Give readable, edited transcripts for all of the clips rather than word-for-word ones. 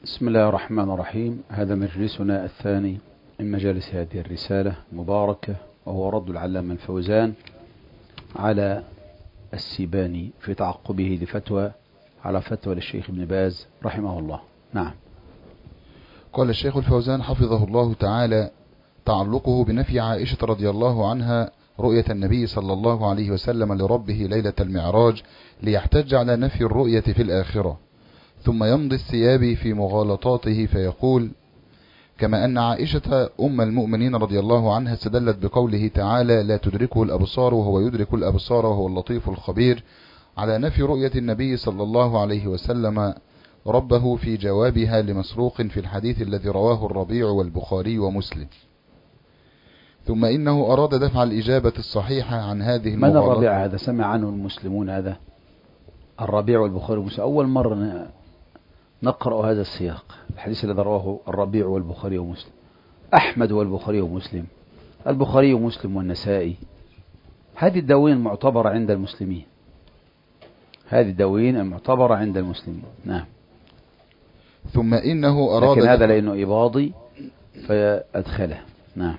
بسم الله الرحمن الرحيم. هذا مجلسنا الثاني من مجالس هذه الرسالة المباركة، وهو رد العلامة الفوزان على السيباني في تعقبه لفتوى على فتوى للشيخ ابن باز رحمه الله. نعم. قال الشيخ الفوزان حفظه الله تعالى: تعلقه بنفي عائشة رضي الله عنها رؤية النبي صلى الله عليه وسلم لربه ليلة المعراج ليحتج على نفي الرؤية في الآخرة، ثم يمضي الثيابي في مغالطاته فيقول: كما أن عائشة أم المؤمنين رضي الله عنها استدلت بقوله تعالى: لا تدركه الأبصار وهو يدرك الأبصار وهو اللطيف الخبير، على نفي رؤية النبي صلى الله عليه وسلم ربه في جوابها لمسروق في الحديث الذي رواه الربيع والبخاري ومسلم. ثم إنه أراد دفع الإجابة الصحيحة عن هذه من الربيع هذا؟ سمع عنه المسلمون هذا الربيع والبخاري ومسلم؟ أول مرة نقرأ هذا السياق، الحديث الذي رواه الربيع والبخاري ومسلم، أحمد والبخاري ومسلم، البخاري ومسلم والنسائي. هذه الدواوين المعتبرة عند المسلمين، هذه الدواوين المعتبرة عند المسلمين. نعم. ثم إنه أراد، لكن هذا لأنه إباضي فأدخله. نعم.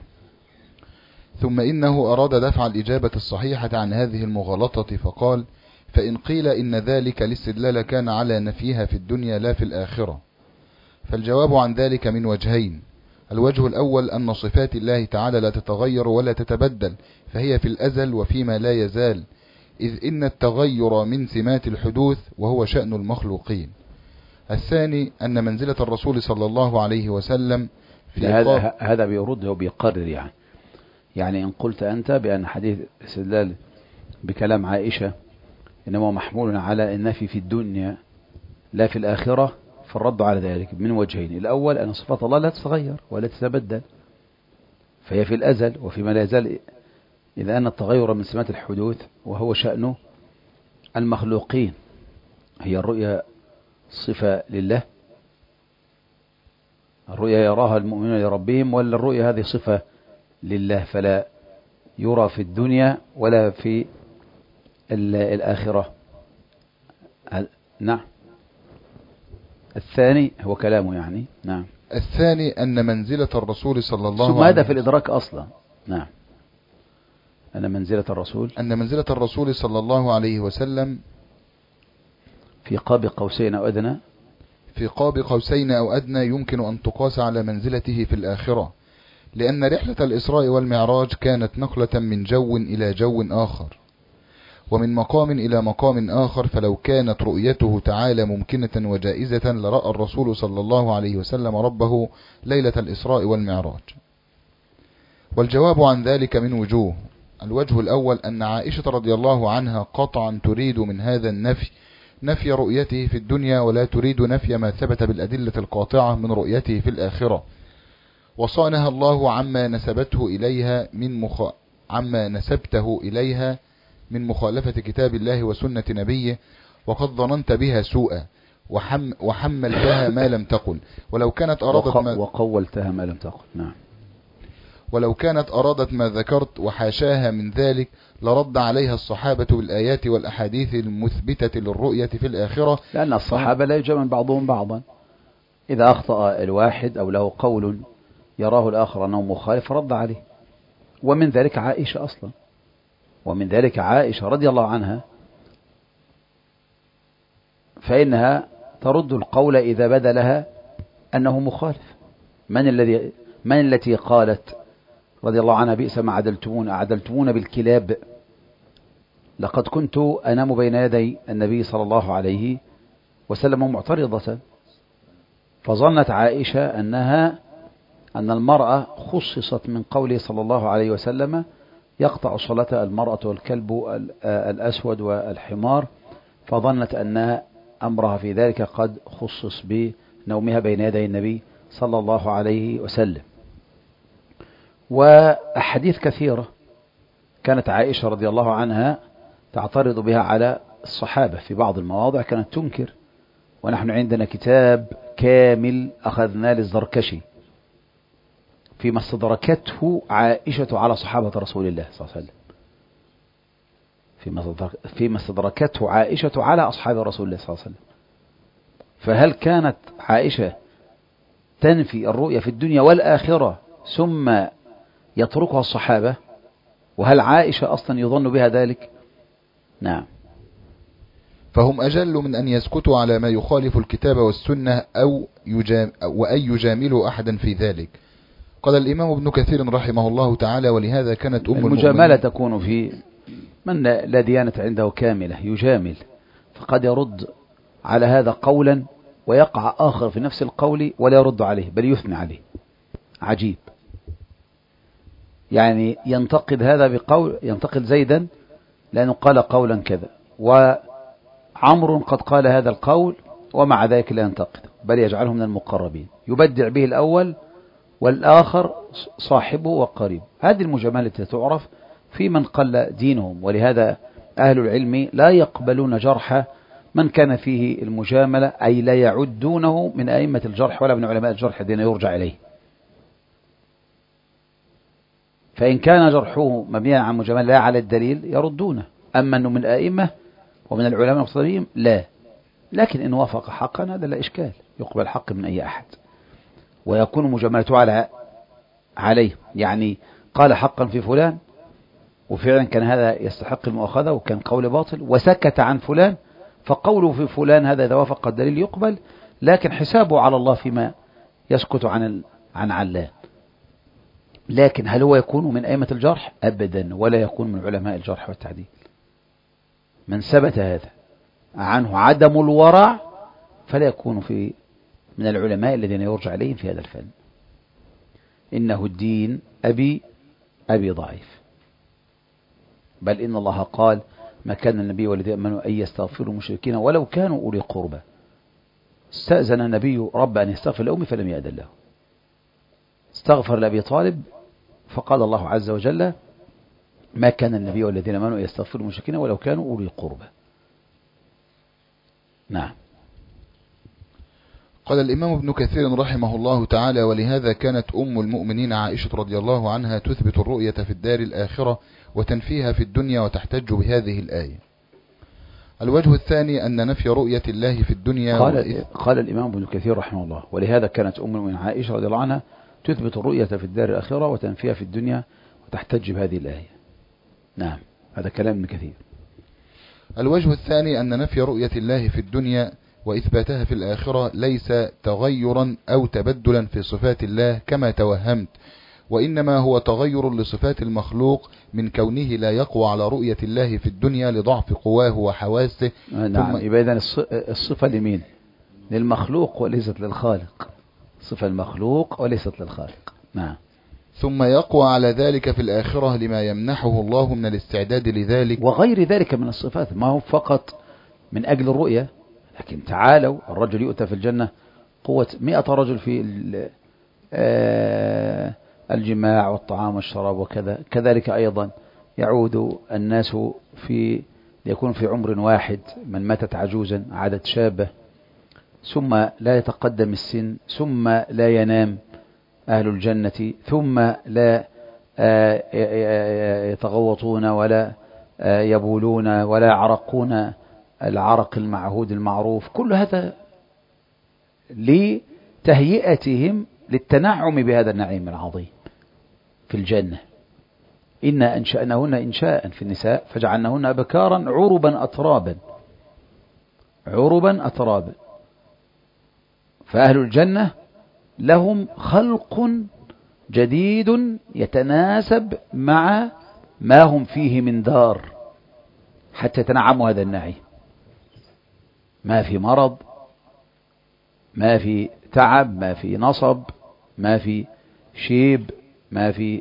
ثم إنه أراد دفع الإجابة الصحيحة عن هذه المغالطة فقال: فإن قيل إن ذلك الاستدلال كان على نفيها في الدنيا لا في الآخرة، فالجواب عن ذلك من وجهين. الوجه الأول أن صفات الله تعالى لا تتغير ولا تتبدل، فهي في الأزل وفيما لا يزال، إذ إن التغير من سمات الحدوث وهو شأن المخلوقين. الثاني أن منزلة الرسول صلى الله عليه وسلم في هذا بيرد وبيقرر. يعني إن قلت أنت بأن حديث استدلال بكلام عائشة إنما محمول على النفي في الدنيا لا في الآخرة، فالرد على ذلك من وجهين. الأول أن صفات الله لا تتغير ولا تتبدل، فهي في الأزل وفيما لا يزال، إذا أن التغير من سمات الحدوث وهو شأن المخلوقين. هي الرؤيا صفة لله؟ الرؤيا يراها المؤمنون لربهم، ولا الرؤيا هذه صفة لله فلا يرى في الدنيا ولا في الآخرة؟ نعم. الثاني هو كلامه يعني. نعم. الثاني أن منزلة الرسول صلى الله عليه وسلم، هذا في الإدراك أصلا. نعم. أن منزلة الرسول صلى الله عليه وسلم في قاب قوسين أو أدنى يمكن أن تقاس على منزلته في الآخرة، لأن رحلة الإسراء والمعراج كانت نقلة من جو إلى جو آخر، ومن مقام إلى مقام آخر، فلو كانت رؤيته تعالى ممكنة وجائزة لرأى الرسول صلى الله عليه وسلم ربه ليلة الإسراء والمعراج. والجواب عن ذلك من وجوه. الوجه الأول أن عائشة رضي الله عنها قطعا تريد من هذا النفي نفي رؤيته في الدنيا، ولا تريد نفي ما ثبت بالأدلة القاطعة من رؤيته في الآخرة، وصانها الله عما نسبته إليها من مخالفة كتاب الله وسنة نبيه، وقد ظننت بها سوءا وحملتها ما لم تقل، ولو كانت وقولتها ما لم تقل. نعم. ولو كانت أرادت ما ذكرت وحاشاها من ذلك لرد عليها الصحابة بالآيات والأحاديث المثبتة للرؤية في الآخرة، لأن الصحابة لا يجمع بعضهم بعضا. إذا أخطأ الواحد أو له قول يراه الآخر أنه مخالف رد عليه. ومن ذلك عائشة أصلا، ومن ذلك عائشة رضي الله عنها، فإنها ترد القول إذا بدا لها أنه مخالف. من التي قالت رضي الله عنها: بئس ما أعدلتمون بالكلاب، لقد كنت أنام بين يدي النبي صلى الله عليه وسلم معترضة. فظنت عائشة أن المرأة خصصت من قوله صلى الله عليه وسلم: يقطع صلاة المرأة والكلب الأسود والحمار، فظنت أن أمرها في ذلك قد خصص بنومها بين يدي النبي صلى الله عليه وسلم. وأحاديث كثيرة كانت عائشة رضي الله عنها تعترض بها على الصحابة، في بعض المواضع كانت تنكر. ونحن عندنا كتاب كامل أخذنا للزركشي فيما استدركته عائشة على صحابة رسول الله صلى الله عليه وسلم، فيما استدركته عائشة على أصحاب رسول الله صلى الله عليه وسلم. فهل كانت عائشة تنفي الرؤية في الدنيا والآخرة ثم يتركها الصحابة؟ وهل عائشة أصلا يظن بها ذلك؟ نعم. فهم أجل من أن يسكتوا على ما يخالف الكتاب والسنة وأن يجاملوا أحدا في ذلك. قال الإمام ابن كثير رحمه الله تعالى: ولهذا كانت المجاملة تكون في من لا ديانة عنده كاملة يجامل، فقد يرد على هذا قولا ويقع آخر في نفس القول ولا يرد عليه بل يثني عليه. عجيب. يعني ينتقد هذا بقول، ينتقد زيدا لأنه قال قولا كذا، وعمر قد قال هذا القول ومع ذلك لا ينتقد بل يجعله من المقربين، يبدع به الأول والآخر صاحبه وقريب. هذه المجاملة تعرف في من قل دينهم، ولهذا أهل العلم لا يقبلون جرح من كان فيه المجاملة، أي لا يعدونه من أئمة الجرح ولا من علماء الجرح الذين يرجع إليه. فإن كان جرحه مبنيا عن مجاملة لا على الدليل يردونه، أما أنه من أئمة ومن العلماء المقتدرين لا. لكن إن وافق حقا هذا لا إشكال، يقبل حق من أي أحد ويكون مجاملته عليه. يعني قال حقا في فلان وفعلا كان هذا يستحق المؤاخذة وكان قول باطل، وسكت عن فلان، فقوله في فلان هذا إذا وافق الدليل يقبل، لكن حسابه على الله فيما يسكت عن علان. لكن هل هو يكون من أئمة الجرح؟ أبدا، ولا يكون من علماء الجرح والتعديل. من ثبت هذا عنه عدم الورع فلا يكون من العلماء الذين يرجع إليهم في هذا الفن. إنه الدين أبي ضعيف، بل إن الله قال: ما كان النبي والذين آمنوا أن يستغفروا المشركين ولو كانوا أولي قربى. استأذن النبي رب أن يستغفر لأمه فلم يأذن له، استغفر لأبي طالب، فقال الله عز وجل: ما كان النبي والذين آمنوا أن يستغفروا المشركين ولو كانوا أولي قربى. نعم. قال الإمام ابن كثير رحمه الله تعالى: ولهذا كانت أم المؤمنين عائشة رضي الله عنها تثبت الرؤية في الدار الآخرة وتنفيها في الدنيا وتحتج بهذه الآية. الوجه الثاني أن نفي رؤية الله في الدنيا قال الإمام ابن كثير رحمه الله: ولهذا كانت أم المؤمنين عائشة رضي الله عنها تثبت الرؤية في الدار الآخرة وتنفيها في الدنيا وتحتج بهذه الآية. نعم، هذا كلام ابن كثير. الوجه الثاني أن نفي رؤية الله في الدنيا وإثباتها في الآخرة ليس تغيرا أو تبدلا في صفات الله كما توهمت، وإنما هو تغير لصفات المخلوق من كونه لا يقوى على رؤية الله في الدنيا لضعف قواه وحواسه. نعم، يبقى إذن الصفة لمين؟ للمخلوق وليست للخالق. صفة المخلوق وليست للخالق. نعم. ثم يقوى على ذلك في الآخرة لما يمنحه الله من الاستعداد لذلك وغير ذلك من الصفات، ما هو فقط من أجل الرؤية. لكن تعالوا، الرجل يؤتى في الجنة قوة 100 رجل في الجماع والطعام والشراب وكذا. كذلك أيضا يعود الناس ليكون في عمر واحد، من ماتت عجوزا عادت شابة، ثم لا يتقدم السن، ثم لا ينام أهل الجنة، ثم لا يتغوطون ولا يبولون ولا يعرقون العرق المعهود المعروف. كل هذا لتهيئتهم للتنعم بهذا النعيم العظيم في الجنة. إنا أنشأناهن إنشاء في النساء فجعلناهن أبكارا عربا أترابا. فأهل الجنة لهم خلق جديد يتناسب مع ما هم فيه من دار حتى يتنعموا هذا النعيم. ما في مرض، ما في تعب، ما في نصب، ما في شيب، ما في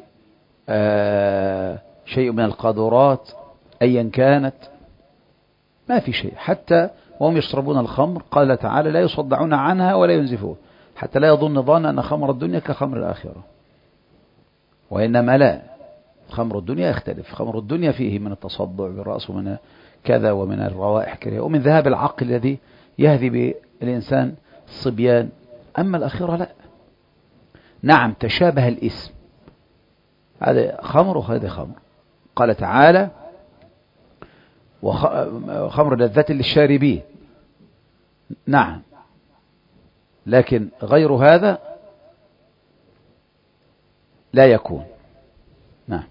شيء من القاذورات أيا كانت، ما في شيء. حتى وهم يشربون الخمر قال تعالى: لا يصدعون عنها ولا ينزفون، حتى لا يظن ظن أن خمر الدنيا كخمر الآخرة، وإنما لا، خمر الدنيا يختلف. خمر الدنيا فيه من التصدع بالرأس ومن كذا ومن الروائح كذا ومن ذهاب العقل الذي يهذي بالإنسان الصبيان. أما الآخرة لا. نعم، تشابه الاسم، هذا خمر وهذا خمر. قال تعالى: وخمر لذة للشاربين. نعم، لكن غير هذا لا يكون. نعم.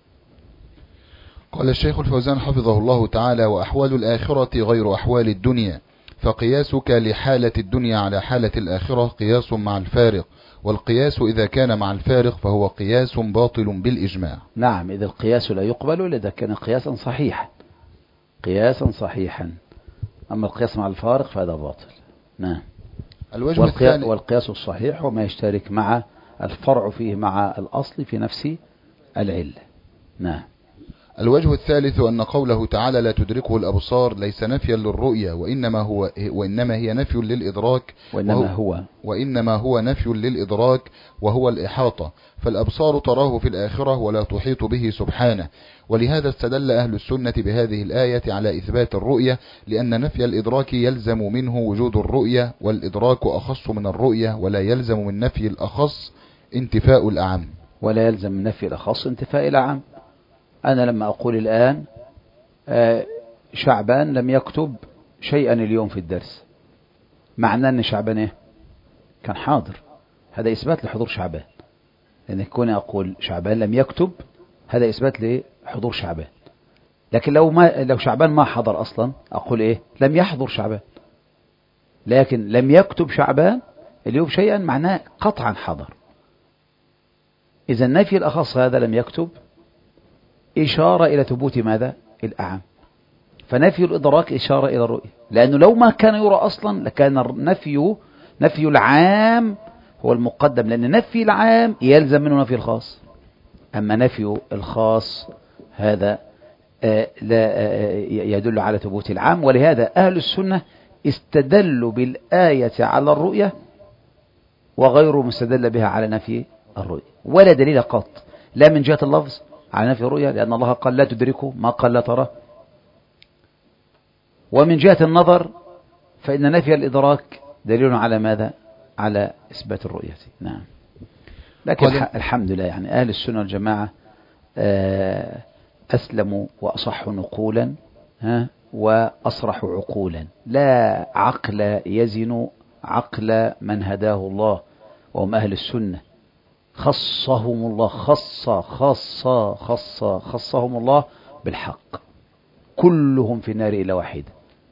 قال الشيخ الفوزان حفظه الله تعالى: وأحوال الآخرة غير أحوال الدنيا، فقياسك لحالة الدنيا على حالة الآخرة قياس مع الفارق، والقياس إذا كان مع الفارق فهو قياس باطل بالإجماع. نعم، إذا القياس لا يقبل إلا إذا كان قياسا صحيحا، قياسا صحيحا، أما القياس مع الفارق فهذا باطل. نعم. والقياس الصحيح هو ما يشترك مع الفرع فيه مع الأصل في نفس العلة. نعم. الوجه الثالث أن قوله تعالى: لا تدركه الأبصار ليس نفيا للرؤية، وإنما هي نفي للإدراك، وإنما هو نفي للإدراك وهو الإحاطة، فالأبصار تراه في الآخرة ولا تحيط به سبحانه. ولهذا استدل أهل السنة بهذه الآية على إثبات الرؤية، لأن نفي الإدراك يلزم منه وجود الرؤية، والإدراك أخص من الرؤية، ولا يلزم من نفي الأخص انتفاء الأعم. ولا يلزم من نفي الأخص انتفاء الأعم. أنا لما أقول الآن شعبان لم يكتب شيئا اليوم في الدرس، معناه أن شعبان إيه؟ كان حاضر، هذا إثبات لحضور شعبان. لأن كوني أقول شعبان لم يكتب هذا إثبات لحضور شعبان. لكن لو شعبان ما حضر أصلا أقول إيه؟ لم يحضر شعبان. لكن لم يكتب شعبان اليوم شيئا معناه قطعا حضر. إذا نفي الأخص هذا لم يكتب إشارة إلى ثبوت ماذا؟ الأعم. فنفي الإدراك إشارة إلى الرؤية، لأنه لو ما كان يرى أصلا لكان نفي العام هو المقدم، لأن نفي العام يلزم منه نفي الخاص. أما نفي الخاص هذا لا يدل على ثبوت العام. ولهذا أهل السنة استدلوا بالآية على الرؤية وغيره مستدل بها على نفي الرؤية، ولا دليل قط لا من جهة اللفظ على نفي الرؤية، لأن الله قال لا تدركه، ما قال لا ترى. ومن جهة النظر فإن نفي الإدراك دليل على ماذا؟ على إثبات الرؤية. نعم. لكن الحمد لله يعني أهل السنة والجماعة أسلموا وأصحوا نقولا وأصرحوا عقولا. لا عقل يزن عقل من هداه الله وهم أهل السنة. خصهم الله خصهم الله بالحق، كلهم في النار إلا واحد.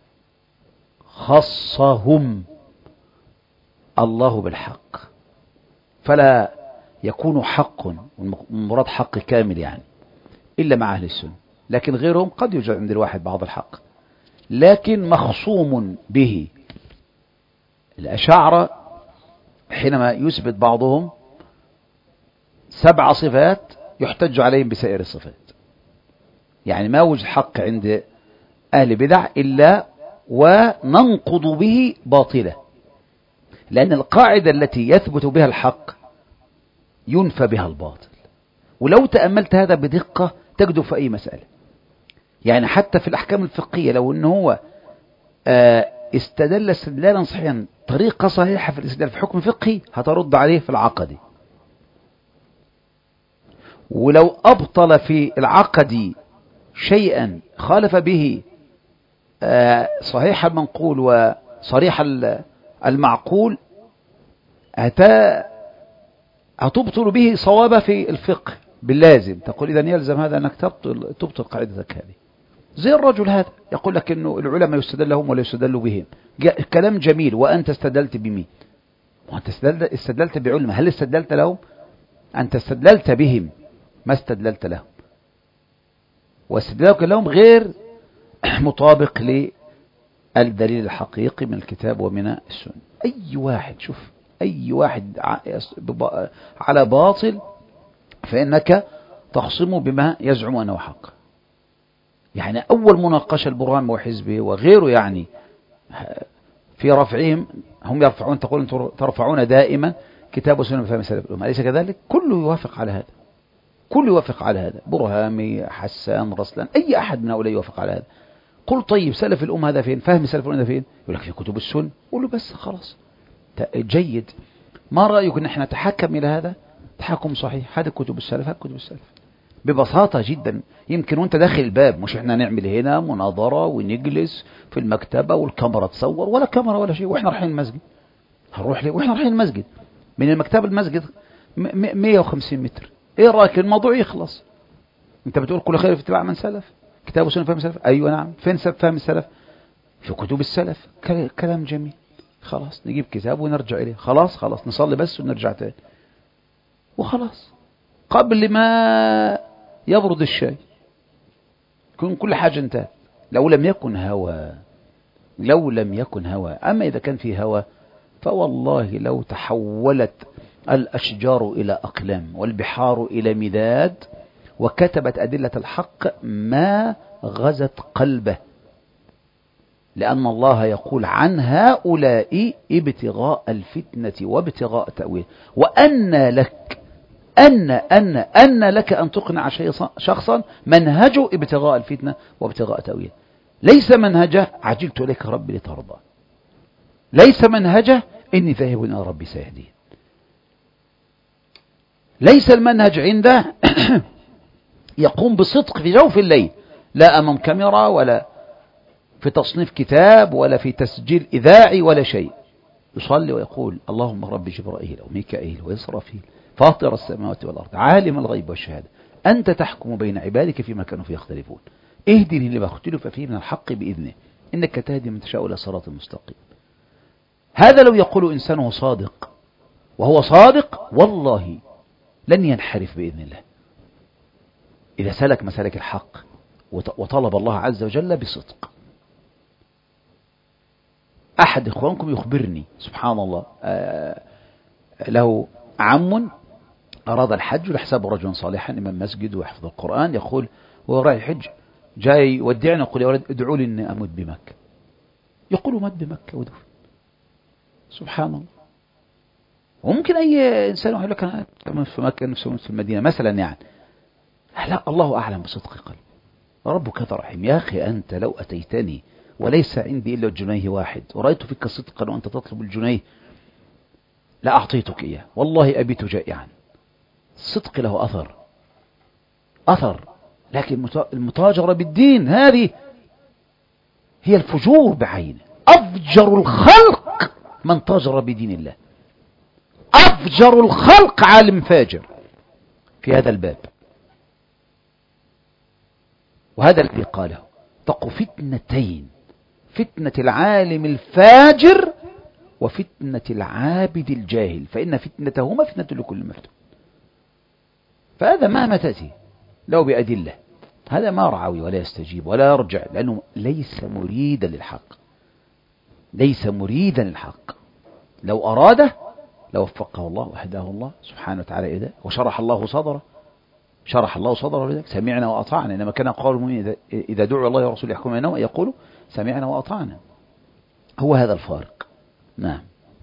خصهم الله بالحق، فلا يكون حق، المراد حق كامل يعني، إلا مع أهل السنة. لكن غيرهم قد يوجد عند الواحد بعض الحق لكن مخصوم به. الأشاعرة حينما يثبت بعضهم 7 صفات يحتج عليهم بسائر الصفات، يعني ما وجد حق عند أهل بدع إلا وننقض به باطله، لأن القاعدة التي يثبت بها الحق ينفى بها الباطل. ولو تأملت هذا بدقة تجد في أي مسألة، يعني حتى في الأحكام الفقهية لو أنه هو استدل استدلالا صحيحا، طريقة صحيحة في الاستدلال في حكم فقهي هترد عليه في العقدي، ولو أبطل في العقدي شيئا خالف به صحيح المنقول وصريح المعقول هتبطل به صوابه في الفقه باللازم. تقول إذن يلزم هذا أنك تبطل قاعدتك هذه. زي الرجل هذا يقول لك إنه العلماء يستدل لهم ولا يستدل بهم، كلام جميل. وأنت استدلت بمين؟ وأنت استدلت بعلماء، هل استدلت لهم؟ أنت استدللت بهم ما استدللت لهم، واستدلالك لهم غير مطابق للدليل الحقيقي من الكتاب ومن السنة. أي واحد شوف أي واحد على باطل فإنك تخصمه بما يزعم أنه حق. يعني أول مناقشة البرهان وحزبه وغيره يعني في رفعهم، هم يرفعون، تقول أنتم ترفعون دائما كتاب وسنة بفهم سلف الأمة، أليس كذلك؟ كله يوافق على هذا، كله يوافق على هذا، برهامي، حسان، رسلان، أي أحد من هؤلاء يوافق على هذا. قل طيب سلف الأمة هذا فين؟ فهم سلف الأمة هذا فين؟ يقول لك في كتب السنة. قل له بس خلاص جيد، ما رأيك ان احنا نتحكم الى هذا تحكم صحيح؟ هذا كتب السلف، هذا كتب السلف ببساطة جدا. يمكن وانت داخل الباب مش احنا نعمل هنا مناظرة ونجلس في المكتبة والكاميرا تصور، ولا كاميرا ولا شيء، واحنا رايحين المسجد. هنروح ليه واحنا رايحين المسجد؟ من المكتبة المسجد 150 متر، ايه رأيك الموضوع يخلص؟ انت بتقول كل خير في اتباع من سلف، كتاب وسنة فهم السلف. ايوه نعم، فين فهم السلف؟ في كتب السلف. كلام جميل. خلاص نجيب كتاب ونرجع إليه. خلاص نصلي بس ونرجع تاني وخلاص، قبل ما يبرد الشاي يكون كل حاجة انتهت. لو لم يكن هوى. أما إذا كان في هوى فوالله لو تحولت الأشجار إلى أقلام والبحار إلى مداد وكتبت أدلة الحق ما غزت قلبه، لأن الله يقول عن هؤلاء ابتغاء الفتنة وابتغاء تأويل. وأن لك أن لك أن تقنع شخصا منهجه ابتغاء الفتنة وابتغاء تأويل. ليس منهجه عجلت إليك ربي لترضى، ليس منهجه إني ذاهب إلى ربي سيهدين، ليس المنهج عنده يقوم بصدق في جوف الليل، لا أمام كاميرا ولا في تصنيف كتاب ولا في تسجيل إذاعي ولا شيء. يصلي ويقول اللهم رب جبرائيل وميكائيل وإسرافيل فاطر السماوات والأرض عالم الغيب والشهادة أنت تحكم بين عبادك فيما كانوا فيه يختلفون اهدني لما اختلف فيه من الحق بإذنه إنك تهدي من تشاء إلى صراط مستقيم. هذا لو يقول إنسانه صادق، وهو صادق والله لن ينحرف بإذن الله إذا سلك مسالك الحق وطلب الله عز وجل بصدق. أحد إخوانكم يخبرني سبحان الله، له عم أراد الحج لحساب رجل صالحا إمام مسجد ويحفظ القرآن، يقول هو رايح الحج جاي يودعني يقول يا ولد ادعوا لي إني أموت بمكة. يقول مات بمكة ودفن. سبحان الله. وممكن أي إنسان يقول لك أنا كمان في مكة نفسه في المدينة مثلا يعني. لا، الله أعلم بصدق قلب. ربك ذو رحيم. يا أخي أنت لو أتيتني وليس عندي إلا الجنيه واحد ورأيت فيك صدقا وأنت تطلب الجنيه لا أعطيتك إياه، والله أبيت جائعا. الصدق له أثر، لكن المتاجرة بالدين هذه هي الفجور بعينه. أفجر الخلق من تاجر بدين الله، أفجر الخلق عالم فاجر في هذا الباب. وهذا الذي قاله تقوا فتنتين، فتنة العالم الفاجر وفتنة العابد الجاهل، فإن فتنتهما فتنة لكل مفتون. فهذا مهما تأتي لو بأدلة هذا ما رعوي ولا يستجيب ولا يرجع، لأنه ليس مريدا للحق. لو أراده لوفقه الله وهداه الله سبحانه وتعالى إذا وشرح الله صدره لذلك. سمعنا وأطعنا. إنما كان قول المؤمنين إذا دعوا الله ورسوله يحكم بينهم يقولوا سمعنا وأطعنا. هو هذا الفارق. نعم.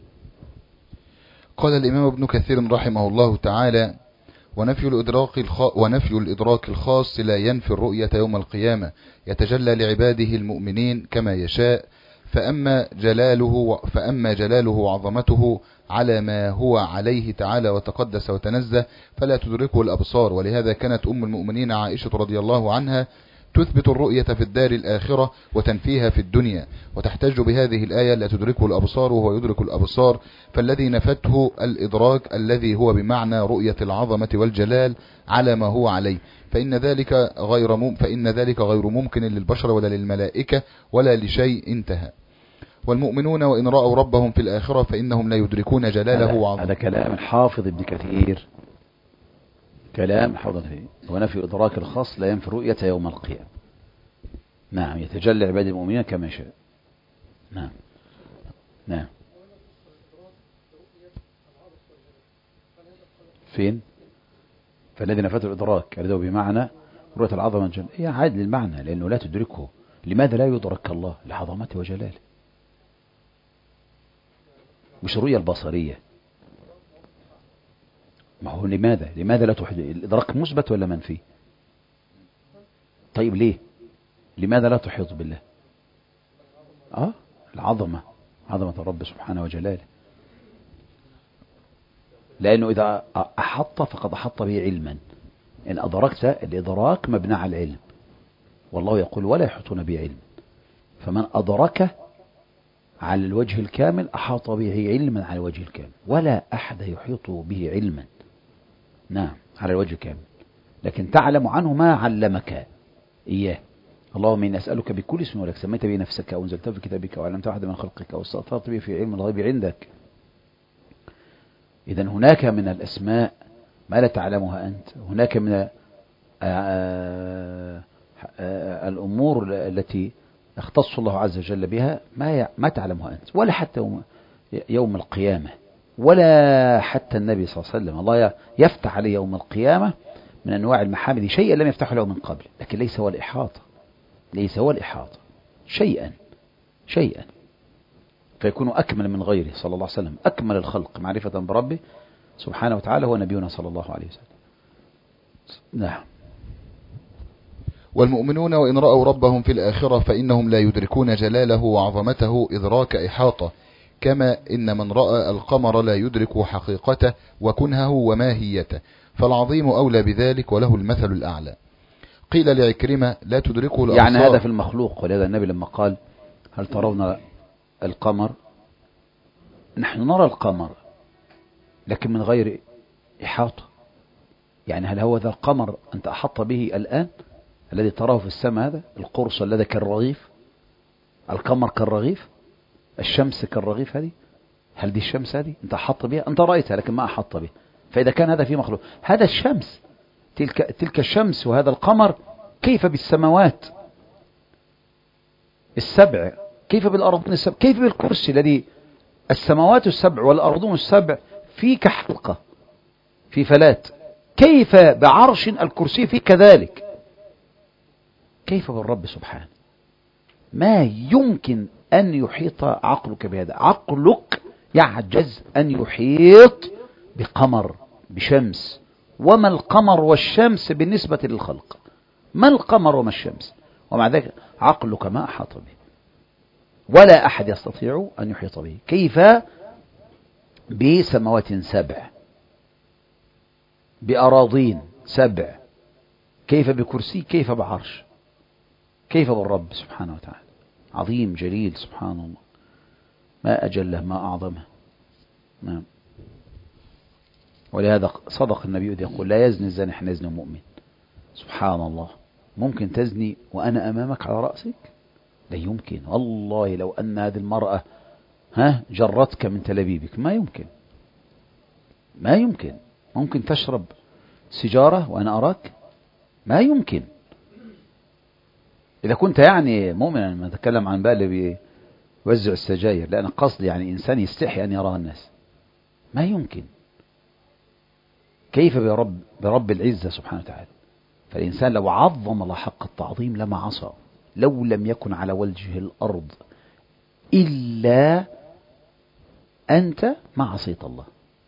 قال الإمام ابن كثير رحمه الله تعالى: ونفي الإدراك الخاص لا ينفي الرؤية يوم القيامة، يتجلى لعباده المؤمنين كما يشاء، فأما جلاله وعظمته على ما هو عليه تعالى وتقدس وتنزه فلا تدركه الأبصار. ولهذا كانت أم المؤمنين عائشة رضي الله عنها تثبت الرؤية في الدار الآخرة وتنفيها في الدنيا، وتحتج بهذه الآية: لا تدركه الأبصار وهو يدرك الأبصار. فالذي نفته الإدراك الذي هو بمعنى رؤية العظمة والجلال على ما هو عليه، فإن ذلك غير ممكن للبشر ولا للملائكة ولا لشيء. انتهى. والمؤمنون وإن رأوا ربهم في الآخرة فإنهم لا يدركون جلاله وعظمته. هذا كلام الحافظ ابن كثير، كلام حافظ فيه. ونفي إدراك الخاص لا ينفي الرؤية يوم القيامة. نعم، يتجلى عباد المؤمنين كما شاء. نعم. فين؟ فالذي نفته الإدراك الذي هو بمعنى رؤية العظمة والجلال هي عاد للمعنى، لأنه لا تدركه. لماذا لا يدرك الله؟ لعظمته وجلاله، مش الرؤية البصرية. ما هو لماذا لا تحدث الإدراك مثبت ولا منفي؟ طيب ليه؟ لماذا لا تحيط بالله؟ عظمة الرب سبحانه وجلاله. لأنه إذا أحط فقد أحط به علما. إن أدركت، الإدراك مبنى على العلم، والله يقول ولا يحيطون به علم. فمن أدرك على الوجه الكامل أحاط به علما على الوجه الكامل، ولا أحد يحيط به علما. نعم على الوجه كامل، لكن تعلم عنه ما علمك إياه. اللهم إني أسألك بكل اسم ولك سميت به نفسك أو أنزلته في كتابك أو علمته أحد من خلقك أو استأثرت به في علم الغيب عندك. إذن هناك من الأسماء ما لا تعلمها أنت، هناك من الأمور التي يختص الله عز وجل بها ما تعلمها أنت، ولا حتى يوم القيامة، ولا حتى النبي صلى الله عليه وسلم. الله يفتح عليه يوم القيامة من أنواع المحامد شيئا لم يفتح له من قبل، لكن ليس هو الإحاطة، ليس هو الإحاطة، شيئا فيكون أكمل من غيره صلى الله عليه وسلم، أكمل الخلق معرفة بربه سبحانه وتعالى هو نبينا صلى الله عليه وسلم. نعم. والمؤمنون وإن رأوا ربهم في الآخرة فإنهم لا يدركون جلاله وعظمته إدراك إحاطة، كما إن من رأى القمر لا يدرك حقيقته وكنهه وماهيته، فالعظيم أولى بذلك وله المثل الأعلى. قيل لعكرمة لا تدركه الأبصار، يعني هذا في المخلوق. ولهذا النبي لما قال هل ترون القمر، نحن نرى القمر لكن من غير إحاطة. يعني هل هو ذا القمر أنت أحط به الآن الذي تراه في السماء، هذا القرص الذي كالرغيف، القمر كالرغيف، الشمس كالرغيف، هذه هل دي الشمس هذه أنت أحط بها؟ أنت رأيتها لكن ما أحط بها. فإذا كان هذا في مخلوق، هذا الشمس، تلك الشمس وهذا القمر، كيف بالسماوات السبع، كيف بالأرضين السبع، كيف بالكرسي الذي السماوات السبع والأرضون السبع في كحلقة في فلات، كيف بعرش الكرسي في كذلك، كيف بالرب سبحانه. ما يمكن أن يحيط عقلك بهذا، عقلك يعجز أن يحيط بقمر بشمس. وما القمر والشمس بالنسبة للخلق، ما القمر وما الشمس، ومع ذلك عقلك ما أحاط به، ولا أحد يستطيع أن يحيط به. كيف بسماوات سبع، بأراضين سبع، كيف بكرسي، كيف بعرش، كيف بالرب سبحانه وتعالى. عظيم جليل سبحان الله، ما أجله ما أعظمه. نعم. ولهذا صدق النبي إذ يقول لا يزني الزاني حين يزني مؤمن. سبحان الله، ممكن تزني وأنا أمامك على رأسك؟ لا يمكن. والله لو أن هذه المرأة جرتك من تلبيبك، ما يمكن، ما يمكن. ممكن تشرب سيجارة وأنا أراك؟ ما يمكن. إذا كنت يعني مؤمنا، ما أتكلم عن بقى اللي بيوزع السجاير، لا أنا قصدي يعني إنسان يستحي أن يراه الناس، ما يمكن. كيف برب العزة سبحانه وتعالى. فالإنسان لو عظم الله حق التعظيم لما عصى، لو لم يكن على وجه الأرض إلا أنت ما عصيت الله،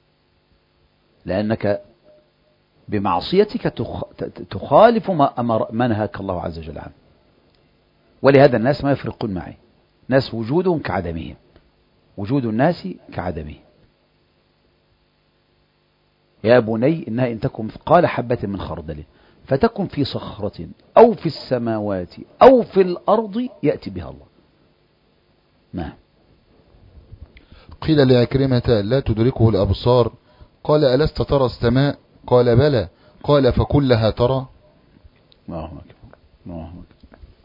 لأنك بمعصيتك تخالف ما نهاك الله عز وجل عنه. ولهذا الناس ما يفرقون معي، ناس وجودهم كعدمهم، وجود الناس كعدمهم. يا بني إنها إن تكن مثقال حبة من خردل فتكن في صخرة أو في السماوات أو في الأرض يأتي بها الله. نعم. قيل لعكرمة لا تدركه الأبصار، قال ألست ترى السماء؟ قال بلى، قال فكلها ترى. الله أكبر، الله أكبر.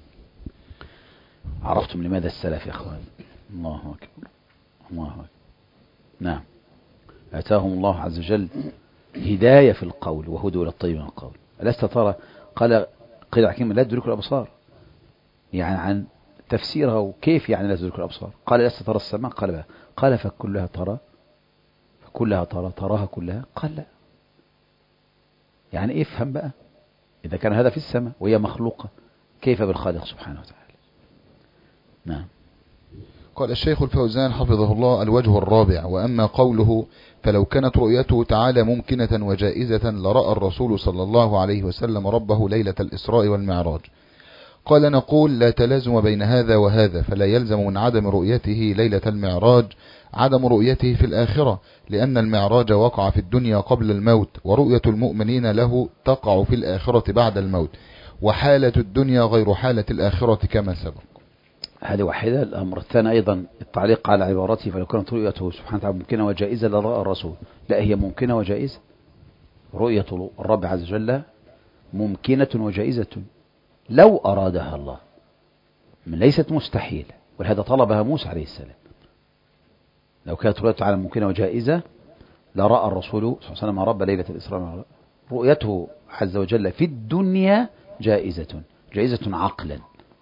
عرفتم لماذا السلف يا أخوان؟ الله أكبر، الله أكبر. نعم. أتاهم الله عز وجل هداية في القول وهدوا إلى الطيب من القول. ألست ترى؟ قيل عكرمة لا تدرك الأبصار، يعني عن تفسيرها وكيف يعني لا تدرك الأبصار. قال ألست ترى السماء؟ قال بلى، قال فكلها ترى، فكلها ترى، تراها كلها؟ قال لا. يعني افهم بقى، إذا كان هذا في السماء وهي مخلوقة، كيف بالخالق سبحانه وتعالى. نعم. قال الشيخ الفوزان حفظه الله الوجه الرابع: وأما قوله فلو كانت رؤيته تعالى ممكنة وجائزة لرأى الرسول صلى الله عليه وسلم ربه ليلة الإسراء والمعراج. قال نقول لا تلازم بين هذا وهذا، فلا يلزم من عدم رؤيته ليلة المعراج عدم رؤيته في الآخرة، لأن المعراج وقع في الدنيا قبل الموت، ورؤية المؤمنين له تقع في الآخرة بعد الموت، وحالة الدنيا غير حالة الآخرة كما سبق. هذه واحدة. الأمر الثاني أيضا التعليق على عبارته فلو كانت رؤيته سبحانه وتعالى ممكنة وجائزة لرأى الرسول. لا، هي ممكنة وجائزة. رؤية الرب عز وجل ممكنة وجائزة لو أرادها الله، ليست مستحيلة، ولهذا طلبها موسى عليه السلام. لو كانت رؤيته تعالى ممكنة وجائزة لرأى الرسول صلى الله عليه وسلم رب ليلة الإسراء. رؤيته عز وجل في الدنيا جائزة، جائزة عقلا،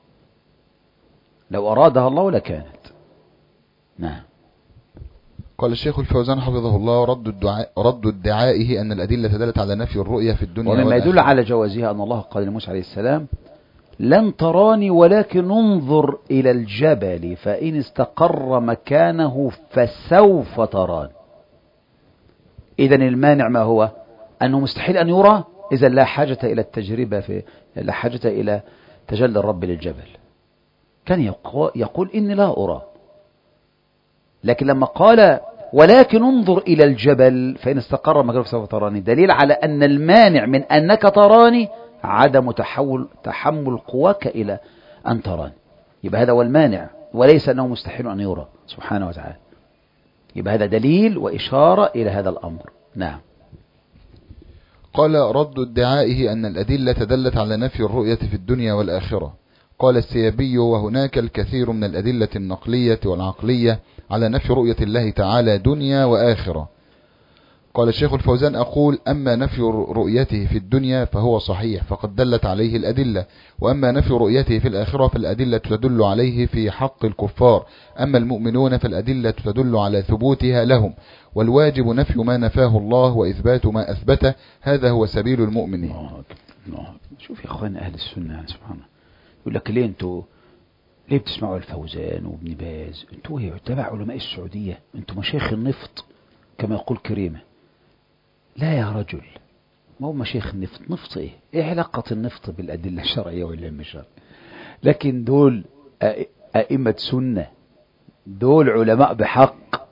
لو أرادها الله لكانت. نعم. قال الشيخ الفوزان حفظه الله: رد ادعائه أن الأدلة دلت على نفي الرؤية في الدنيا ومما يدل على جوازها أن الله قال لموسى عليه السلام: لن تراني ولكن انظر إلى الجبل فإن استقر مكانه فسوف تراني. إذن المانع ما هو؟ أنه مستحيل أن يرى، إذا لا حاجة إلى التجربة، لا حاجة إلى تجلي الرب للجبل. كان يقول إني لا أرى، لكن لما قال ولكن انظر إلى الجبل فإن استقر مكانه فسوف تراني، دليل على أن المانع من أنك تراني عدم تحمل قواك إلى أن تراني. يبقى هذا هو المانع، وليس أنه مستحيل أن يرى سبحانه وتعالى. يبقى هذا دليل وإشارة إلى هذا الأمر. نعم. قال: رد ادعائه أن الأدلة دلت على نفي الرؤية في الدنيا والآخرة. قال السيابي: وهناك الكثير من الأدلة النقلية والعقلية على نفي رؤية الله تعالى دنيا وآخرة. قال الشيخ الفوزان: أقول: أما نفي رؤيته في الدنيا فهو صحيح فقد دلت عليه الأدلة، وأما نفي رؤيته في الآخرة فالأدلة تدل عليه في حق الكفار، أما المؤمنون فالأدلة تدل على ثبوتها لهم، والواجب نفي ما نفاه الله وإثبات ما أثبته، هذا هو سبيل المؤمنين. شوف يا أخوان أهل السنة سبحان الله، يقول لك ليه بتسمعوا الفوزان وابن باز؟ انتوا تبع علماء السعودية، انتوا مشايخ النفط كما يقول كريمة. لا يا رجل، ما هو مشايخ النفط. نفط ايه علاقة النفط بالأدلة الشرعية والعلم الشرعي؟ لكن دول أئمة سنة، دول علماء بحق.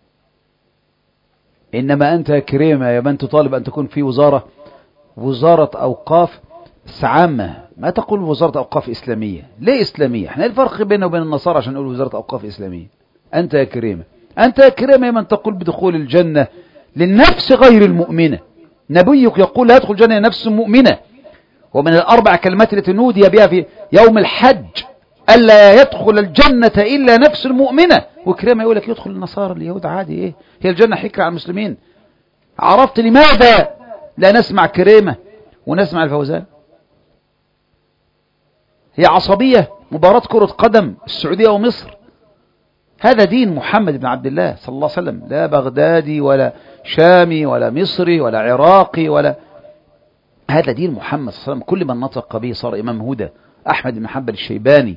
إنما أنت يا كريمة يا من تطالب أن تكون في وزارة أوقاف عامة، ما تقول وزارة أوقاف إسلامية. ليه إسلامية؟ احنا الفرق بيننا وبين النصارى عشان نقول وزارة أوقاف إسلامية؟ أنت يا كريمة يا من تقول بدخول الجنة للنفس غير المؤمنة. نبيك يقول لا يدخل الجنة نفس مؤمنة، ومن الأربع كلمات التي نودي بها في يوم الحج ألا يدخل الجنة إلا نفس مؤمنة. وكريمة يقول لك يدخل النصارى اليهود عادي. إيه هي الجنة حكر على المسلمين؟ عرفت لماذا لا نسمع كريمة ونسمع الفوزان؟ هي عصبية، مباراة كرة قدم السعودية ومصر. هذا دين محمد بن عبد الله صلى الله عليه وسلم، لا بغدادي ولا شامي ولا مصري ولا عراقي ولا، هذا دين محمد صلى الله عليه وسلم. كل من نطق به صار إمام هدى. أحمد بن حنبل الشيباني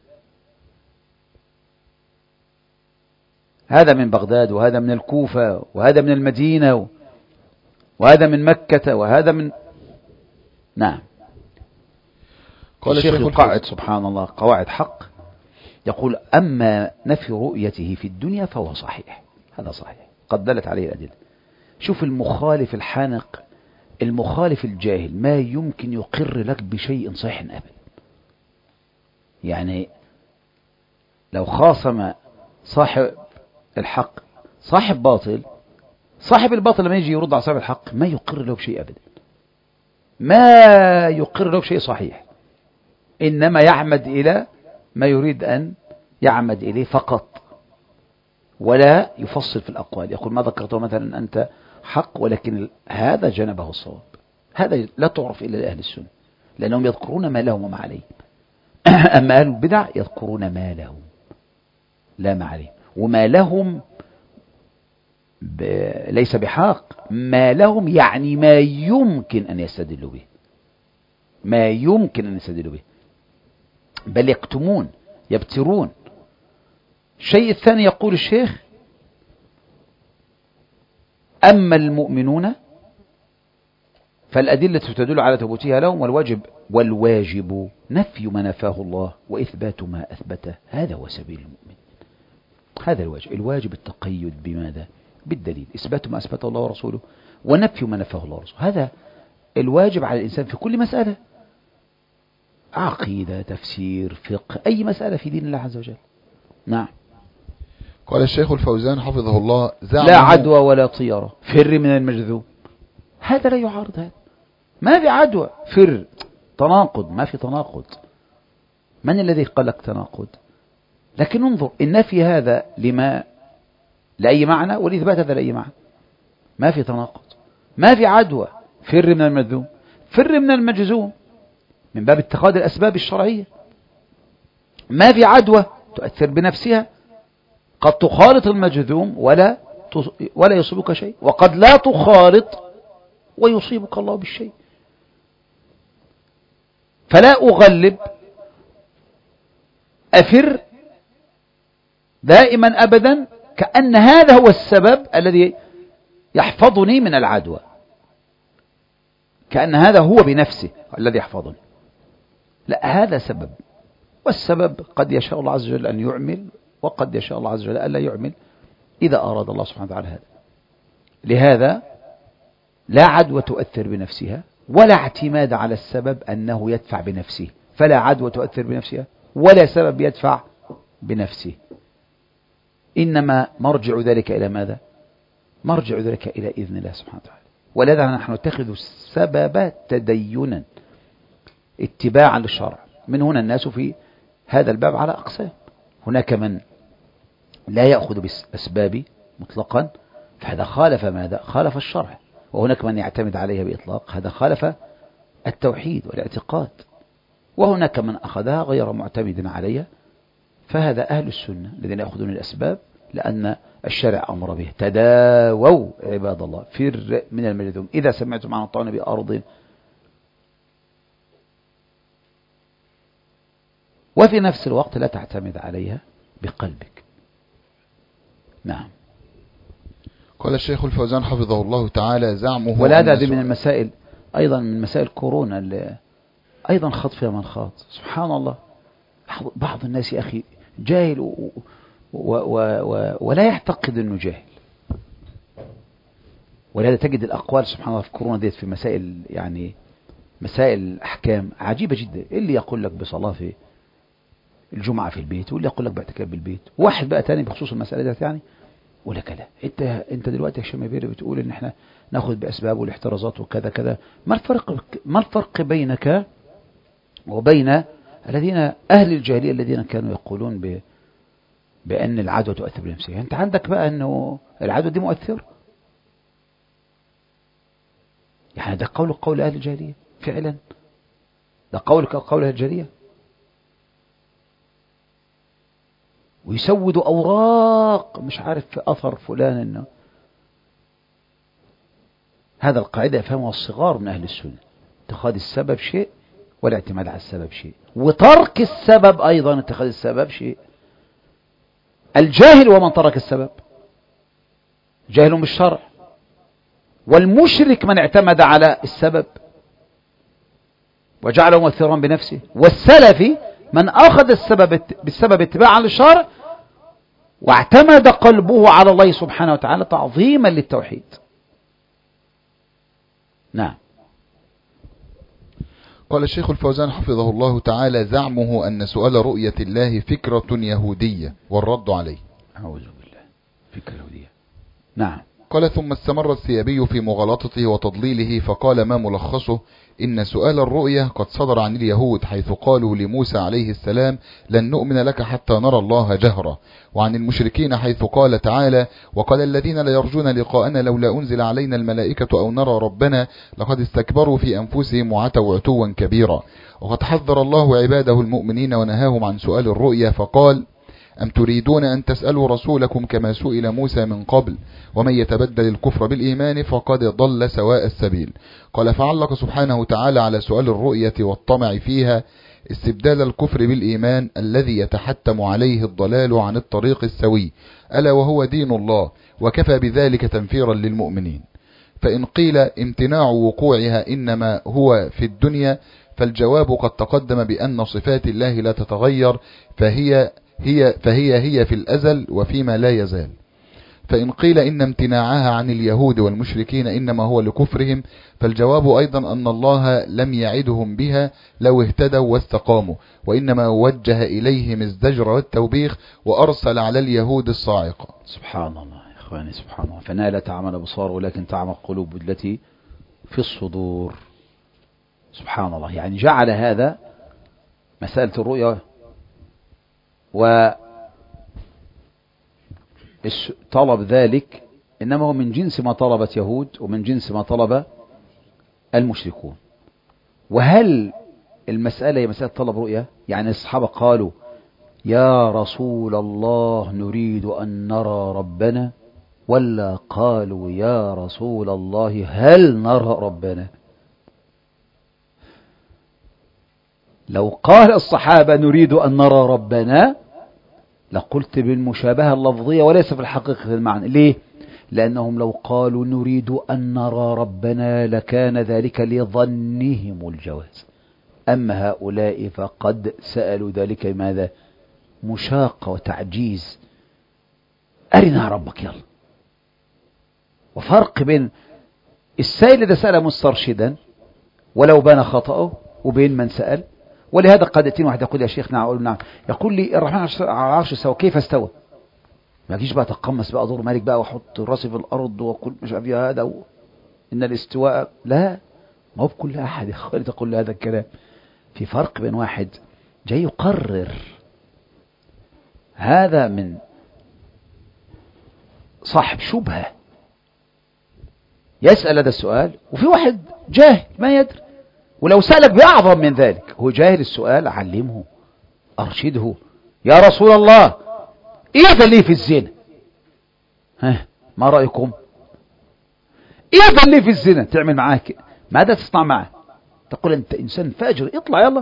هذا من بغداد، وهذا من الكوفة، وهذا من المدينة، وهذا من مكة، وهذا من نعم. قال الشيخ يقعد سبحان الله قواعد حق، يقول: أما نفي رؤيته في الدنيا فهو صحيح، هذا صحيح قد دلت عليه الأدلة. شوف المخالف الحانق، المخالف الجاهل ما يمكن يقر لك بشيء صحيح أبدا. يعني لو خاصم صاحب الحق صاحب باطل، صاحب الباطل لما يجي يرد على صاحب الحق ما يقر له بشيء أبدا، ما يقر له بشيء صحيح، إنما يعمد إلى ما يريد أن يعمد إليه فقط، ولا يفصل في الأقوال. يقول ما ذكرته مثلا أنت حق، ولكن هذا جنبه الصواب. هذا لا تعرف إلا لأهل السنة، لأنهم يذكرون ما لهم وما عليهم. أما أهل البدع يذكرون ما لهم لا ما عليهم، وما لهم ليس بحق، ما لهم يعني ما يمكن أن يستدلوا به، ما يمكن أن يستدلوا به، بل يكتمون يبترون. الشيء الثاني يقول الشيخ: أما المؤمنون فالأدلة تدل على ثبوتها لهم، والواجب نفي ما نفاه الله وإثبات ما أثبته، هذا هو سبيل المؤمن. هذا الواجب التقيد بماذا؟ بالدليل، إثبات ما أثبته الله ورسوله ونفي ما نفاه الله ورسوله. هذا الواجب على الإنسان في كل مسألة، عقيدة، تفسير، فقه، أي مسألة في دين الله عز وجل. نعم. قال الشيخ الفوزان حفظه الله: لا عدوى ولا طيرة، فر من المجذوب. هذا لا يعارض هذا، ما في عدوى. فر تناقض، ما في تناقض. من الذي قال لك تناقض؟ لكن انظر، النفي هذا لأي معنى، والإثبات هذا لأي معنى. ما في تناقض، ما في عدوى. فر من المذموم، فر من المجزوم، من باب اتخاذ الأسباب الشرعية. ما في عدوى تؤثر بنفسها، قد تخالط المجذوم ولا يصيبك شيء، وقد لا تخالط ويصيبك الله بالشيء. فلا أغلب، أفر دائما أبدا كأن هذا هو السبب الذي يحفظني من العدوى، كأن هذا هو بنفسه الذي يحفظني. لا، هذا سبب، والسبب قد يشاء الله عز وجل أن يعمل، وقد يشاء الله عز وجل ألا يعمل إذا أراد الله سبحانه وتعالى هذا. لهذا لا عدوى تؤثر بنفسها، ولا اعتماد على السبب أنه يدفع بنفسه. فلا عدوى تؤثر بنفسها، ولا سبب يدفع بنفسه. إنما مرجع ذلك إلى ماذا؟ مرجع ذلك إلى إذن الله سبحانه وتعالى. ولذا نحن نتخذ السبب تدينا اتباعا للشرع. من هنا الناس في هذا الباب على أقسام. هناك من لا يأخذ بالأسباب مطلقا، فهذا خالف ماذا؟ خالف الشرع. وهناك من يعتمد عليها بإطلاق، هذا خالف التوحيد والاعتقاد. وهناك من أخذها غير معتمد عليها، فهذا أهل السنة الذين يأخذون الأسباب لأن الشرع أمر به. تداووا عباد الله، فر من المجذوم إذا سمعتم عن الطعن بأرض. وفي نفس الوقت لا تعتمد عليها بقلبك. نعم. قال الشيخ الفوزان حفظه الله تعالى زعمه، ولا هذه من المسائل أيضا، من مسائل كورونا اللي أيضا خاض فيها من خاض. سبحان الله، بعض الناس يا أخي جاهل ولا يعتقد أنه جاهل. ولهذا تجد الأقوال سبحان الله في كورونا ديت في مسائل، يعني مسائل أحكام عجيبة جدا. اللي يقول لك بصلاة في الجمعة في البيت، واللي يقول لك باعتكاف بالبيت. واحد بقى تاني بخصوص المسألة ديت يعني ولا كذا. انت دلوقتي يا شمبيري بتقول ان احنا ناخذ باسباب والاحترازات وكذا كذا. ما الفرق بينك وبين الذين اهل الجاهليه الذين كانوا يقولون بان العدوى تؤثر بنفسها؟ انت عندك بقى انه العدوى دي مؤثر، يعني ده قول اهل الجاهليه فعلا، ده قول اهل الجاهليه. ويسودوا أوراق مش عارف في أثر فلان. إنه هذا القاعدة يفهمها الصغار من أهل السنة. اتخاذ السبب شيء والاعتماد على السبب شيء، وترك السبب أيضا اتخاذ السبب شيء. الجاهل ومن ترك السبب جاهل بالشرع، والمشرك من اعتمد على السبب وجعله مؤثرا بنفسه، والسلفي من أخذ بالسبب اتباعا للشرع واعتمد قلبه على الله سبحانه وتعالى تعظيما للتوحيد. نعم. قال الشيخ الفوزان حفظه الله تعالى زعمه أن سؤال رؤية الله فكرة يهودية والرد عليه. أعوذ بالله، فكرة يهودية. نعم. قال ثم استمر الثيابي في مغالطته وتضليله فقال ما ملخصه؟ إن سؤال الرؤية قد صدر عن اليهود حيث قالوا لموسى عليه السلام لن نؤمن لك حتى نرى الله جهرة، وعن المشركين حيث قال تعالى وقال الذين لا يرجون لقاءنا لولا أنزل علينا الملائكة أو نرى ربنا لقد استكبروا في أنفسهم وعتوا عتوا كبيرا. وقد حذر الله عباده المؤمنين ونهاهم عن سؤال الرؤية فقال أم تريدون أن تسألوا رسولكم كما سئل موسى من قبل ومن يتبدل الكفر بالإيمان فقد ضل سواء السبيل. قال فعلق سبحانه وتعالى على سؤال الرؤية والطمع فيها استبدال الكفر بالإيمان الذي يتحتم عليه الضلال عن الطريق السوي ألا وهو دين الله، وكفى بذلك تنفيرا للمؤمنين. فإن قيل امتناع وقوعها إنما هو في الدنيا فالجواب قد تقدم بأن صفات الله لا تتغير فهي في الأزل وفيما لا يزال. فإن قيل إن امتناعها عن اليهود والمشركين إنما هو لكفرهم فالجواب أيضا أن الله لم يعدهم بها لو اهتدوا واستقاموا، وإنما وجه إليهم الزجر والتوبيخ وأرسل على اليهود الصاعقة. سبحان الله يا إخواني، سبحان الله. فإنها لا تعمل أبصار ولكن تعمل قلوب التي في الصدور. سبحان الله، يعني جعل هذا مسألة الرؤيا وطلب ذلك إنما هو من جنس ما طلبت يهود ومن جنس ما طلب المشركون. وهل المسألة هي مسألة طلب رؤيا؟ يعني الصحابة قالوا يا رسول الله نريد أن نرى ربنا، ولا قالوا يا رسول الله هل نرى ربنا؟ لو قال الصحابة نريد أن نرى ربنا لقلت بالمشابهة اللفظية وليس في الحقيقة المعنى. ليه؟ لأنهم لو قالوا نريد أن نرى ربنا لكان ذلك لظنهم الجواز، أما هؤلاء فقد سألوا ذلك ماذا؟ مشاقة وتعجيز. أرنا ربك يلا. وفرق بين السائل إذا سأل مسترشدا ولو بان خطأه وبين من سأل. ولهذا قد يأتيني واحد يقول يا شيخ نعم، أقول نعم، يقول لي الرحمن على العرش استوى، كيف استوى؟ ما جيش بقى تقمص بقى دور مالك بقى واحط راسي في الأرض وأقول مش عارف هذا إن الاستواء، لا، ما هو بكل أحد يا تقول هذا الكلام. في فرق بين واحد جاي يقرر هذا من صاحب شبهة يسأل هذا السؤال، وفي واحد جاهل ما يدري، ولو سألك بأعظم من ذلك هو جاهل السؤال علمه أرشده. يا رسول الله إذن لي في الزنا، ها ما رأيكم؟ إذن لي في الزنا، تعمل معاك ماذا تصنع معه؟ تقول أنت إنسان فاجر اطلع يلا.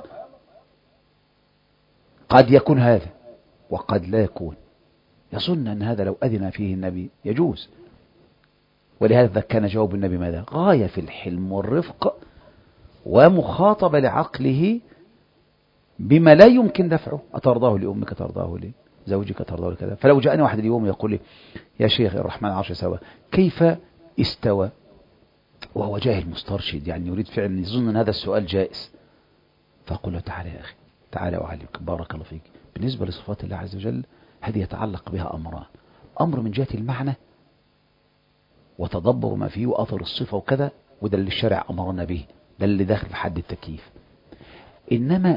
قد يكون هذا وقد لا يكون، يظن أن هذا لو أذن فيه النبي يجوز. ولهذا كان جواب النبي ماذا؟ غاية في الحلم والرفق ومخاطبة لعقله بما لا يمكن دفعه. أترضاه لأمك، ترضاه لزوجك، ترضاه لكذا. فلو جاءني واحد اليوم يقول لي يا شيخ الرحمن العرش استوى، كيف استوى؟ وهو جاهل مسترشد، يعني يريد فعلا يظن أن هذا السؤال جائز، فأقول له تعالى يا أخي، تعالى وأعلمك بارك الله فيك. بالنسبة لصفات الله عز وجل هذه يتعلق بها أمران: أمر من جهة المعنى وتدبر ما فيه وأثر الصفة وكذا، وده اللي الشرع أمرنا به، ده اللي داخل في حد التكييف. إنما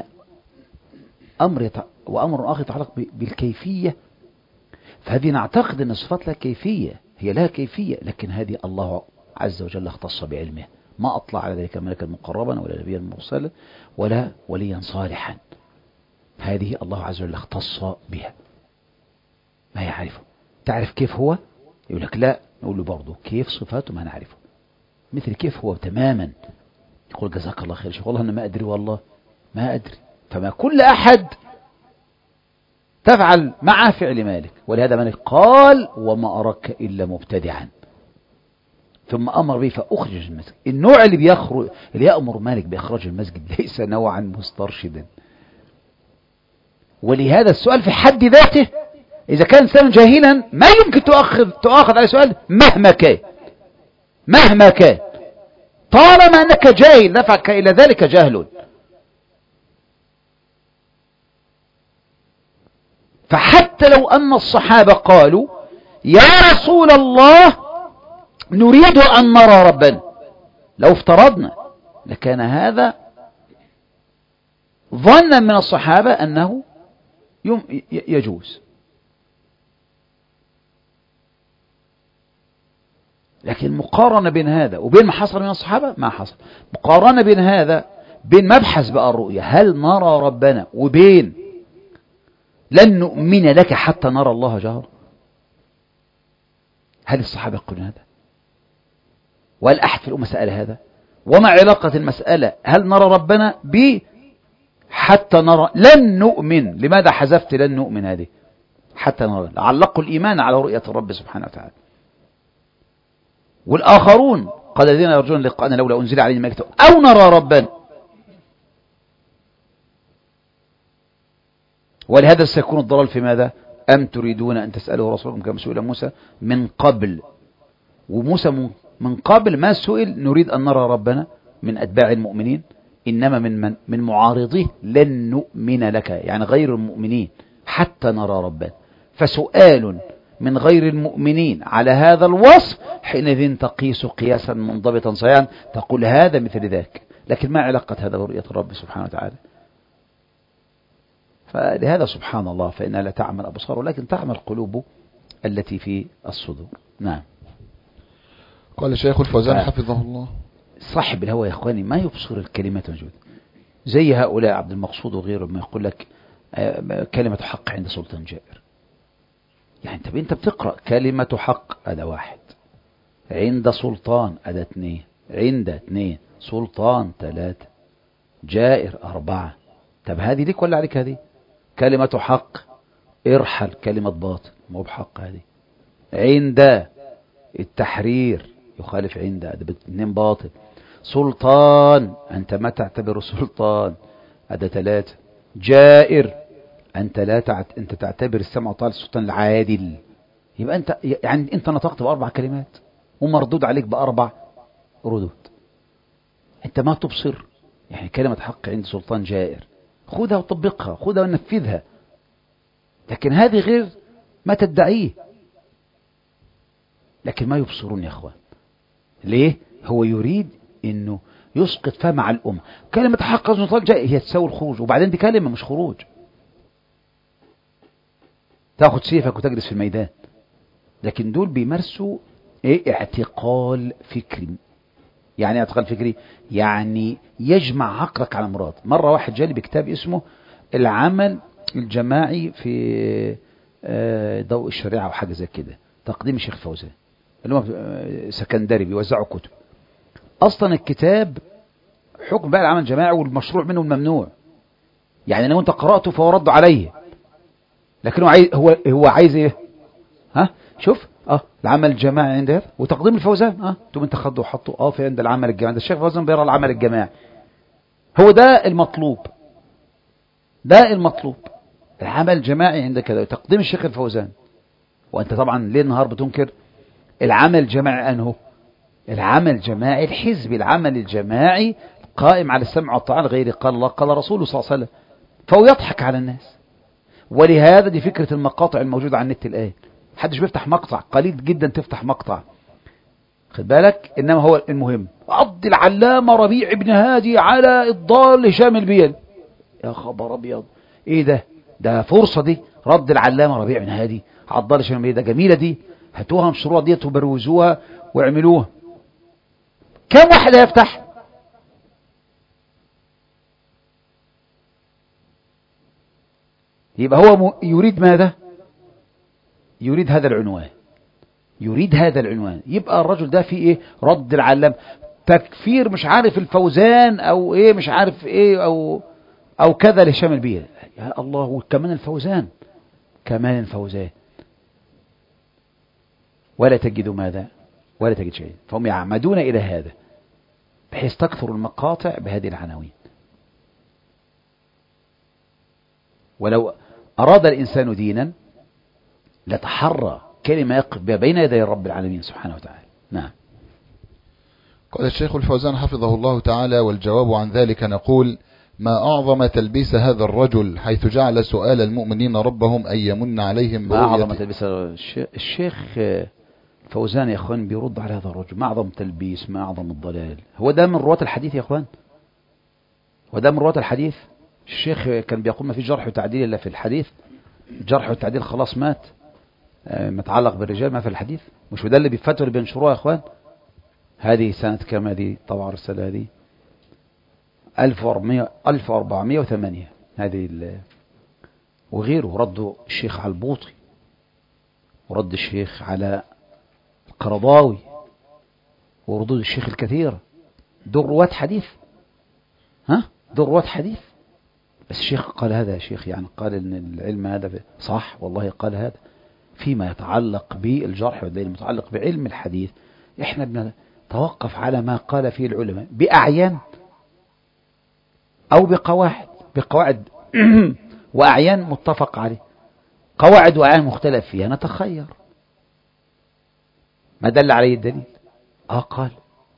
وأمر آخر يتعلق بالكيفية، فهذه نعتقد أن الصفات لها كيفية، هي لها كيفية، لكن هذه الله عز وجل اختص بعلمه، ما أطلع على ذلك ملكا مقربا ولا نبيا مرسلا ولا وليا صالحا. هذه الله عز وجل اختص بها، ما يعرفه. تعرف كيف هو؟ يقول لك لا، نقول له برضه كيف صفاته ما نعرفه، مثل كيف هو تماما. يقول جزاك الله خير شيخ، والله أنا ما أدري، والله ما أدري. فما كل أحد تفعل مع فعل مالك. ولهذا مالك قال وما أراك إلا مبتدعا، ثم أمر به فأخرج المسجد. النوع اللي بيخرج اللي يأمر مالك بإخراج المسجد ليس نوعا مسترشدا. ولهذا السؤال في حد ذاته إذا كان إنسان جاهلا ما يمكن تؤاخذ على سؤال مهما كان، مهما كان، طالما أنك جاهل دفعك إلى ذلك جهل. فحتى لو أن الصحابة قالوا يا رسول الله نريد أن نرى ربنا، لو افترضنا لكان هذا ظنا من الصحابة أنه يجوز. لكن مقارنة بين هذا وبين ما حصل من الصحابة ما حصل. مقارنة بين هذا بين مبحث بقى الرؤية هل نرى ربنا، وبين لن نؤمن لك حتى نرى الله جهرا. هل الصحابة يقولون هذا؟ وهل أحد في الأمة سأل هذا؟ وما علاقة المسألة هل نرى ربنا حتى نرى؟ لن نؤمن. لماذا حذفت لن نؤمن هذه؟ حتى نرى. علقوا الإيمان على رؤية الرب سبحانه وتعالى. والآخرون قال الذين يرجون لقاءنا لولا أنزل علينا ملائكة أو نرى ربنا. ولهذا سيكون الضلال في ماذا؟ أم تريدون أن تسألوا رسولكم كما سئل موسى من قبل. وموسى من قبل ما سئل نريد أن نرى ربنا من أتباع المؤمنين، إنما من معارضيه لن نؤمن لك، يعني غير المؤمنين حتى نرى ربنا. فسؤال من غير المؤمنين على هذا الوصف، حينئذ تقيس قياسا منضبطا صحيحا تقول هذا مثل ذاك. لكن ما علاقة هذا برؤية الرب سبحانه وتعالى؟ فلهذا سبحان الله فإنها لا تعمل أبصار ولكن تعمل قلوب التي في الصدور. نعم. قال الشيخ الفوزان حفظه الله: صاحب الهوى يا إخواني ما يبصر الكلمات موجودة، زي هؤلاء عبد المقصود وغيره ما يقول لك كلمة حق عند سلطان جائر. يعني انت بتقرأ كلمة حق هذا واحد، عند سلطان هذا اثنين، عند اثنين، سلطان ثلاثة، جائر أربعة. طب هذه ليك ولا عليك؟ هذه كلمة حق ارحل، كلمة باطل مو بحق. هذه عند التحرير يخالف عند، هذا اثنين باطل. سلطان أنت ما تعتبره سلطان، هذا ثلاثة. جائر أنت أنت تعتبر السمع والطاعة السلطان العادل. يبقى أنت نطقت بأربع كلمات ومردود عليك بأربع ردود. أنت ما تبصر يعني كلمة حق عند سلطان جائر، خذها وطبقها، خذها ونفذها. لكن هذه غير ما تدعيه. لكن ما يبصرون يا أخوان. ليه؟ هو يريد إنه يسقط فيها مع الأمة. كلمة حق عند سلطان جائر هي تساوي الخروج، وبعدين دي كلمة مش خروج. تاخد سيفك وتجلس في الميدان. لكن دول بيمارسوا اعتقال فكري. يعني اعتقال فكري يعني يجمع عقلك على مراد. مرة واحد جالي بكتاب اسمه العمل الجماعي في ضوء الشريعة أو حاجة زي كده، تقديم الشيخ فوزان اللي هو سكندري بيوزعوا كتب. أصلا الكتاب حكم بقى العمل الجماعي والمشروع منه الممنوع. يعني لو أنت قرأته فهو رد عليه، لكن هو عايز ايه؟ شوف العمل الجماعي عنده وتقديم الفوزان تقوم انت خده وحطه في عند العمل الجماعي. ده الشيخ فوزان بيرى العمل الجماعي هو ده المطلوب، ده المطلوب. العمل الجماعي عند كذا وتقديم الشيخ الفوزان. وانت طبعا ليل نهار بتنكر العمل الجماعي. انه العمل الجماعي الحزبي، العمل الجماعي قائم على السمع والطاعة غير قال الله قال رسوله صلى الله عليه وسلم. فهو يضحك على الناس. ولهذا دي فكرة المقاطع الموجودة على النت الآن. محدش بيفتح مقطع، قليل جدا تفتح مقطع، خد بالك. إنما هو المهم عض العلامة ربيع بن هادي على الضال هشام البيل. يا خبر أبيض، إيه ده فرصة دي، رد العلامة ربيع بن هادي على الضال هشام البيل. ده جميلة دي، هاتوها مشروع ديت وبروزوها واعملوها. كم واحد هيفتح؟ يبقى هو يريد ماذا؟ يريد هذا العنوان، يريد هذا العنوان. يبقى الرجل ده فيه ايه؟ رد العلام، تكفير مش عارف الفوزان او ايه مش عارف ايه او كذا لهشام البيل. يا الله، وكمان الفوزان، كمان الفوزان. ولا تجد ماذا؟ ولا تجد شيء. فهم يعمدون الى هذا بحيث تكثر المقاطع بهذه العناوين. ولو أراد الإنسان دينا لتحرى كلمة يقف بها بين يدي رب العالمين سبحانه وتعالى. نعم. قال الشيخ الفوزان حفظه الله تعالى: والجواب عن ذلك نقول: ما أعظم تلبيس هذا الرجل حيث جعل سؤال المؤمنين ربهم أن يمن عليهم ما أعظم تلبيس الشيخ فوزان يا أخوان بيرد على هذا الرجل. ما أعظم تلبيس، ما أعظم الضلال. هو ده من رواة الحديث يا أخوان، هو ده من رواة الحديث. الشيخ كان بيقول ما في جرح وتعديل إلا في الحديث. الجرح والتعديل خلاص مات، متعلق بالرجال ما في الحديث. مش ده اللي بيفتوا اللي بينشروها يا أخوان؟ هذه سنة كم هذه طبعا الرسالة هذه؟ 1408 هذه. وغيره ردوا الشيخ على البوطي، ورد الشيخ على القرضاوي، وردود الشيخ الكثيرة. دول رواة حديث، دول رواة حديث. بس الشيخ قال هذا يا شيخ، يعني قال ان العلم هذا صح، والله قال هذا فيما يتعلق بالجرح والتعديل المتعلق بعلم الحديث. احنا بنتوقف على ما قال فيه العلماء بأعيان او بقواعد وأعيان متفق عليه. قواعد وأعيان مختلف فيها نتخير ما دل عليه الدليل. قال،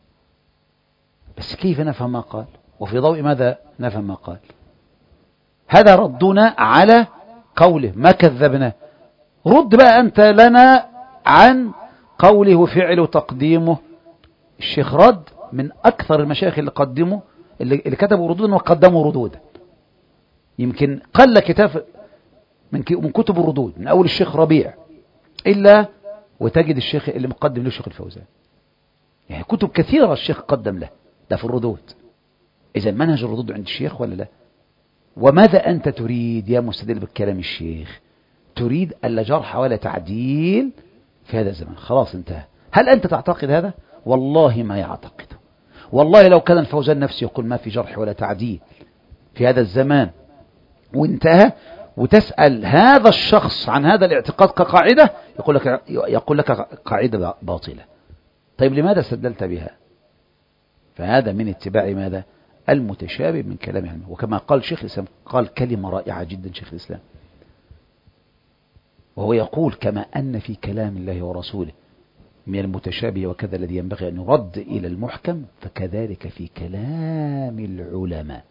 بس كيف نفهم ما قال وفي ضوء ماذا نفهم ما قال؟ هذا ردنا على قوله، ما كذبنا رد بقى أنت لنا عن قوله وفعله وتقديمه. الشيخ رد من أكثر المشايخ اللي قدموا اللي كتبوا ردودا وقدموا ردودا. يمكن قل كتاب من كتب الردود من أول الشيخ ربيع إلا وتجد الشيخ اللي مقدم له الشيخ الفوزان. يعني كتب كثيرة الشيخ قدم له ده في الردود. إذا منهج الردود عند الشيخ ولا لا؟ وماذا أنت تريد يا مستدل بالكلام الشيخ؟ تريد ألا جرح ولا تعديل في هذا الزمان. خلاص انتهى. هل أنت تعتقد هذا؟ والله ما يعتقده. والله لو كان الفوزان نفسه يقول ما في جرح ولا تعديل في هذا الزمان وانتهى، وتسأل هذا الشخص عن هذا الاعتقاد كقاعدة يقول لك قاعدة باطلة. طيب لماذا استدلت بها؟ فهذا من اتباع ماذا؟ المتشابه من كلام علمه. وكما قال شيخ الإسلام قال كلمة رائعة جدا شيخ الإسلام، وهو يقول كما أن في كلام الله ورسوله من المتشابه وكذا الذي ينبغي أن يرد إلى المحكم، فكذلك في كلام العلماء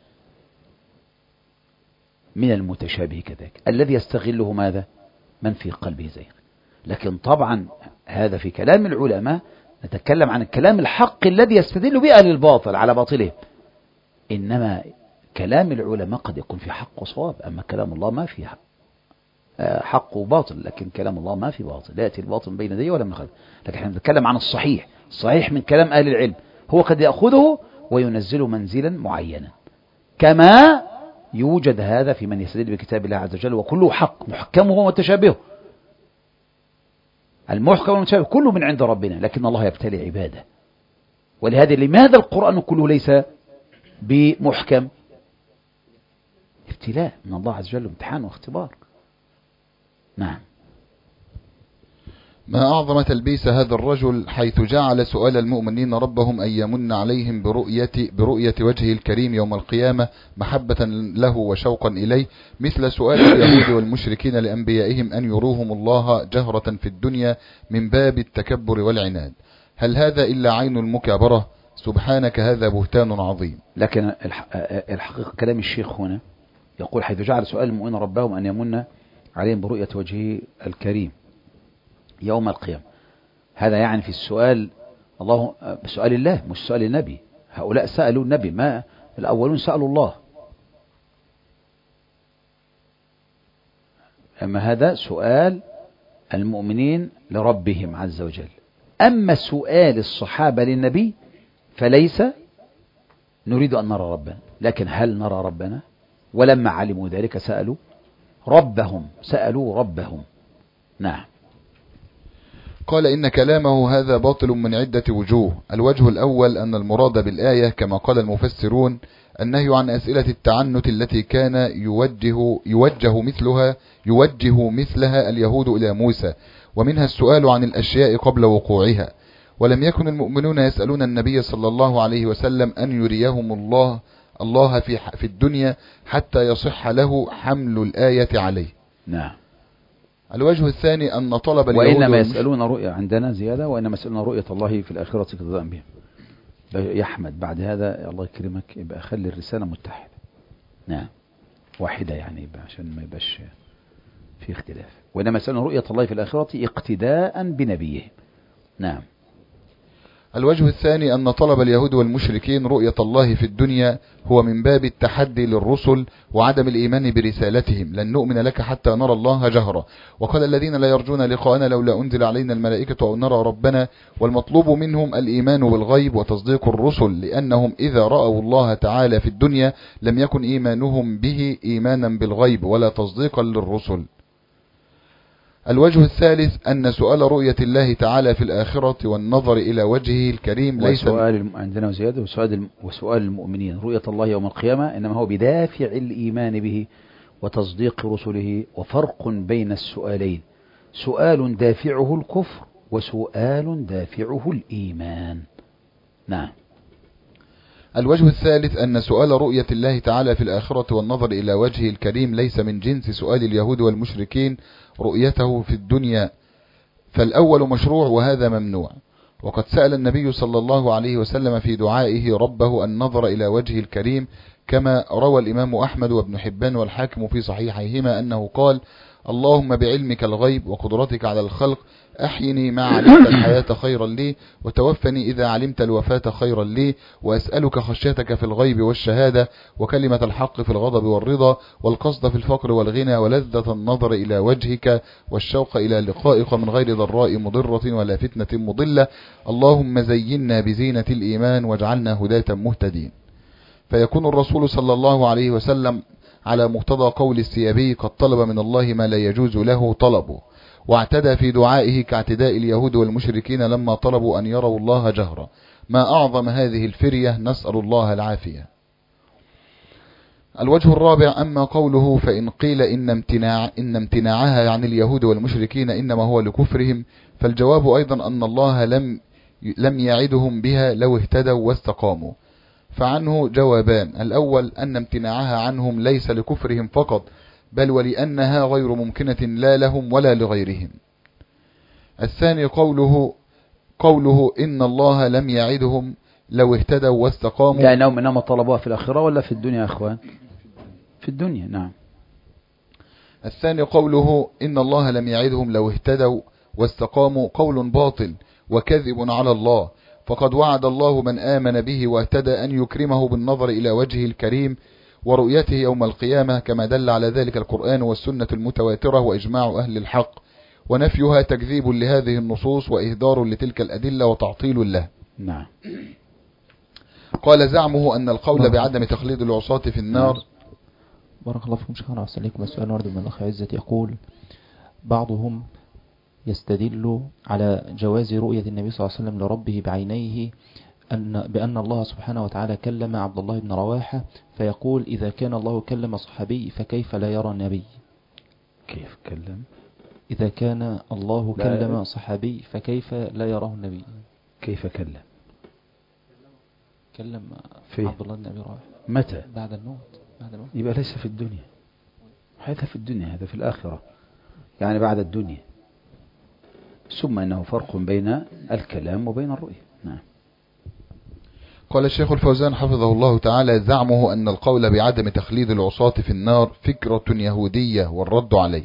من المتشابه كذلك الذي يستغله ماذا؟ من في قلبه زيغ. لكن طبعا هذا في كلام العلماء، نتكلم عن الكلام الحق الذي يستدل به أهل الباطل على باطله. إنما كلام العلماء قد يكون في حق وصواب، أما كلام الله ما في حق وباطل. لكن كلام الله ما في باطل، لا يأتي الباطل بين يديه ولا من خلفه. لكن احنا نتكلم عن الصحيح، الصحيح من كلام أهل العلم، هو قد يأخذه وينزله منزلا معينا، كما يوجد هذا في من يستدل بكتاب الله عز وجل وكله حق محكمه ومتشابهه. المحكم والمتشابه كله من عند ربنا، لكن الله يبتلي عباده. ولهذا لماذا القرآن كله ليس بمحكم؟ ابتلاء من الله عز وجل، امتحان واختبار. نعم. ما أعظم تلبيس هذا الرجل حيث جعل سؤال المؤمنين ربهم أن يمن عليهم برؤية وجهه الكريم يوم القيامة محبة له وشوقا إليه، مثل سؤال اليهود والمشركين لأنبيائهم أن يروهم الله جهرة في الدنيا من باب التكبر والعناد. هل هذا إلا عين المكابرة؟ سبحانك هذا بهتان عظيم. لكن الحقيقة كلام الشيخ هنا يقول حيث جعل سؤال المؤمنين ربهم أن يمن عليهم برؤية وجهه الكريم يوم القيامة، هذا يعني في السؤال الله، سؤال الله مش سؤال النبي. هؤلاء سألوا النبي، ما الأولون سألوا الله، أما هذا سؤال المؤمنين لربهم عز وجل. أما سؤال الصحابة للنبي فليس نريد أن نرى ربنا، لكن هل نرى ربنا؟ ولما علموا ذلك سألوا ربهم. نعم. قال إن كلامه هذا باطل من عدة وجوه. الوجه الأول أن المراد بالآية كما قال المفسرون النهي عن أسئلة التعنت التي كان يوجه مثلها اليهود إلى موسى، ومنها السؤال عن الأشياء قبل وقوعها. ولم يكن المؤمنون يسألون النبي صلى الله عليه وسلم أن يريهم الله في الدنيا حتى يصح له حمل الآية عليه. نعم. الوجه الثاني أن طلب اليهود وإنما يسألون رؤية عندنا زيادة، وإنما يسألون رؤية الله في الآخرة اقتداء بهم. يا أحمد بعد هذا الله يكرمك يبقى خلي الرسالة متحدة. نعم واحدة يعني يبقى عشان ما يبقاش في اختلاف. وإنما يسألون رؤية الله في الآخرة اقتداء بنبيه. نعم. الوجه الثاني أن طلب اليهود والمشركين رؤية الله في الدنيا هو من باب التحدي للرسل وعدم الإيمان برسالتهم، لن نؤمن لك حتى نرى الله جهرا. وقال الذين لا يرجون لقاءنا لولا أنزل علينا الملائكة أو نرى ربنا. والمطلوب منهم الإيمان بالغيب وتصديق الرسل، لأنهم إذا رأوا الله تعالى في الدنيا لم يكن إيمانهم به إيمانا بالغيب ولا تصديقا للرسل. الوجه الثالث أن سؤال رؤية الله تعالى في الآخرة والنظر إلى وجهه الكريم ليس عندنا زيادة وسؤال المؤمنين رؤية الله يوم القيامة إنما هو بدافع الإيمان به وتصديق رسله. وفرق بين السؤالين، سؤال دافعه الكفر وسؤال دافعه الإيمان. نعم. الوجه الثالث أن سؤال رؤية الله تعالى في الآخرة والنظر إلى وجهه الكريم ليس من جنس سؤال اليهود والمشركين رؤيته في الدنيا، فالأول مشروع وهذا ممنوع. وقد سأل النبي صلى الله عليه وسلم في دعائه ربه النظر إلى وجهه الكريم، كما روى الإمام أحمد وابن حبان والحاكم في صحيحيهما أنه قال اللهم بعلمك الغيب وقدرتك على الخلق أحيني ما علمت الحياة خيرا لي، وتوفني إذا علمت الوفاة خيرا لي، وأسألك خشيتك في الغيب والشهادة، وكلمة الحق في الغضب والرضا، والقصد في الفقر والغنى، ولذة النظر إلى وجهك، والشوق إلى لقائك من غير ضراء مضرة ولا فتنة مضلة. اللهم زينا بزينة الإيمان واجعلنا هداة مهتدين. فيكون الرسول صلى الله عليه وسلم على مقتضى قول السيابي قد طلب من الله ما لا يجوز له طلبه، واعتدى في دعائه كاعتداء اليهود والمشركين لما طلبوا أن يروا الله جهرا. ما أعظم هذه الفرية، نسأل الله العافية. الوجه الرابع: أما قوله فإن قيل إن امتناعها عن اليهود والمشركين إنما هو لكفرهم، فالجواب أيضا أن الله لم يعدهم بها لو اهتدوا واستقاموا. فعنه جوابان: الأول أن امتناعها عنهم ليس لكفرهم فقط، بل ولأنها غير ممكنة لا لهم ولا لغيرهم. الثاني قوله إن الله لم يعدهم لو اهتدوا واستقاموا، يعني إنما طلبوها في الآخرة ولا في الدنيا يا أخوان؟ في الدنيا، نعم. الثاني قوله إن الله لم يعدهم لو اهتدوا واستقاموا قول باطل وكذب على الله، فقد وعد الله من آمن به واهتدى أن يكرمه بالنظر إلى وجهه الكريم ورؤيته يوم القيامة، كما دل على ذلك القرآن والسنة المتواترة وإجماع أهل الحق، ونفيها تكذيب لهذه النصوص وإهدار لتلك الأدلة وتعطيل له. نعم. قال: زعمه أن القول بعدم تخليد العصاة في النار. بارك الله فيكم شيخنا وأحسن إليكم. السؤال ورد من الأخ عزت يقول: بعضهم يستدل على جواز رؤية النبي صلى الله عليه وسلم لربه بعينيه بأن الله سبحانه وتعالى كلم عبد الله بن رواحة، فيقول: إذا كان الله كلم صحابي فكيف لا يرى النبي؟ كيف كلم؟ إذا كان الله كلم صحابي فكيف لا يراه النبي؟ كيف كلم عبد الله بن أبي رواحة متى؟ بعد الموت. يبقى ليس في الدنيا، هذا في الدنيا، هذا في الآخرة، يعني بعد الدنيا. ثم أنه فرق بين الكلام وبين الرؤية. نعم. قال الشيخ الفوزان حفظه الله تعالى: زعمه أن القول بعدم تخليد العصاة في النار فكرة يهودية والرد عليه.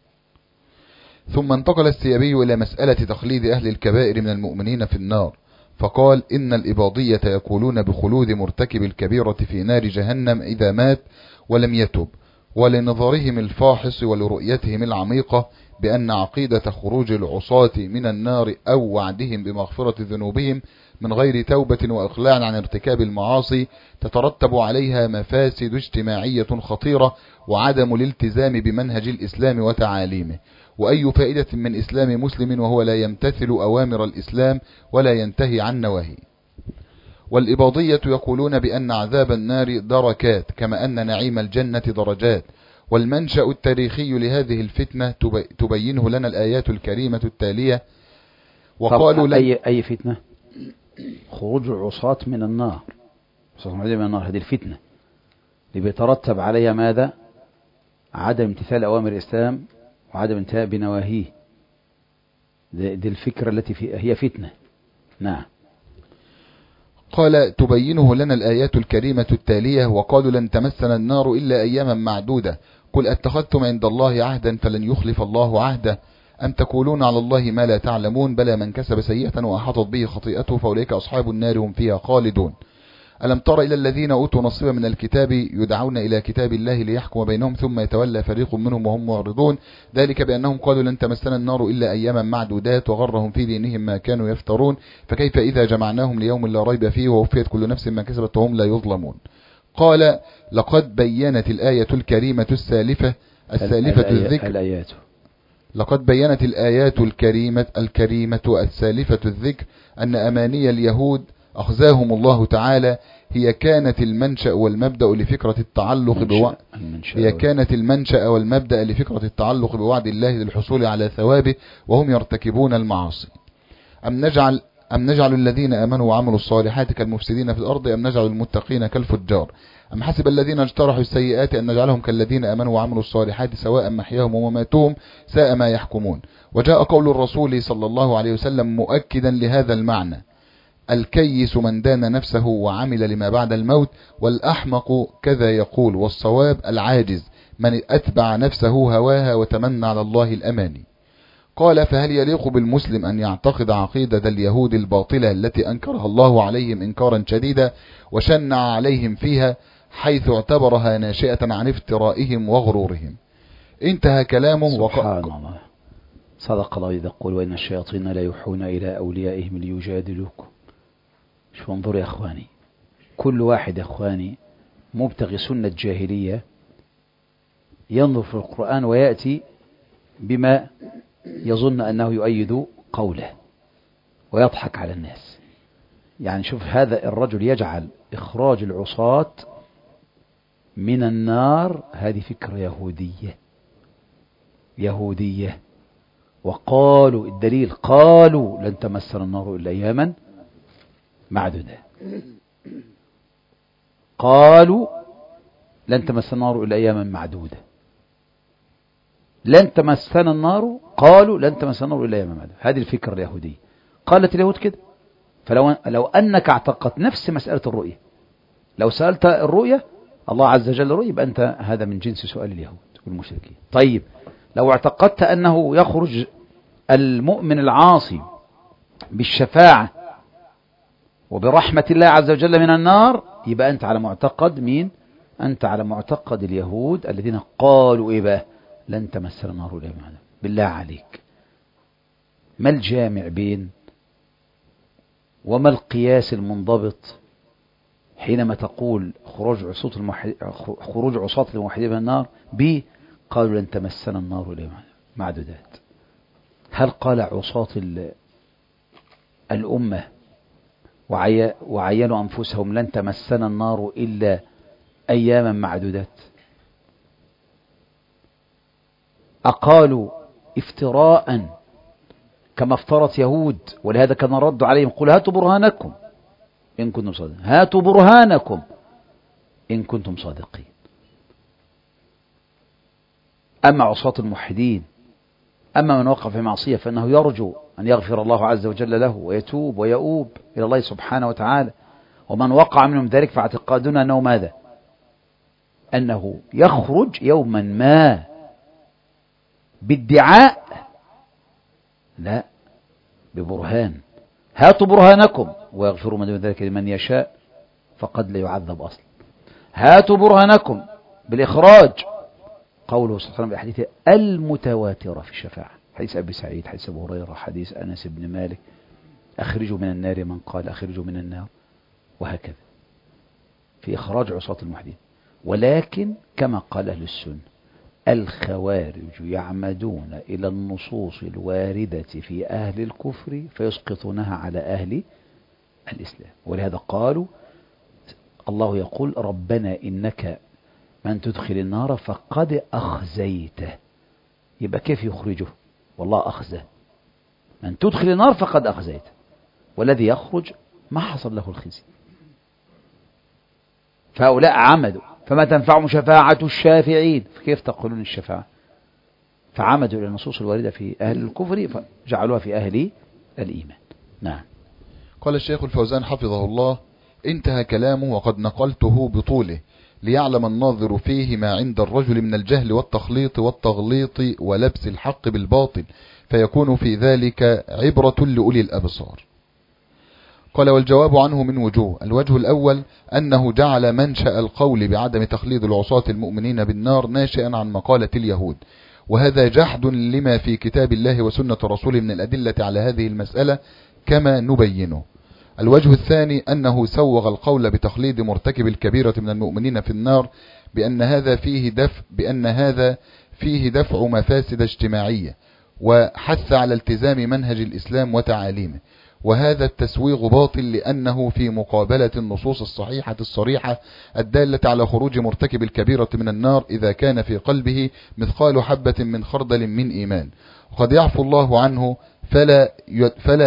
ثم انتقل السيابي إلى مسألة تخليد أهل الكبائر من المؤمنين في النار، فقال: إن الإباضية يقولون بخلود مرتكب الكبيرة في نار جهنم إذا مات ولم يتب، ولنظرهم الفاحص ولرؤيتهم العميقة بأن عقيدة خروج العصاة من النار أو وعدهم بمغفرة ذنوبهم من غير توبة وإقلاع عن ارتكاب المعاصي تترتب عليها مفاسد اجتماعية خطيرة وعدم الالتزام بمنهج الإسلام وتعاليمه، وأي فائدة من إسلام مسلم وهو لا يمتثل أوامر الإسلام ولا ينتهي عن نواهي. والإباضية يقولون بأن عذاب النار دركات كما أن نعيم الجنة درجات، والمنشأ التاريخي لهذه الفتنة تبينه لنا الآيات الكريمة التالية. وقالوا أي فتنة؟ خروج العصاة من النار، هذه الفتنة اللي بيترتب عليها ماذا؟ عدم امتثال أوامر الإسلام وعدم انتهاء بنواهيه. دي الفكرة التي هي فتنة. نعم. قال: تبينه لنا الآيات الكريمة التالية. وقالوا: لن تمسنا النار إلا أياما معدودة، قل أتخذتم عند الله عهدا فلن يخلف الله عهده، أم تقولون على الله ما لا تعلمون، بلى من كسب سيئة وأحاطت به خطيئته فأولئك أصحاب النار هم فيها خالدون. ألم تر إلى الذين أوتوا نصيبا من الكتاب يدعون إلى كتاب الله ليحكم بينهم ثم يتولى فريق منهم وهم معرضون، ذلك بأنهم قالوا لن تمسنا النار إلا أياما معدودات وغرهم في دينهم ما كانوا يفترون، فكيف إذا جمعناهم ليوم لا ريب فيه ووفيت كل نفس ما كسبت وهم لا يظلمون. قال: لقد بينت الآية الكريمة السالفة الذكر لقد بينت الآيات الكريمة السالفة الذكر أن أماني اليهود أخزاهم الله تعالى هي كانت المنشأ والمبدأ لفكرة التعلق بوعد الله للحصول على ثوابه وهم يرتكبون المعاصي. أم نجعل الذين آمنوا وعملوا الصالحات كالمفسدين في الأرض أم نجعل المتقين كالفجار أم حسب الذين اجترحوا السيئات أن نجعلهم كالذين آمنوا وعملوا الصالحات سواء محياهم ومماتهم ساء ما يحكمون. وجاء قول الرسول صلى الله عليه وسلم مؤكدا لهذا المعنى: الكيس من دان نفسه وعمل لما بعد الموت، والأحمق كذا يقول، والصواب العاجز من أتبع نفسه هواها وتمنى على الله الأماني. قال فهل يليق بالمسلم أن يعتقد عقيدة اليهود الباطلة التي أنكرها الله عليهم إنكارا شديدا وشنع عليهم فيها حيث اعتبرها ناشئة عن افترائهم وغرورهم؟ انتهى كلامه. سبحان الله. صدق الله إذا قول وإن الشياطين لا يوحون إلى أوليائهم ليجادلوكم. شو انظر يا أخواني، كل واحد يا أخواني مبتغي سنة جاهلية ينظر في القرآن ويأتي بما يظن أنه يؤيد قوله ويضحك على الناس. يعني شوف هذا الرجل يجعل إخراج العصاة من النار هذه فكرة يهودية. وقالوا الدليل قالوا لن تمسنا النار إلا أياما معدودة. قالوا لن تمسنا النار إلا أياما معدودة. لن تمسنا النار، قالوا لن تمسنا النار إلا أياما معدودة. هذه الفكرة اليهودية قالت اليهود كده. فلو أنك اعتقدت نفس مسألة الرؤية، لو سألت الرؤية الله عز وجل رؤية، يبقى أنت هذا من جنس سؤال اليهود والمشركين. طيب لو اعتقدت أنه يخرج المؤمن العاصي بالشفاعة وبرحمة الله عز وجل من النار، يبقى أنت على معتقد مين؟ أنت على معتقد اليهود الذين قالوا إيه بقى؟ لن تمسنا النار إلا أياما. بالله عليك، ما الجامع بين وما القياس المنضبط حينما تقول خروج عصاة الموحدين من النار قالوا لن تمسنا النار إلا معدودات؟ هل قال عصاة الأمة وعينوا أنفسهم لن تمسنا النار إلا أياما معدودات؟ أقالوا افتراء كما افترت يهود؟ ولهذا كان الرد عليهم قل هاتوا برهانكم إن كنتم صادقين، هاتوا برهانكم إن كنتم صادقين. أما عصاة الموحدين، أما من وقع في معصية فإنه يرجو أن يغفر الله عز وجل له ويتوب ويؤوب إلى الله سبحانه وتعالى. ومن وقع منهم ذلك فاعتقادنا أنه ماذا؟ أنه يخرج يوما ما بادعاء، لا، ببرهان. هاتوا برهانكم ويغفر من دون ذلك لمن يشاء فقد لا يعذب أصلا. هاتوا برهانكم بالإخراج، قوله صلى الله عليه وسلم بالأحاديث المتواترة في الشفاعة، حديث أبي سعيد، حديث أبو هريرة، حديث أنس بن مالك، أخرجوا من النار من قال أخرجوا من النار، وهكذا في إخراج عصاة الموحدين. ولكن كما قال أهل السنة الخوارج يعمدون إلى النصوص الواردة في أهل الكفر فيسقطونها على أهل الإسلام. ولهذا قالوا الله يقول ربنا إنك من تدخل النار فقد أخزيته. يبقى كيف يخرجه؟ والله أخزى. من تدخل النار فقد أخزيته، والذي يخرج ما حصل له الخزي. فهؤلاء عمدوا فما تنفعهم شفاعة الشافعين، فكيف تقولون الشفاعة؟ فعمدوا إلى النصوص الواردة في أهل الكفر فجعلوها في أهل الإيمان. نعم. قال الشيخ الفوزان حفظه الله انتهى كلامه وقد نقلته بطوله ليعلم الناظر فيه ما عند الرجل من الجهل والتخليط والتغليط ولبس الحق بالباطل، فيكون في ذلك عبرة لأولي الأبصار. قال والجواب عنه من وجوه. الوجه الأول أنه جعل منشأ القول بعدم تخليد العصاة المؤمنين بالنار ناشئا عن مقالة اليهود، وهذا جحد لما في كتاب الله وسنة رسوله من الأدلة على هذه المسألة كما نبينه. الوجه الثاني أنه سوغ القول بتخليد مرتكب الكبيرة من المؤمنين في النار بأن هذا فيه دفع مفاسد اجتماعية، وحث على التزام منهج الإسلام وتعاليمه، وهذا التسويغ باطل لأنه في مقابلة النصوص الصحيحة الصريحة الدالة على خروج مرتكب الكبيرة من النار إذا كان في قلبه مثقال حبة من خردل من إيمان، وقد يعفو الله عنه فلا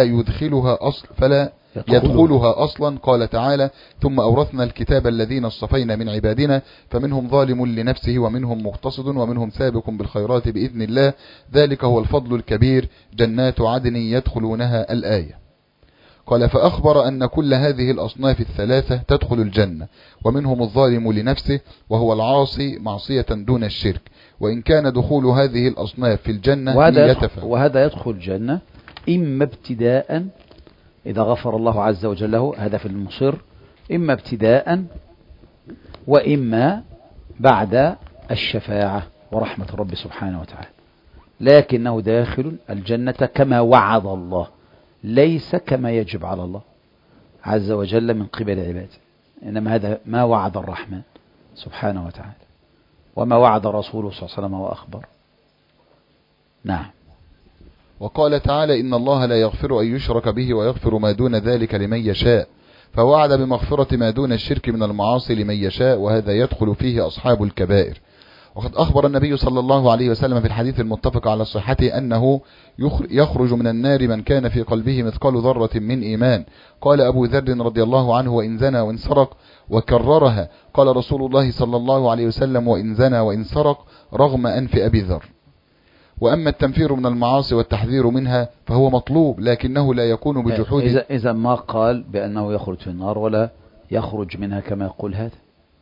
يدخلها أصلا. قال تعالى ثم أورثنا الكتاب الذين اصطفينا من عبادنا فمنهم ظالم لنفسه ومنهم مقتصد ومنهم سابق بالخيرات بإذن الله ذلك هو الفضل الكبير جنات عدن يدخلونها الآية. قال فأخبر أن كل هذه الأصناف الثلاثة تدخل الجنة، ومنهم الظالم لنفسه وهو العاصي معصية دون الشرك، وإن كان دخول هذه الأصناف في الجنة وهذا يدخل الجنة إما ابتداء إذا غفر الله عز وجل له، هذا في المصر، إما ابتداء وإما بعد الشفاعة ورحمة الرب سبحانه وتعالى، لكنه داخل الجنة كما وعد الله، ليس كما يجب على الله عز وجل من قبل عباده، إنما هذا ما وعد الرحمن سبحانه وتعالى وما وعد رسوله صلى الله عليه وسلم وأخبر. نعم. وقال تعالى إن الله لا يغفر أن يشرك به ويغفر ما دون ذلك لمن يشاء، فوعد بمغفرة ما دون الشرك من المعاصي لمن يشاء، وهذا يدخل فيه أصحاب الكبائر. وقد أخبر النبي صلى الله عليه وسلم في الحديث المتفق على صحته أنه يخرج من النار من كان في قلبه مثقال ذرة من إيمان. قال أبو ذر رضي الله عنه وإن زنى وإن سرق، وكررها قال رسول الله صلى الله عليه وسلم وإن زنى وإن سرق رغم أنف أبي ذر. وأما التنفير من المعاصي والتحذير منها فهو مطلوب، لكنه لا يكون بجحود. إذا ما قال بأنه يخرج في النار ولا يخرج منها كما يقول هذا.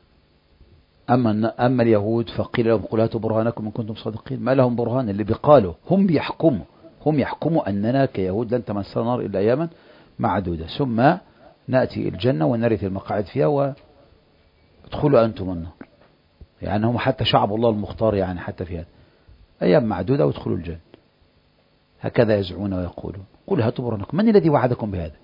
أما اليهود فقيل لهم قل هاتوا برهانكم إن كنتم صادقين، ما لهم برهان؟ اللي بيقالوا هم يحكموا أننا كيهود لن تمسنا النار إلا أياما معدودة، ثم نأتي الجنة ونرث المقاعد فيها وادخلوا أنتم النار، يعني هم حتى شعب الله المختار، يعني حتى في هذا أيام معدودة وادخلوا الجنة، هكذا يزعون ويقولون. قل هاتوا برهانكم، من الذي وعدكم بهذا؟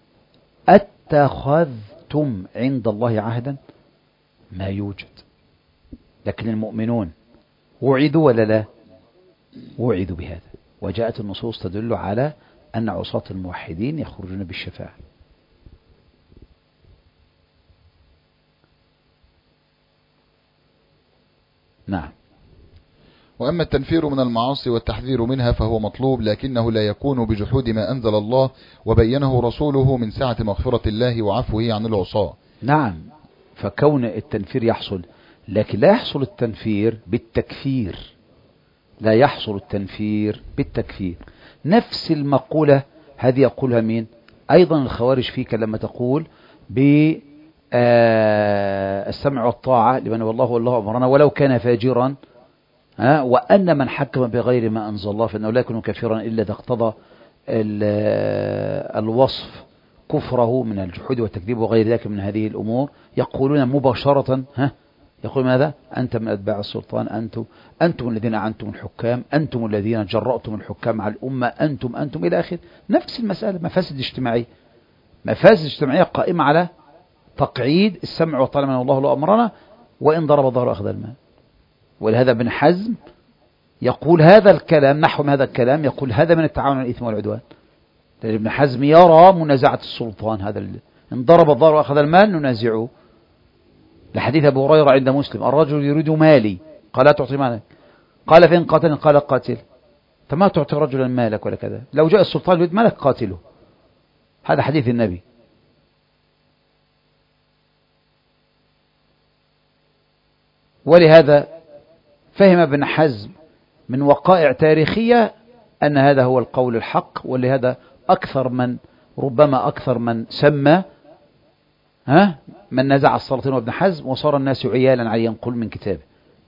اتخذتم عند الله عهدا؟ ما يوجد. لكن المؤمنون وعدوا ولا لا؟ وعدوا بهذا، وجاءت النصوص تدل على أن عصاة الموحدين يخرجون بالشفاعة. نعم. وأما التنفير من المعاصي والتحذير منها فهو مطلوب، لكنه لا يكون بجحود ما أنزل الله وبينه رسوله من سعة مغفرة الله وعفوه عن العصاة. نعم، فكون التنفير يحصل، لكن لا يحصل التنفير بالتكفير، لا يحصل التنفير بالتكفير. نفس المقولة هذه يقولها مين؟ أيضا الخوارج فيك لما تقول بالسمع والطاعة لمن والله أمرنا ولو كان فاجرا، وأن من حكم بغير ما أنزل الله فإنه لا يكون كافرا إلا إذا اقتضى الوصف كفره من الجحود والتكذيب وغير ذلك من هذه الأمور، يقولون مباشرة يقول ماذا؟ أنت من أتباع السلطان، أنتم الذين أعنتم الحكام، أنتم الذين جرأتم الحكام على الأمة، أنتم إلى آخر. نفس المسألة، مفاسد اجتماعية قائمة على تقعيد السمع والطاعة من الله لا أمرنا، وإن ضرب ظهر أخذ المال. ولهذا ابن حزم يقول هذا الكلام، نحو هذا الكلام، يقول هذا من التعاون على الإثم والعدوان. لأن ابن حزم يرى منازعة السلطان، هذا إن ضرب الظهر وأخذ المال ننازعه. لحديث أبو هريرة عند مسلم الرجل يريد مالي قال لا تعطي مالك، قال فإن قاتل قال قاتل. فما تعطي رجلا مالك ولا كذا، لو جاء السلطان يريد مالك قاتله. هذا حديث النبي. ولهذا فهم ابن حزم من وقائع تاريخية أن هذا هو القول الحق، ولهذا ربما أكثر من سمى من نزع السلاطين وابن حزم، وصار الناس عيالا على ينقل من كتابه.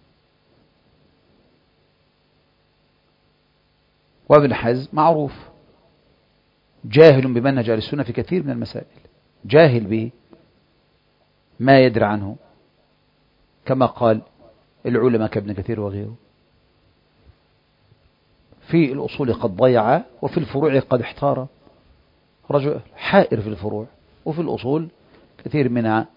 وابن حزم معروف جاهل بمنهج أهل السنة في كثير من المسائل، جاهل به ما يدري عنه، كما قال العلماء كابن كثير وغيره. في الأصول قد ضيع، وفي الفروع قد احتار، رجل حائر في الفروع، وفي الأصول كثير منها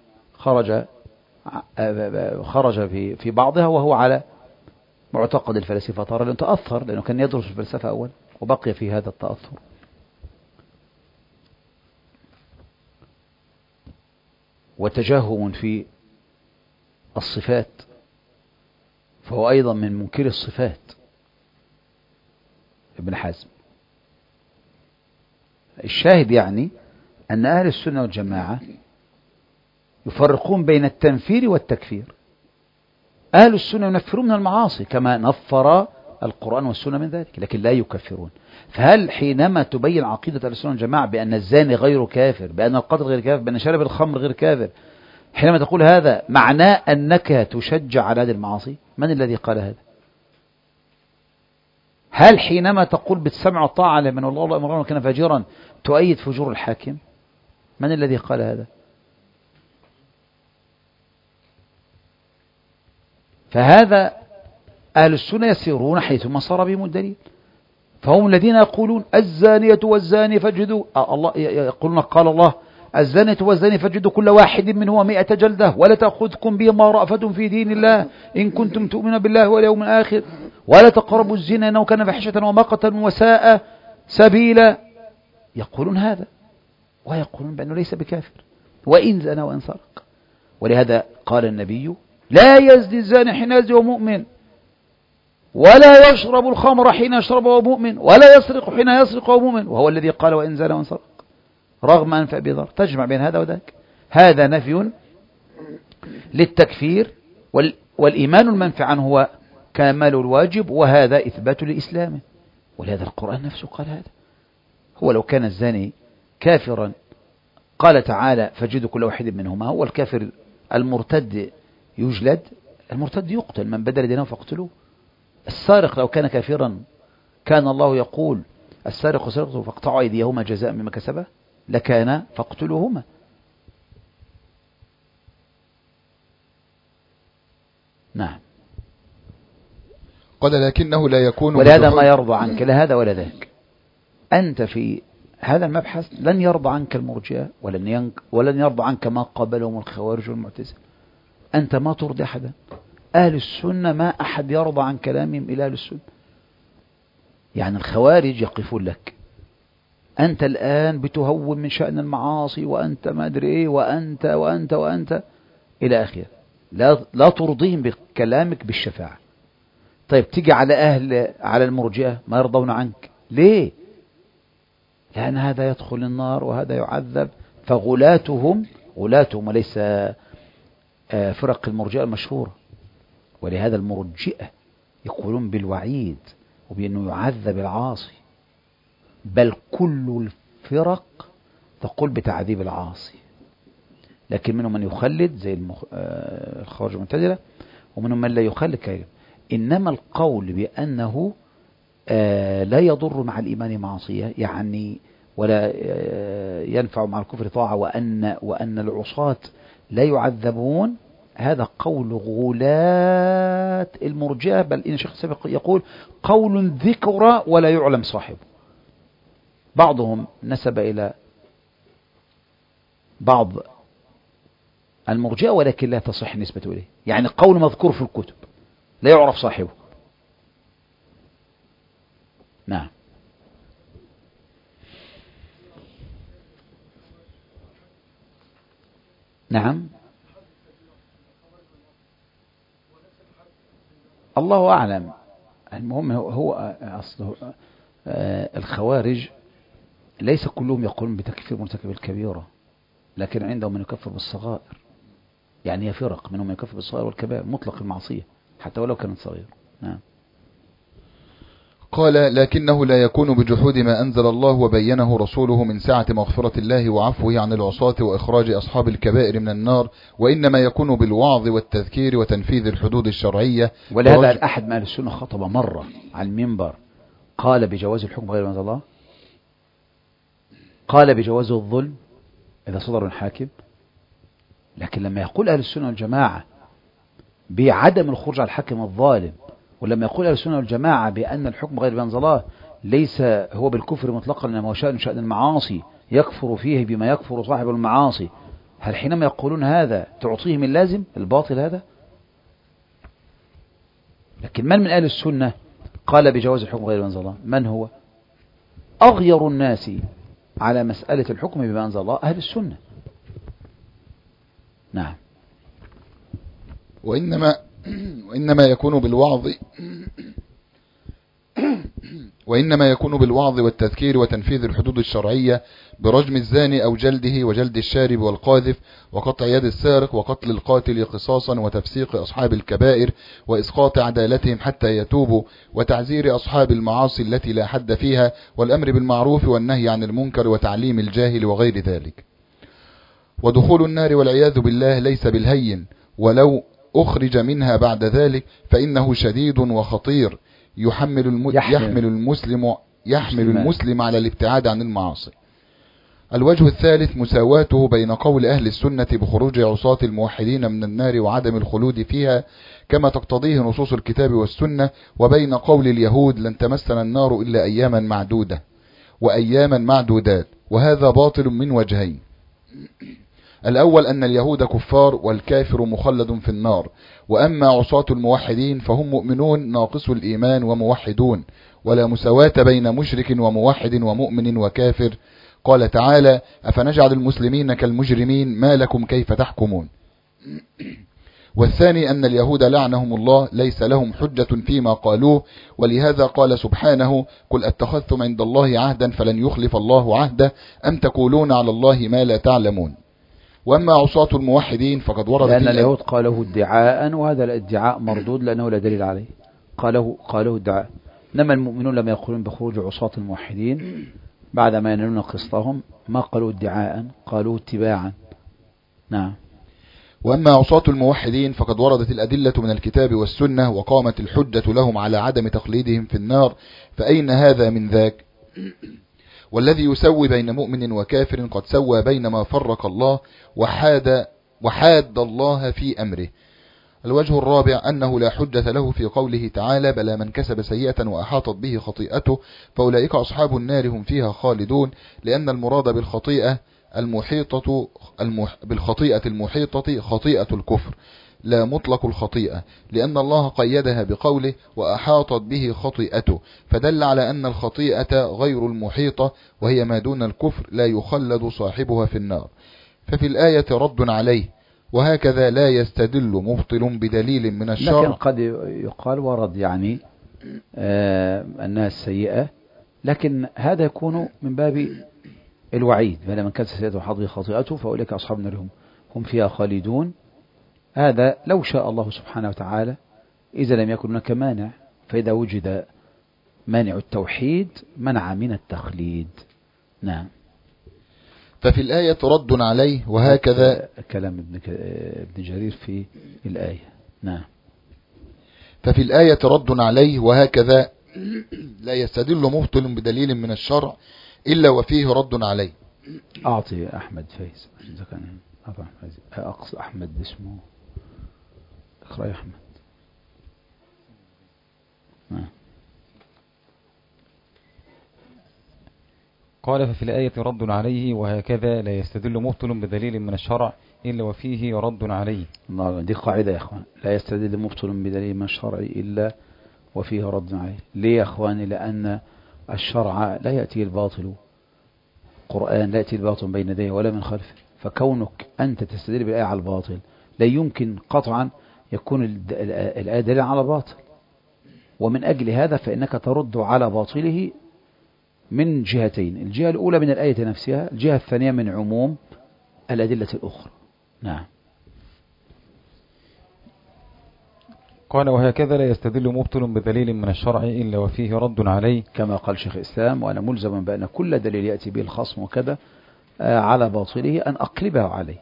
خرج في بعضها وهو على معتقد الفلاسفة ترى، لأنه تأثر، لأنه كان يدرس الفلسفة أول وبقي في هذا التأثر. وتجهم في الصفات، فهو أيضا من منكر الصفات ابن حزم. الشاهد يعني أن أهل السنة والجماعة يفرقون بين التنفير والتكفير. أهل السنة ينفرون من المعاصي كما نفر القرآن والسنة من ذلك، لكن لا يكفرون. فهل حينما تبين عقيدة أهل السنة والجماعة بأن الزاني غير كافر، بأن القاتل غير كافر، بأن شارب الخمر غير كافر، حينما تقول هذا معناه أنك تشجع على هذه المعاصي؟ من الذي قال هذا؟ هل حينما تقول بالسمع والطاعة لمن والله أمرنا وكان فاجرا تؤيد فجور الحاكم؟ من الذي قال هذا؟ فهذا أهل السنة يسيرون حيثما صار بهم الدليل، فهم الذين يقولون الزانية والزاني فاجلدوا، الله يقولون قال الله الزانية والزاني فاجلدوا كل واحد منهما 100 جلدة ولا تأخذكم بهما رأفة في دين الله إن كنتم تؤمنون بالله واليوم الآخر ولا تقربوا الزنا إنه كان فاحشة ومقتا وساء سبيلا. يقولون هذا ويقولون بأنه ليس بكافر وإن زنى وإن سرق. ولهذا قال النبي لا يزني الزاني حين يزني وهو مؤمن، ولا يشرب الخمر حين يشرب وهو مؤمن، ولا يسرق حين يسرق وهو مؤمن، وهو الذي قال وإن زنى وإن سرق، رغم أنف أبي ذر. تجمع بين هذا وذاك. هذا نفي للتكفير، والإيمان المنفي عنه هو كمال الواجب، وهذا إثبات لإسلامه. ولهذا القرآن نفسه قال هذا. هو لو كان الزاني كافرا قال تعالى فجدوا كل واحد منهما، هو الكافر المرتد يجلد، المرتد يقتل، من بدل دينه فاقتلوه. السارق لو كان كافرا كان الله يقول السارق وسرقته فاقطعوا أيديهما جزاء مما كسبا، لكان فاقتلوهما. نعم. قال لكنه لا يكون، ولهذا ما يرضى عنك لا هذا ولا ذاك. أنت في هذا المبحث لن يرضى عنك المرجئة ولن يرضى عنك ما قابلهم الخوارج والمعتزلة. أنت ما ترضي أحدا. أهل السنة ما أحد يرضى عن كلامهم إلى أهل السنة. يعني الخوارج يقفون لك أنت الآن بتهون من شأن المعاصي، وأنت ما أدري إيه، وأنت وأنت وأنت إلى آخره. لا ترضيهم بكلامك بالشفاعة. طيب تيجي على المرجئة ما يرضون عنك ليه؟ لأن هذا يدخل النار وهذا يعذب. فغلاتهم وليس فرق المرجئة المشهورة. ولهذا المرجئة يقولون بالوعيد وبأنه يعذب العاصي، بل كل الفرق تقول بتعذيب العاصي. لكن منهم من يخلد زي الخوارج المعتزلة، ومنهم من لا يخلد كذلك. إنما القول بأنه لا يضر مع الإيمان معصية، يعني ولا ينفع مع الكفر طاعة، وأن العصاة لا يعذبون، هذا قول غلاة المرجئة. بل إن شيخ السابق يقول قول ذكر ولا يعلم صاحبه. بعضهم نسب إلى بعض المرجئة ولكن لا تصح نسبة إليه، يعني قول مذكور في الكتب لا يعرف صاحبه. نعم. نعم الله أعلم. المهم هو أصله الخوارج ليس كلهم يقولون بتكفير مرتكب الكبيرة، لكن عندهم من يكفر بالصغائر. يعني هي فرق منهم من يكفر بالصغائر والكبائر مطلق المعصية حتى ولو كانت صغيرة. نعم. قال لكنه لا يكون بجحود ما أنزل الله وبينه رسوله من سعة مغفرة الله وعفوه عن العصاة وإخراج أصحاب الكبائر من النار، وإنما يكون بالوعظ والتذكير وتنفيذ الحدود الشرعية. ولهذا الأحد من أهل السنة خطب مرة على المنبر قال بجواز الحكم غير ما أنزل الله، قال بجواز الظلم إذا صدر من حاكم. لكن لما يقول أهل السنة والجماعة بعدم الخروج على الحاكم الظالم، ولما يقول أهل السنة والجماعة بأن الحكم غير ما أنزل الله ليس هو بالكفر مطلقا، إنما هو شأن المعاصي يكفر فيه بما يكفر صاحب المعاصي، هل حينما يقولون هذا تعطيهم اللازم الباطل هذا؟ لكن من أهل السنة قال بجواز الحكم غير ما أنزل الله؟ من هو أغير الناس على مسألة الحكم بما أنزل الله؟ أهل السنة. نعم. وإنما يكون بالوعظ وإنما يكون بالوعظ والتذكير وتنفيذ الحدود الشرعية برجم الزاني أو جلده وجلد الشارب والقاذف وقطع يد السارق وقتل القاتل قصاصا وتفسيق أصحاب الكبائر وإسقاط عدالتهم حتى يتوبوا وتعزير أصحاب المعاصي التي لا حد فيها والأمر بالمعروف والنهي عن المنكر وتعليم الجاهل وغير ذلك. ودخول النار والعياذ بالله ليس بالهين، ولو أخرج منها بعد ذلك فإنه شديد وخطير يحمل المسلم على الابتعاد عن المعاصي. الوجه الثالث مساواته بين قول أهل السنة بخروج عصاة الموحدين من النار وعدم الخلود فيها كما تقتضيه نصوص الكتاب والسنة، وبين قول اليهود لن تمسنا النار إلا أياما معدودة وأياما معدودات، وهذا باطل من وجهين. الأول أن اليهود كفار والكافر مخلد في النار، وأما عصاة الموحدين فهم مؤمنون ناقص الإيمان وموحدون، ولا مساواة بين مشرك وموحد ومؤمن وكافر. قال تعالى أفنجعل المسلمين كالمجرمين ما لكم كيف تحكمون. والثاني أن اليهود لعنهم الله ليس لهم حجة فيما قالوه، ولهذا قال سبحانه قل أتخذتم عند الله عهدا فلن يخلف الله عهده أم تقولون على الله ما لا تعلمون. وأما عصاة الموحدين فقد ورد لأن اليهود قاله ادعاء، وهذا الادعاء مردود لأنه لا دليل عليه، قاله ادعاء. إنما المؤمنون لما يقولون بخروج عصاة الموحدين بعدما ينالون قسطهم ما قالوا ادعاء، قالوا اتباعا. نعم. وأما عصاة الموحدين فقد وردت الأدلة من الكتاب والسنة وقامت الحجة لهم على عدم تخليدهم في النار، فأين هذا من ذاك؟ والذي يسوي بين مؤمن وكافر قد سوى بين ما فرق الله وحاد الله في أمره. الوجه الرابع أنه لا حجة له في قوله تعالى بلى من كسب سيئة وأحاطت به خطيئته فأولئك أصحاب النار هم فيها خالدون، لأن المراد بالخطيئة المحيطة خطيئة الكفر لا مطلق الخطيئة، لأن الله قيدها بقوله وأحاطت به خطيئته، فدل على أن الخطيئة غير المحيطة وهي ما دون الكفر لا يخلد صاحبها في النار. ففي الآية رد عليه وهكذا لا يستدل مبطل بدليل من الشرع. لكن قد يقال ورد يعني أنها السيئة، لكن هذا يكون من باب الوعيد، بل من كسب سيئة وحظه خطيئته فأولئك أصحاب النار هم فيها خالدون. هذا لو شاء الله سبحانه وتعالى إذا لم يكن هناك مانع، فإذا وجد مانع التوحيد منع من التخليد. نعم. ففي الآية رد عليه وهكذا كلام ابن جرير في الآية. نعم. ففي الآية رد عليه وهكذا لا يستدل مبطل بدليل من الشرع إلا وفيه رد عليه. أعطي أحمد فايز إذا كان أقصد أحمد اسمه، اقرأ يا أحمد. قال ففي الآية رد عليه وهكذا لا يستدل مبطل بدليل من الشرع إلا وفيه رد عليه. دي قاعدة يا أخوان، لا يستدل مبطل بدليل من الشرع إلا وفيه رد عليه. ليه يا أخواني؟ لأن الشرع لا يأتي الباطل، القرآن لا يأتي الباطل بين يديه ولا من خلفه، فكونك أنت تستدل بالآية على الباطل لا يمكن قطعا يكون الآية دليل على باطل، ومن أجل هذا فإنك ترد على باطله من جهتين، الجهة الأولى من الآية نفسها، الجهة الثانية من عموم الأدلة الأخرى. نعم. قال وهكذا لا يستدل مبطل بدليل من الشرع إلا وفيه رد عليه، كما قال شيخ الإسلام وأنا ملزم بأن كل دليل يأتي به الخصم وكذا على باطله أن أقلبه عليه.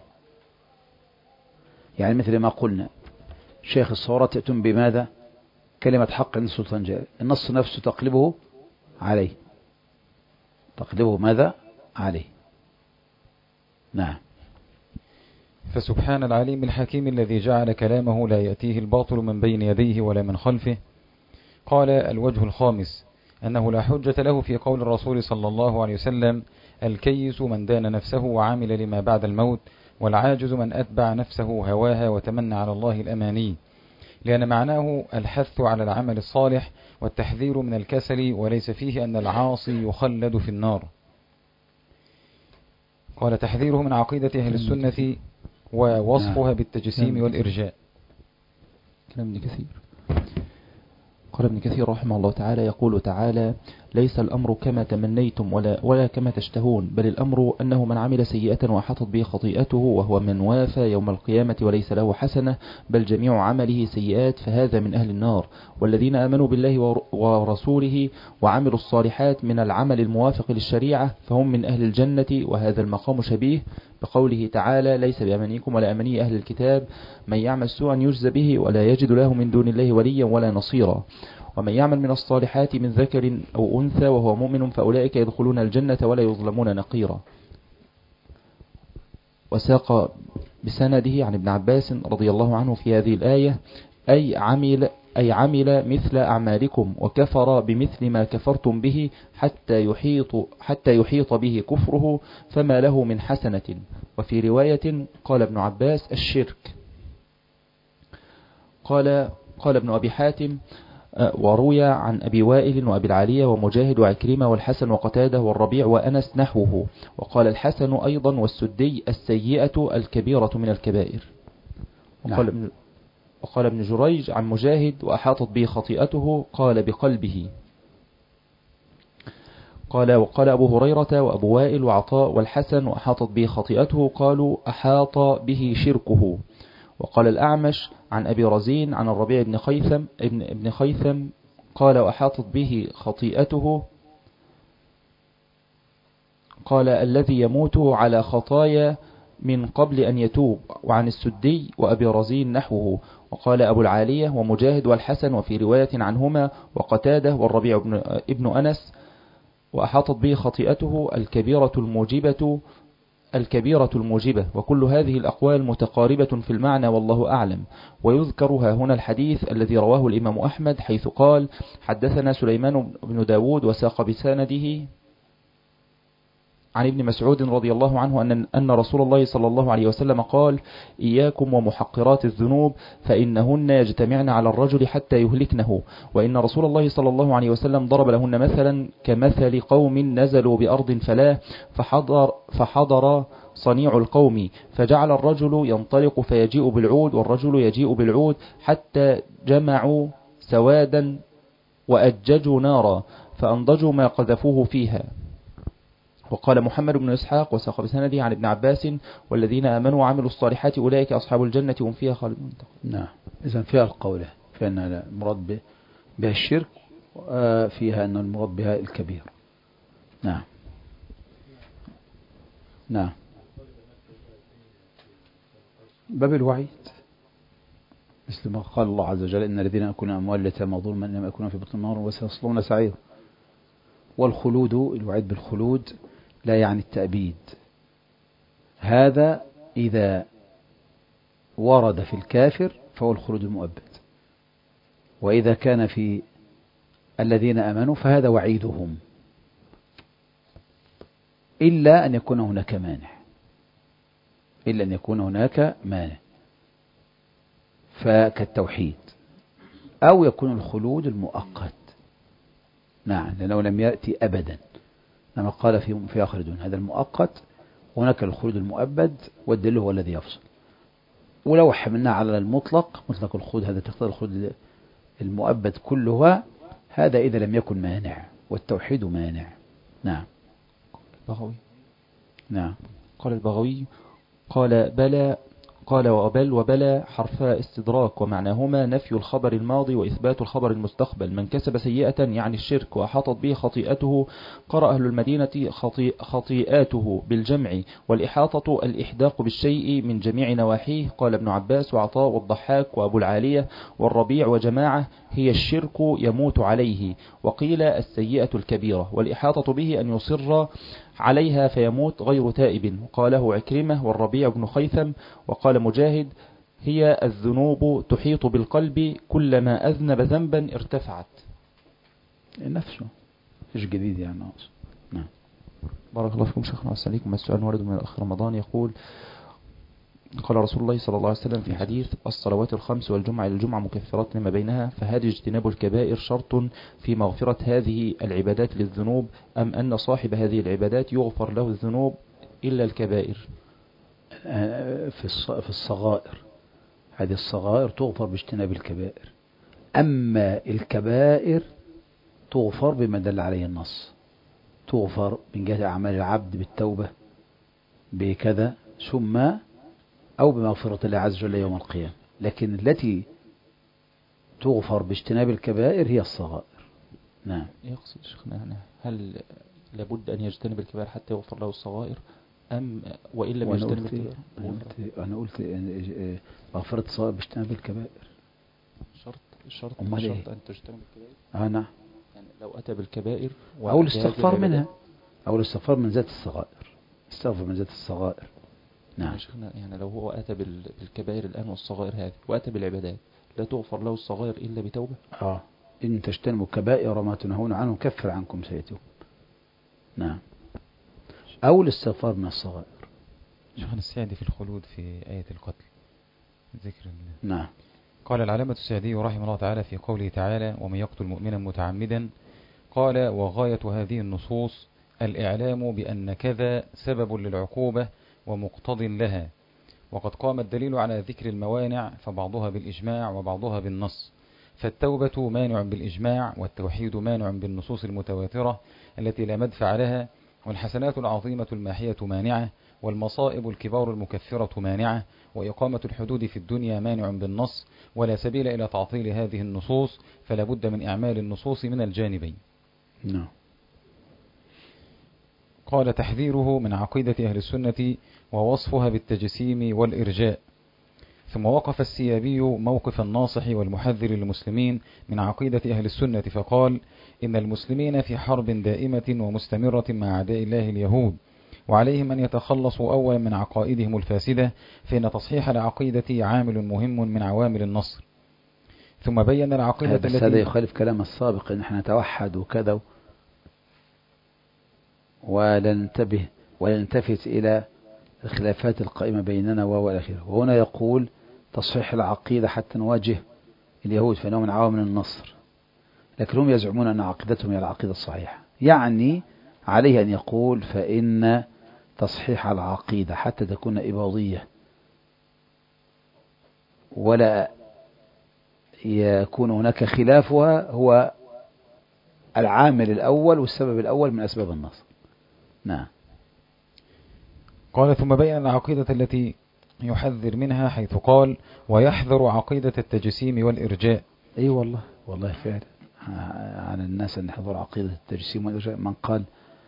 يعني مثل ما قلنا شيخ الصورة تأتون بماذا؟ كلمة حق عند السلطان جائر، النص نفسه تقلبه عليه، تقلبه ماذا؟ عليه. نعم. فسبحان العليم الحكيم الذي جعل كلامه لا يأتيه الباطل من بين يديه ولا من خلفه. قال الوجه الخامس أنه لا حجة له في قول الرسول صلى الله عليه وسلم الكيس من دان نفسه وعمل لما بعد الموت، والعاجز من أتبع نفسه هواها وتمنى على الله الأماني، لأن معناه الحث على العمل الصالح والتحذير من الكسل، وليس فيه أن العاصي يخلد في النار. قال تحذيره من عقيدة أهل السنة ووصفها بالتجسيم والإرجاء. كلام كثير. قال ابن كثير رحمه الله تعالى: يقول تعالى: ليس الأمر كما تمنيتم ولا كما تشتهون، بل الأمر أنه من عمل سيئة وحطت به خطيئته وهو من وافى يوم القيامة وليس له حسنة بل جميع عمله سيئات فهذا من أهل النار. والذين آمنوا بالله ورسوله وعملوا الصالحات من العمل الموافق للشريعة فهم من أهل الجنة. وهذا المقام شبيه بقوله تعالى: ليس بأمانيكم ولا أماني أهل الكتاب من يعمل سوءا يجزى به ولا يجد له من دون الله وليا ولا نصيرا. ومن يعمل من الصالحات من ذكر أو أنثى وهو مؤمن فأولئك يدخلون الجنة ولا يظلمون نقيرا. وساق بسنده عن ابن عباس رضي الله عنه في هذه الآية: أي عمل مثل أعمالكم وكفر بمثل ما كفرتم به حتى يحيط به كفره فما له من حسنة. وفي رواية قال ابن عباس: الشرك. قال ابن أبي حاتم: وروي عن أبي وائل وأبي العالية ومجاهد وعكرمة والحسن وقتادة والربيع وأنس نحوه. وقال الحسن أيضا والسدي: السيئة الكبيرة من الكبائر. وقال ابن جريج عن مجاهد: وأحاطت به خطيئته قال بقلبه. وقال أبو هريرة وأبو وائل وعطاء والحسن: وأحاطت به خطيئته قالوا أحاط به شركه. وقال الأعمش عن أبي رزين عن الربيع ابن خيثم قال: وأحاطت به خطيئته قال الذي يموت على خطايا من قبل أن يتوب. وعن السدي وأبي رزين نحوه. وقال أبو العالية ومجاهد والحسن وفي رواية عنهما وقتاده والربيع ابن أنس: وأحاطت به خطيئته الكبيرة الموجبة. وكل هذه الأقوال متقاربة في المعنى والله أعلم. ويذكرها هنا الحديث الذي رواه الإمام أحمد حيث قال: حدثنا سليمان بن داود وساق بسنده عن ابن مسعود رضي الله عنه أن رسول الله صلى الله عليه وسلم قال: إياكم ومحقرات الذنوب فإنهن يجتمعن على الرجل حتى يهلكنه. وإن رسول الله صلى الله عليه وسلم ضرب لهن مثلا كمثل قوم نزلوا بأرض فلاة فحضر صنيع القوم فجعل الرجل ينطلق فيجيء بالعود والرجل يجيء بالعود حتى جمعوا سوادا وأججوا نارا فأنضجوا ما قذفوه فيها. وقال محمد بن إسحاق وساق بسنده عن ابن عباس: والذين آمنوا وعملوا الصالحات أولئك أصحاب الجنة هم فيها خالدون. نعم. إذن فيها القولة فإن المراد بها الشرك فيها أن المراد بها الكبير. نعم. نعم. باب الوعيد مثل ما قال الله عز وجل: إن الذين يأكلون أموال اليتامى ظلما إنما يأكلون في بطن النار وسيصلون سعيرا. والخلود، الوعيد بالخلود لا يعني التأبيد. هذا إذا ورد في الكافر فهو الخلود المؤبد، وإذا كان في الذين آمنوا فهذا وعيدهم، إلا أن يكون هناك مانع، فكالتوحيد، أو يكون الخلود المؤقت. نعم، لأنه لم يأتي أبدا، لما قال في آخر دون هذا المؤقت، وهناك الخلود المؤبد، والدليل هو الذي يفصل. ولو حملنا على مطلق الخلود، هذا تقتضي الخلود المؤبد كلها، هذا إذا لم يكن مانع، والتوحيد مانع. نعم. البغوي. نعم. قال البغوي: قال وبلى حرفا استدراك، ومعناهما نفي الخبر الماضي وإثبات الخبر المستقبل. من كسب سيئة يعني الشرك وأحاطت به خطيئته، قرأ أهل المدينة خطيئاته بالجمع، والإحاطة الإحداق بالشيء من جميع نواحيه. قال ابن عباس وعطاء والضحاك وأبو العالية والربيع وجماعة: هي الشرك يموت عليه. وقيل السيئة الكبيرة، والإحاطة به أن يصر عليها فيموت غير تائب. قاله عكرمة والربيع بن خيثم. وقال مجاهد: هي الذنوب تحيط بالقلب، كلما أذنب ذنبا ارتفعت. نفسه إيش جديد يعني. نعم. بارك الله فيكم شيخنا وسليكم. السؤال ورد من الأخ رمضان يقول: قال رسول الله صلى الله عليه وسلم في حديث: الصلوات الخمس والجمعة إلى الجمعة مكفرات لما بينها، فهل اجتناب الكبائر شرط في مغفرة هذه العبادات للذنوب، أم أن صاحب هذه العبادات يغفر له الذنوب إلا الكبائر؟ في الصغائر، هذه الصغائر تغفر باجتناب الكبائر، أما الكبائر تغفر بما دل عليه النص، تغفر من جهة أعمال العبد بالتوبة بكذا ثم أو بمغفرة الله عز وجل يوم القيامة. لكن التي تغفر باجتناب الكبائر هي الصغائر. نعم. يقصد شيخنا هل لابد أن يجتنب الكبائر حتى يغفر له الصغائر أم وإن لم يجتنب الكبائر؟ أنا قلت مغفرة الصغائر باجتناب الكبائر. الشرط أمال إيه؟ أن تجتنب الكبائر. نعم. يعني لو أتى بالكبائر أو الاستغفار منها، أو الاستغفار من ذات الصغائر، استغفر من ذات الصغائر. نعم. يعني لو هو أتى بالكبائر الآن والصغائر هذه وأتى بالعبادات لا تغفر له الصغائر إلا بتوبة. إن تجتنبوا كبائر ما تنهون عنه كفر عنكم سيئاتكم. نعم. أو الاستغفار من الصغائر. شيخنا السعدي في الخلود في آية القتل ذكر. نعم. قال العلامة السعدي رحمه الله تعالى في قوله تعالى ومن يقتل مؤمنا متعمدا، قال وغاية هذه النصوص الإعلام بأن كذا سبب للعقوبة ومقتض لها، وقد قام الدليل على ذكر الموانع فبعضها بالإجماع وبعضها بالنص، فالتوبة مانع بالإجماع والتوحيد مانع بالنصوص المتواترة التي لا مدفع لها، والحسنات العظيمة الماحية مانعة، والمصائب الكبار المكفرة مانعة، وإقامة الحدود في الدنيا مانع بالنص، ولا سبيل إلى تعطيل هذه النصوص، فلا بد من إعمال النصوص من الجانبين. نعم. قال تحذيره من عقيدة أهل السنة ووصفها بالتجسيم والإرجاء. ثم وقف السيابي موقف الناصح والمحذر للمسلمين من عقيدة أهل السنة فقال إن المسلمين في حرب دائمة ومستمرة مع أعداء الله اليهود، وعليهم أن يتخلصوا أولا من عقائدهم الفاسدة، فإن تصحيح العقيدة عامل مهم من عوامل النصر. ثم بين العقيدة التي هذا يخالف كلام السابق إن احنا نتوحد وكذا ولا ننتبه ولا نلتفت إلى الخلافات القائمة بيننا والآخرة. وهنا يقول تصحيح العقيدة حتى نواجه اليهود فإنه من عوامل النصر، لكن هم يزعمون أن عقيدتهم هي العقيدة الصحيحة. يعني عليه أن يقول فإن تصحيح العقيدة حتى تكون إباضية ولا يكون هناك خلافها هو العامل الأول والسبب الأول من أسباب النصر. نعم. قال ثم بين العقيدة التي يحذر منها حيث قال ويحذر عقيدة التجسيم والإرجاء. أي والله فعلا عن الناس أن يحذر عقيدة التجسيم والإرجاء. من قال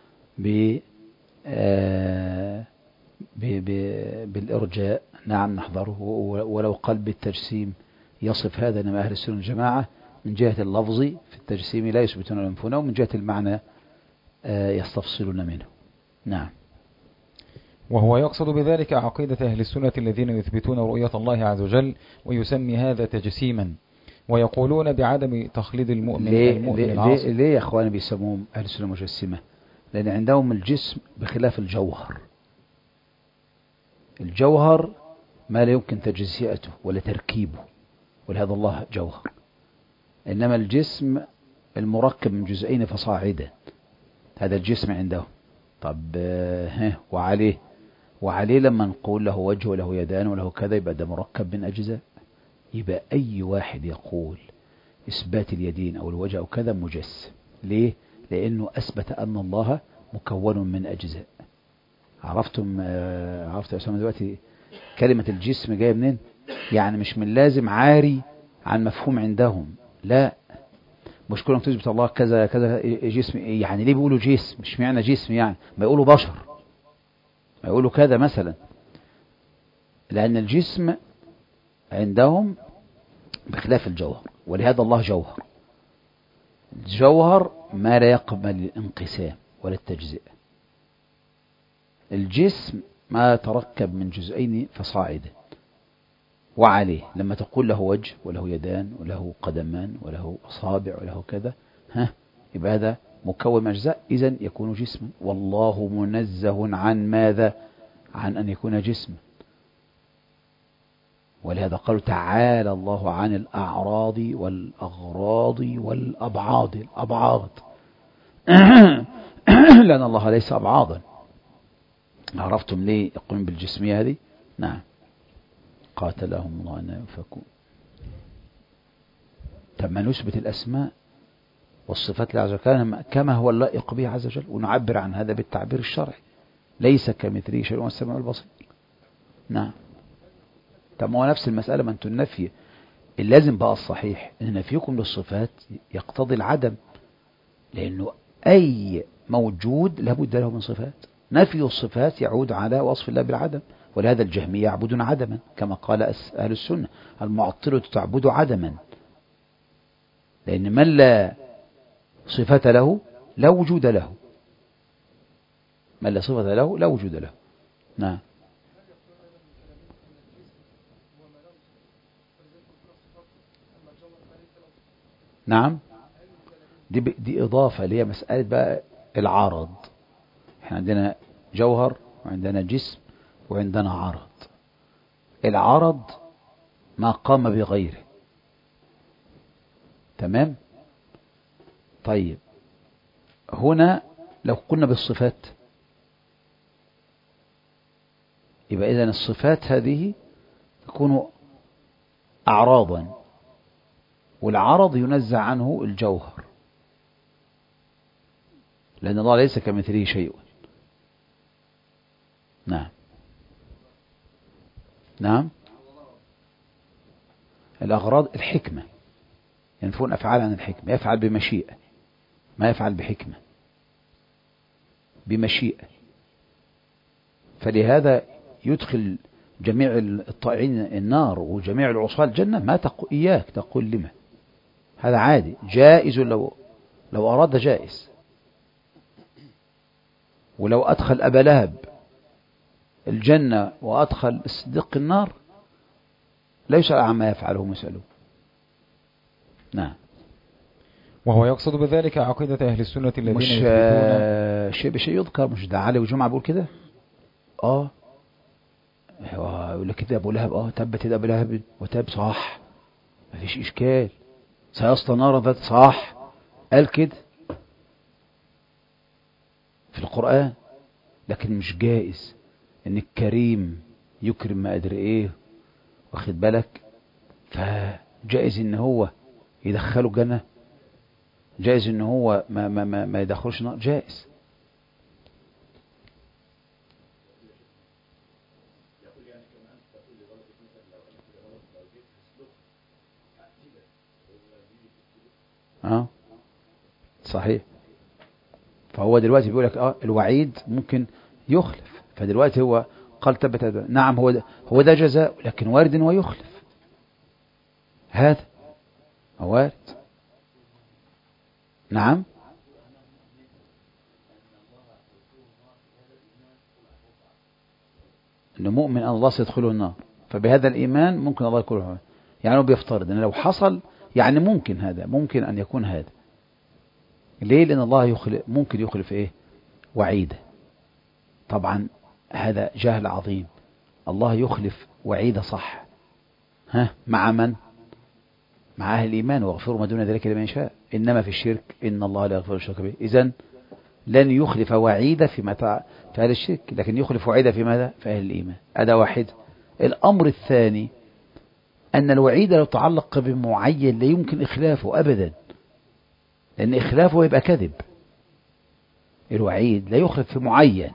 بالإرجاء نعم نحذره، ولو قال بالتجسيم يصف هذا. إنما أهل السنة والجماعة من جهة اللفظ في التجسيم لا يثبتون الأنفون، ومن جهة المعنى يستفصلون منه. نعم. وهو يقصد بذلك عقيدة أهل السنة الذين يثبتون رؤية الله عز وجل ويسمي هذا تجسيما، ويقولون بعدم تخليد المؤمن العاصي. ليه يا أخواني بيسموهم أهل السنة مجسمة؟ لأن عندهم الجسم بخلاف الجوهر. الجوهر ما لا يمكن تجزئته ولا تركيبه، ولهذا الله جوهر. إنما الجسم المركب من جزئين فصاعدا، هذا الجسم عندهم. طب وعليه لما نقول له وجه وله يدان وله كذا يبقى ده مركب من أجزاء. يبقى أي واحد يقول إثبات اليدين أو الوجه أو كذا مجسم. ليه؟ لأنه أثبت أن الله مكون من أجزاء. عرفت يا أسامة دلوقتي كلمة الجسم جاية منين؟ يعني مش من لازم عاري عن مفهوم عندهم. لا، مش كلهم تثبت الله كذا كذا جسم. يعني ليه بيقولوا جسم؟ مش معنى جسم يعني ما يقولوا بشر، ما يقولوا كذا مثلا. لأن الجسم عندهم بخلاف الجوهر، ولهذا الله جوهر. الجوهر ما لا يقبل الانقسام ولا التجزئة. الجسم ما تركب من جزئين فصاعدا. وعليه لما تقول له وجه وله يدان وله قدمان وله أصابع وله كذا يبقى هذا مكون من أجزاء، إذن يكون جسما. والله منزه عن ماذا؟ عن أن يكون جسما. ولهذا قالوا تعالى الله عن الأعراض والأغراض والأبعاض. الأبعاض لأن الله ليس أبعاضا. عرفتم ليه يقوم بالجسمية هذه؟ نعم. قاتلهم الله أن ينفكون. طب ما نثبت الأسماء والصفات لله عز وجل كما هو اللائق به عز وجل، ونعبر عن هذا بالتعبير الشرعي، ليس كمثله شيء والسميع البصير. نعم. طب ما هو نفس المسألة، ما انتم النفي اللازم بقى الصحيح ان نفيكم للصفات يقتضي العدم، لأنه أي موجود لابد له من صفات. نفي الصفات يعود على وصف الله بالعدم، ولهذا الجهمية يعبدون عدما كما قال أهل السنة، المعطلة تعبد عدما، لأن من لا صفة له لا وجود له، من لا صفة له لا وجود له. نعم. نعم، دي إضافة اللي هي مسألة بقى العرض. احنا عندنا جوهر وعندنا جسم وعندنا عرض. العرض ما قام بغيره. تمام. طيب هنا لو قلنا بالصفات يبقى إذن الصفات هذه تكون أعراضا، والعرض ينزع عنه الجوهر، لأن الله ليس كمثله شيء. نعم. نعم. الأغراض الحكمة، ينفون أفعال عن الحكمة، يفعل بمشيئة ما يفعل بحكمة، بمشيئة. فلهذا يدخل جميع الطائعين النار وجميع العصاة الجنة، ما تقول إياك تقول لما، هذا عادي جائز، لو أراد جائز. ولو أدخل أبا لهب الجنة وأدخل الصديق النار لا يسأل عما يفعله مسأله. نعم. وهو يقصد بذلك عقيدة أهل السنة الذين مش يثبتون شيء بشيء يذكر، مش ده علي وجمعة بيقول كده. يقول لك كده أبو لهب تبت يد أبو لهب وتاب، صح، ما فيش إشكال، سيصلى نارا ذات، صح، قال كده في القرآن. لكن مش جائز ان الكريم يكرم ما ادري ايه، واخد بالك، فجائز ان هو يدخله الجنة، جائز ان هو ما يدخلش نار، جائز. صحيح. فهو دلوقتي بيقول لك الوعيد ممكن يخلف، فدلوقتي هو قال تبت. نعم، هو ده جزاء، لكن وارد ويخلف، هذا وارد. نعم. إنه مؤمن أن الله سيدخله النار، فبهذا الإيمان ممكن الله يدخله. يعني هو بيفترض أن لو حصل، يعني ممكن هذا، ممكن أن يكون هذا. ليه؟ لأن الله ممكن يخلف إيه؟ وعيده. طبعا هذا جهل عظيم. الله يخلف وعيده، صح، مع من؟ مع أهل الإيمان، واغفروا ما دون ذلك لمن يشاء. إنما في الشرك إن الله لا يغفر الشرك به. إذن لن يخلف وعيده في أهل الشرك، لكن يخلف وعيده في ماذا؟ في أهل الإيمان. هذا واحد. الأمر الثاني أن الوعيد لو تعلق بمعين لا يمكن إخلافه أبدا، لأن إخلافه يبقى كذب. الوعيد لا يخلف في معين،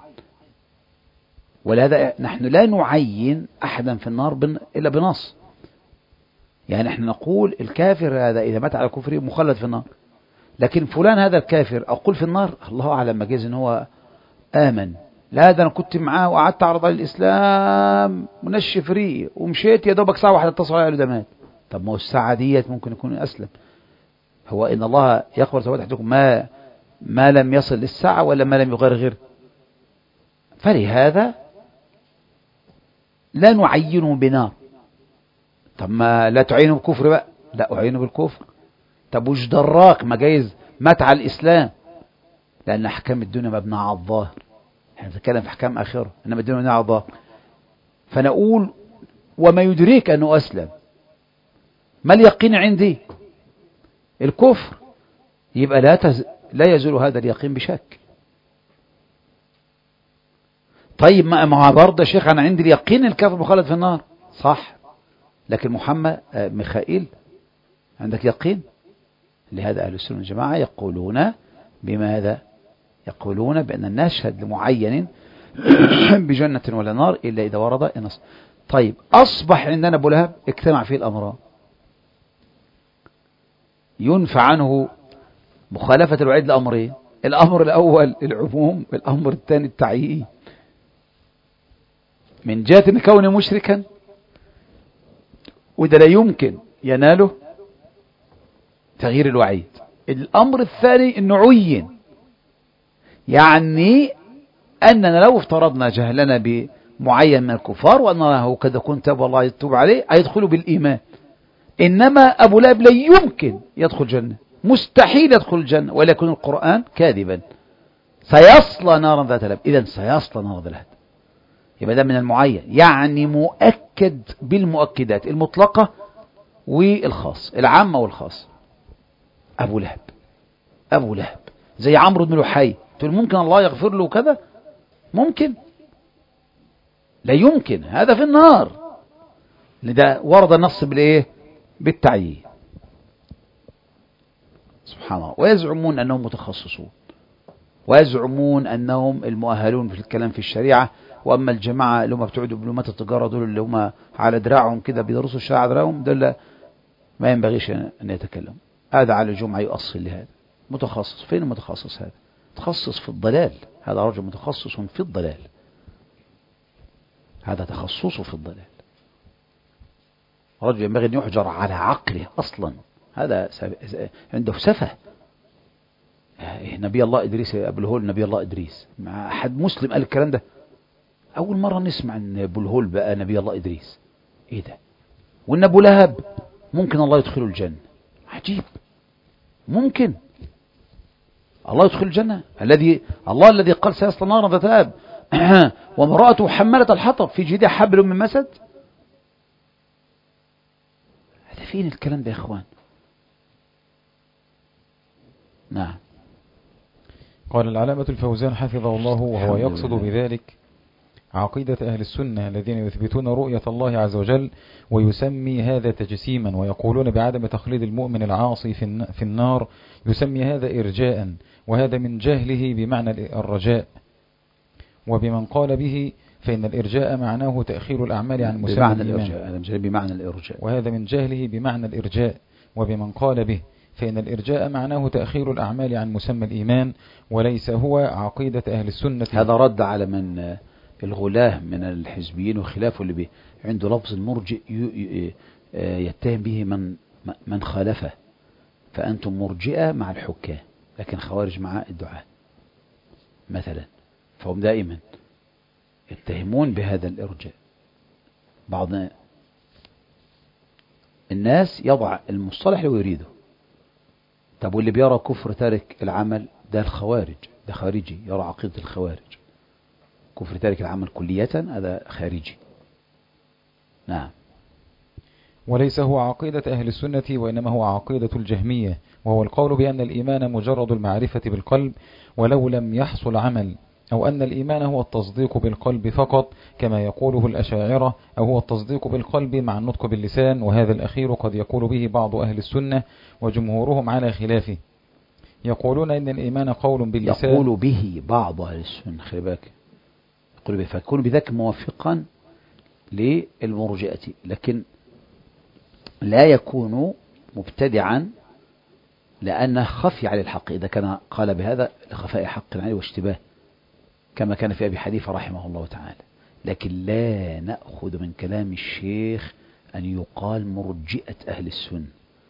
ولهذا نحن لا نعين أحدا في النار إلا بنص. يعني نحن نقول الكافر هذا إذا مات على كفره مخلد في النار، لكن فلان هذا الكافر أقول في النار الله أعلم، ما جاز إن هو آمن، لا ده أنا كنت معاه وقعدت أعرض على الإسلام ونشف ريه ومشيت، يا دوبك ساعة واحدة اتصل عليه ده مات. طب ما هو الساعة ديت ممكن يكون أسلم. هو إن الله يقبل توبة أحدكم ما لم يصل للساعة ولا ما لم يغرغر. فلهذا لا نعينه بنار. طب ما لا تعينه بكفر بقى، لا أعينه بالكفر. طب وش دراك، ما جايز مات على الإسلام، لأن أحكام الدنيا مبنى على الظاهر، احنا بنتكلم في أحكام آخرة، إنما الدنيا مبنى على الظاهر. فنقول وما يدريك أنه أسلم، ما اليقين عندي؟ الكفر. يبقى لا يزول هذا اليقين بشك. طيب ما برضه يا شيخ أنا عندي اليقين الكافر مخلد في النار، صح، لكن محمد ميخائيل عندك يقين؟ لهذا أهل السنة والجماعة يقولون بماذا؟ يقولون بأن نشهد لمعين بجنة ولا نار إلا إذا ورد النص. طيب أصبح عندنا أبو لهب اجتمع فيه الأمران، ينفع عنه مخالفة الوعيد لأمرين: الأمر الأول العموم، الأمر الثاني التعيين، من جهة أن كونه مشركا وده لا يمكن يناله تغيير الوعيد. الأمر الثاني أنه عين، يعني أننا لو افترضنا جهلنا بمعين من الكفار وأنه قد يكون تاب الله يتوب عليه هيدخلوا بالإيمان، إنما أبو لهب لا يمكن يدخل الجنة، مستحيل يدخل الجنة ولا يكون القرآن كاذبا، سيصلى نارا ذات لهب. إذن سيصلى نارا ذات لهب، يبقى ده من المعين، يعني مؤكد بالمؤكدات المطلقة والخاص، العامة والخاص. أبو لهب، أبو لهب زي عمرو بن لحي، تقول ممكن الله يغفر له كذا؟ ممكن؟ لا يمكن، هذا في النار. لذا ورد النص بالإيه؟ بالتعيين. سبحان الله. ويزعمون أنهم متخصصون، ويزعمون أنهم المؤهلون في الكلام في الشريعة، وأما الجماعة اللي هم بتوع دبلومات التجارة دول اللي هم على دراعهم كده بيدرسوا الشريعة على دراعهم، دول ما ينبغيش أن يتكلموا. هذا على الجمعة يؤصل لهذا. متخصص فين المتخصص هذا؟ متخصص في الضلال، هذا رجل متخصص في الضلال، هذا تخصصه في الضلال. رجل ينبغي أن يحجر على عقله أصلا، هذا عنده سفه. نبي الله إدريس أبو الهول، نبي الله إدريس، مع أحد مسلم قال الكلام ده؟ أول مرة نسمع أن أبو الهول بقى نبي الله إدريس. إيه ده؟ وأن أبو لهب ممكن الله يدخله الجنة؟ عجيب، ممكن الله يدخل الجنة؟ الله الذي قال سيصلى نارا ذات لهب وامرأته حمالة الحطب في جيدها حبل من مسد. هذا فين الكلام ده يا إخوان؟ نعم. قال العلامة الفوزان حفظه الله وهو يقصد بذلك عقيدة أهل السنة الذين يثبتون رؤية الله عز وجل، ويسمي هذا تجسيما، ويقولون بعدم تخليد المؤمن العاصي في النار، يسمي هذا إرجاء، وهذا من جهله بمعنى الرجاء. وبمن قال به فإن الإرجاء معناه تأخير الأعمال عن مسمى الإيمان، بمعنى الإرجاء، وهذا من جهله بمعنى الإرجاء. وبمن قال به فإن الإرجاء معناه تأخير الأعمال عن مسمى الإيمان، وليس هو عقيدة أهل السنة. هذا رد على من الغلاة من الحزبيين وخلافه اللي عنده لفظ المرجئ يتهم به من خالفه، فأنتم مرجئة مع الحكام لكن خوارج مع الدعاة مثلا، فهم دائما يتهمون بهذا الإرجاء. بعض الناس يضع المصطلح لو يريده. طب واللي بيرى كفر تارك العمل ده الخوارج، ده خارجي، يرى عقيدة الخوارج، كفر تارك العمل كلية هذا خارجي. نعم. وليس هو عقيدة أهل السنة، وإنما هو عقيدة الجهمية، وهو القول بأن الإيمان مجرد المعرفة بالقلب ولو لم يحصل عمل، أو أن الإيمان هو التصديق بالقلب فقط كما يقوله الأشاعرة، أو هو التصديق بالقلب مع النطق باللسان، وهذا الأخير قد يقول به بعض أهل السنة وجمهورهم على خلافه. يقولون إن الإيمان قول باللسان، يقول به بعض أهل السنة، خلي بالك، يقول به، فيكون بذلك موافقا للمرجئة، لكن لا يكون مبتدعا لأنه خفي على الحق، إذا كان قال بهذا لخفاء حق عليه واشتباه كما كان في أبي حنيفة رحمه الله تعالى. لكن لا نأخذ من كلام الشيخ أن يقال مرجئة أهل السنة.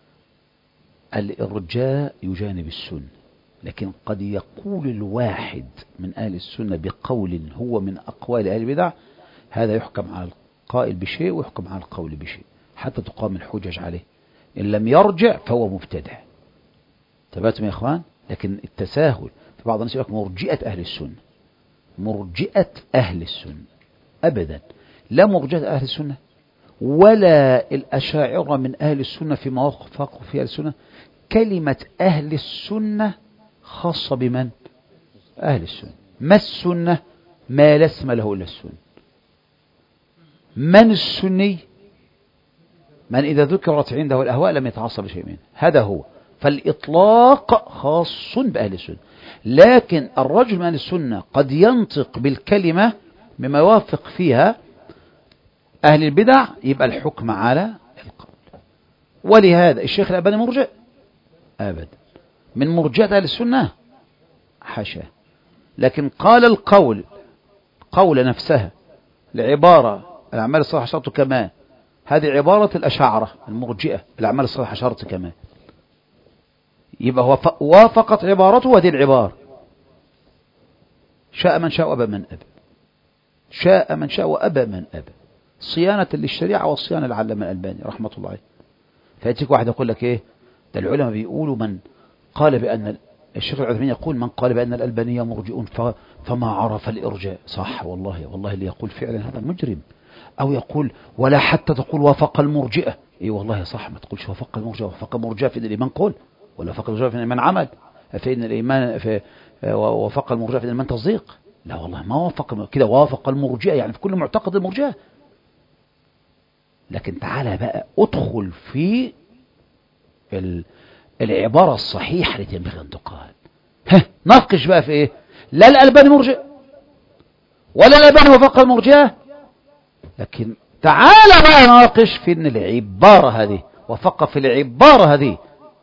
الإرجاء يجانب السنة، لكن قد يقول الواحد من أهل السنة بقول هو من أقوال أهل البدع، هذا يحكم على القائل بشيء ويحكم على القول بشيء حتى تقام الحجج عليه. إن لم يرجع فهو مبتدع. تبعتم يا إخوان؟ لكن التساهل في بعض الناس يقول مرجئة أهل السنة، مرجئة أهل السنة أبدا، لا مرجئة أهل السنة ولا الأشاعرة من أهل السنة فيما وافقوا في أهل السنة. كلمة أهل السنة خاصة بمن؟ أهل السنة. ما السنة؟ ما لا اسم له إلا السنة. من السني؟ من إذا ذكرت عنده الأهواء لم يتعصب شيء منه، هذا هو. فالإطلاق خاص بأهل السنة، لكن الرجل من أهل السنة قد ينطق بالكلمة مما يوافق فيها أهل البدع، يبقى الحكم على القول. ولهذا الشيخ الألباني مرجئ؟ أبدا، من مرجئة أهل السنة؟ حاشا. لكن قال القول نفسها العبارة الأعمال الصالحة شرط كمال، هذه عبارة الأشاعرة المرجئة، الأعمال الصالحة شرط كمال، يبقى هو وافقت عبارته هذه العبارة. شاء من شاء وأبى من أبى، شاء من شاء وأبى من أبى، صيانة للشريعة والصيانة للعلامة الألباني رحمة الله عليه. فيأتيك واحد يقول لك إيه ده العلماء بيقولوا من قال بأن الشيخ العثيمين يقول من قال بأن الألبانية مرجئون فما عرف الإرجاء. صح والله، والله اللي يقول فعلا هذا مجرم. أو يقول ولا حتى تقول وافق المرجئة. إيه والله صح، ما تقولش وافق المرجئة، وافق المرجئة في الإيمان قول، ولا وافق المرجئة في الإيمان عمل، فإن الإيمان وافق المرجئة في الإيمان تصديق. لا والله ما وافق كده، وافق المرجئة يعني في كل معتقد المرجئة. لكن تعالى بقى ادخل في العبارة الصحيحة التي ينبغي أن تقال. ناقش بقى في إيه؟ لا الألباني مرجئ ولا الألباني وافق المرجئة، لكن تعالى بقى ناقش في ان العبارة هذه وفق في العبارة هذه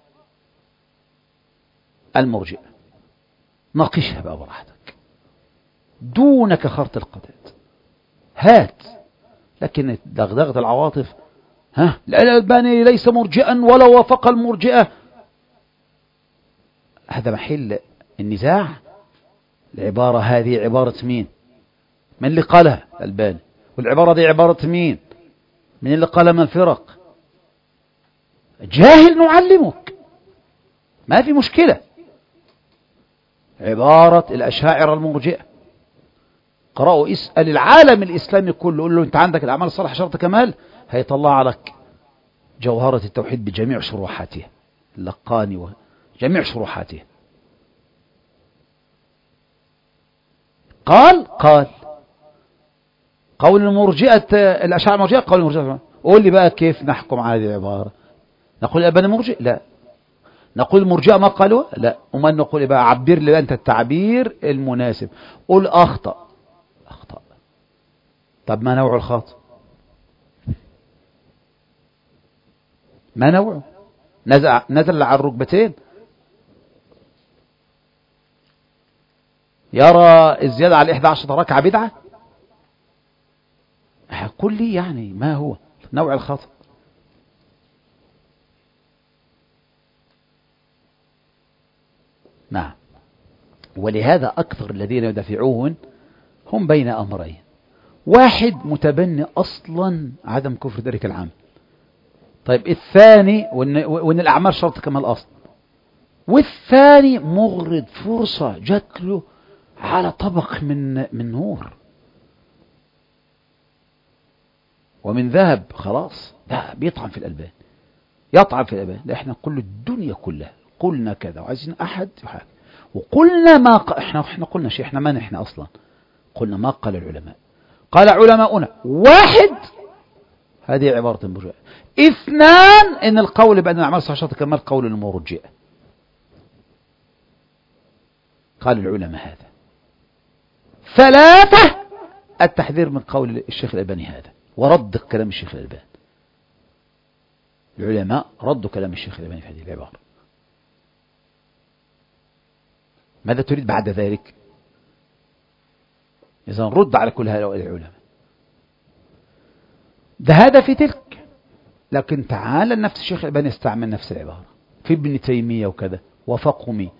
المرجئة، ناقشها بقى براحتك دونك خرط القدد، هات. لكن دغدغة العواطف، لا الألباني ليس مرجئا ولا وافق المرجئة، هذا محل النزاع. العبارة هذه عبارة مين؟ من اللي قالها؟ الألباني. والعبارة دي عبارة مين؟ من اللي قال من الفرق؟ جاهل نعلمك، ما في مشكلة. عبارة الأشاعرة المرجئة، قرأوا اسأل العالم الإسلامي كله، قول له أنت عندك الأعمال الصالحة شرط كمال، هيطلع لك جوهرة التوحيد بجميع شروحاتها، اللقاني وجميع شروحاتها. قال قول المرجئة الأشاعرة المرجئة، قول المرجئة. قول لي بقى كيف نحكم على هذه العبارة؟ نقول الألباني مرجئ؟ لا. نقول المرجئة ما قالوا؟ لا. وما نقول بقى عبر لي أنت التعبير المناسب، قل أخطأ. طب ما نوع الخطأ؟ ما نوعه؟ نزل على الركبتين، يرى الزيادة على 11 ركعة بدعة؟ قل لي يعني ما هو نوع الخطأ؟ نعم. ولهذا أكثر الذين يدافعون هم بين أمرين: واحد متبني أصلا عدم كفر ذلك العمل، طيب الثاني وإن الأعمال شرط كمال أصل، والثاني مغرض فرصة جات له على طبق من نور ومن ذهب، خلاص ده بيطعن في الألبان، يطعن في الألبان. لا، احنا كل الدنيا كلها قلنا كذا وعايزين أحد يحاكم، وقلنا ما احنا قلنا شيء، احنا ما نحن أصلا قلنا ما قال العلماء، قال علماؤنا: واحد، هذه عبارة المرجئة. اثنان، ان القول بأن الأعمال الصالحة كمال قول المرجئة، قال العلماء هذا. ثلاثة، التحذير من قول الشيخ الألباني هذا ورد كلام الشيخ الألباني. العلماء ردوا كلام الشيخ الألباني في هذه العبارة. ماذا تريد بعد ذلك؟ إذا رد على كل هؤلاء العلماء. ده هذا في تلك. لكن تعالى نفس الشيخ الألباني يستعمل نفس العبارة في ابن تيمية وكذا، وفقوا مين؟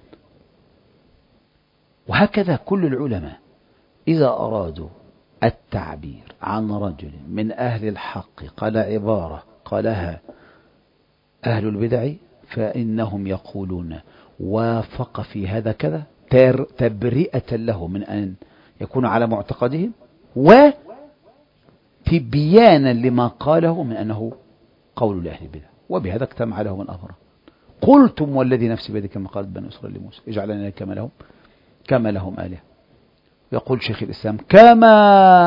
وهكذا كل العلماء إذا أرادوا التعبير عن رجل من أهل الحق قال عبارة قالها أهل البدع، فإنهم يقولون وافق في هذا كذا تبرئة له من أن يكون على معتقدهم، وتبيانا لما قاله من أنه قول لأهل البدع، وبهذا اجتمع لهم الأمر. قلتم والذي نفسي بيده كما قالت بنو إسرائيل لموسى اجعل لنا كما لهم آلهة. يقول شيخ الإسلام: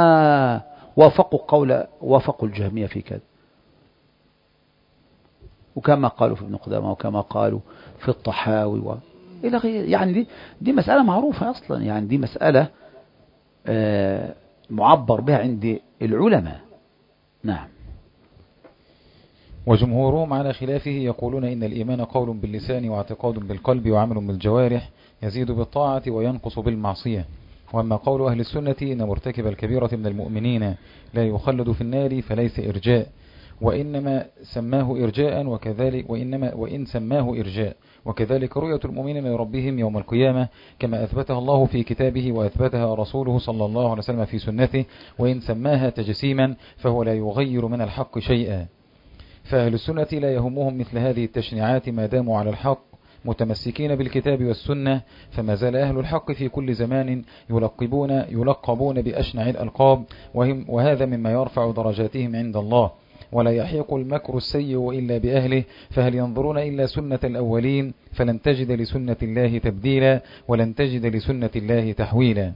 كما وافقوا الجهمية في كذا. وكما قالوا في ابن قدامة وكما قالوا في الطحاوي إلى غير. يعني دي مسألة معروفة أصلا، يعني دي مسألة معبر بها عند العلماء. نعم. وجمهورهم على خلافه يقولون إن الإيمان قول باللسان واعتقاد بالقلب وعمل بالجوارح، يزيد بالطاعة وينقص بالمعصية. وأما قول أهل السنة إن مرتكب الكبيرة من المؤمنين لا يخلد في النار فليس إرجاء، وإن سماه إرجاء، وكذلك رؤية المؤمنين لربهم يوم القيامة كما أثبتها الله في كتابه وأثبتها رسوله صلى الله عليه وسلم في سنته، وإن سماها تجسيما فهو لا يغير من الحق شيئا. فأهل السنة لا يهمهم مثل هذه التشنيعات ما داموا على الحق متمسكين بالكتاب والسنة، فما زال أهل الحق في كل زمان يلقبون بأشنع الألقاب، وهذا مما يرفع درجاتهم عند الله. ولا يحيق المكر السيء إلا بأهله، فهل ينظرون إلا سنة الأولين، فلن تجد لسنة الله تبديلا ولن تجد لسنة الله تحويلا.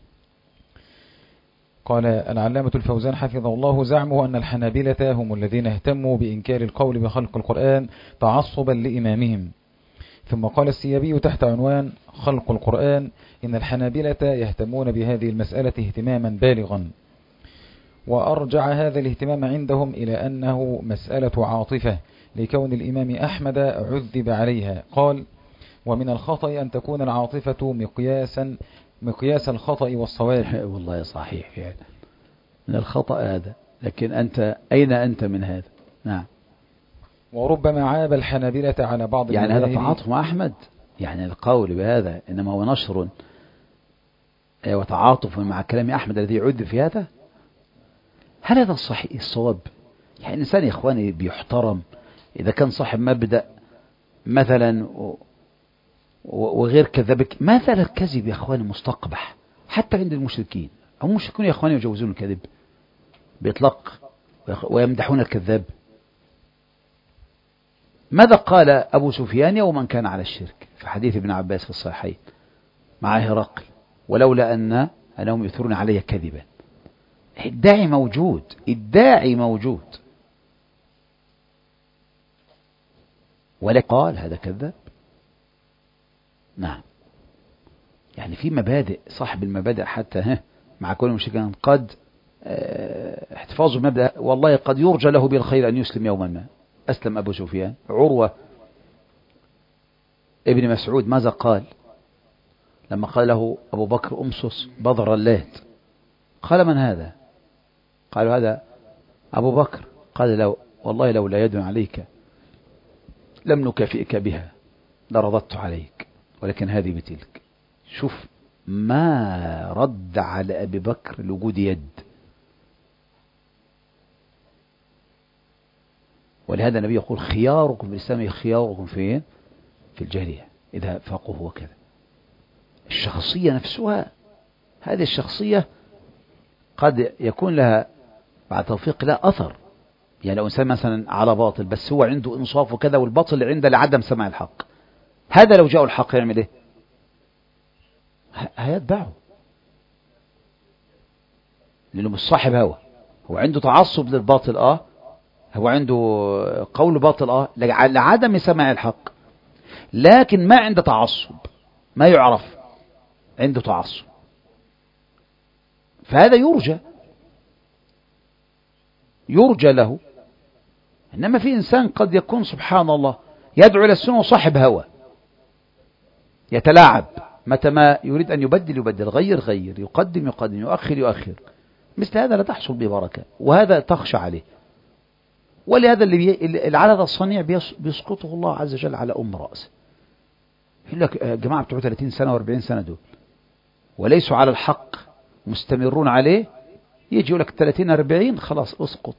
قال العلامة الفوزان حفظه الله: زعمه أن الحنابلة هم الذين اهتموا بإنكار القول بخلق القرآن تعصبا لإمامهم. ثم قال السيابي تحت عنوان خلق القرآن: إن الحنابلة يهتمون بهذه المسألة اهتماما بالغا، وأرجع هذا الاهتمام عندهم إلى أنه مسألة عاطفة لكون الإمام أحمد عذب عليها. قال: ومن الخطأ أن تكون العاطفة مقياس الخطأ والصواب. والله صحيح، يعني من الخطأ هذا، لكن أنت أين أنت من هذا؟ نعم. وربما عاب الحنابلة على بعض يعني هذا تعاطف مع أحمد، يعني القول بهذا إنما هو نشر وتعاطف مع كلام أحمد الذي يعد في هذا. هل هذا الصحيح الصواب؟ يعني الإنسان يا إخواني بيحترم إذا كان صاحب مبدأ مثلا وغير كذبك. مثلا الكذب يا إخواني مستقبح حتى عند المشركين، أو المشركون يا إخواني يجوزون الكذب بإطلاق ويمدحون الكذاب. ماذا قال أبو سفيان يوما كان على الشرك في حديث ابن عباس في الصحيحين مع هرقل: ولولا أنهم يثرون علي كذبا. الداعي موجود، الداعي موجود، ولا قال هذا كذاب. نعم. يعني في مبادئ، صاحب المبادئ حتى مع كل مشركين قد احتفاظه بمبدأ والله قد يرجى له بالخير أن يسلم يوما ما. أسلم أبو سفيان. عروة ابن مسعود ماذا قال لما قال له أبو بكر: أمصص بذر اللات؟ قال: من هذا؟ قالوا: هذا أبو بكر. قال: والله لولا يد عليك لم نكافئك بها لرضت عليك، ولكن هذه بتلك. شوف ما رد على أبي بكر لوجود يد. ولهذا النبي يقول: خياركم في الإسلام خياركم فين؟ في الجاهلية إذا فقهوا وكذا. الشخصية نفسها، هذه الشخصية قد يكون لها بعد توفيق لا أثر. يعني لو إنسان مثلا على باطل بس هو عنده إنصاف وكذا، والباطل اللي عنده لعدم سماع الحق، هذا لو جاء الحق يعمل إيه؟ هيتبعه، لأنه مش صاحب هوى. هو عنده تعصب للباطل، هو عنده قول باطل لعدم سماع الحق، لكن ما عنده تعصب، ما يعرف عنده تعصب، فهذا يرجى له. إنما في إنسان قد يكون سبحان الله يدعو إلى السنة وصاحب هوى، يتلاعب، متى ما يريد أن يبدل غير، يقدم يؤخر. مثل هذا لا تحصل به بركة، وهذا تخشى عليه. ولهذا اللي على هذا الصنيع بيسقطه الله عز وجل على رأسه. يقول لك جماعة بتوع 30 سنة و40 سنة دول وليسوا على الحق مستمرون عليه، يجي يقول لك 30-40 خلاص اسقط.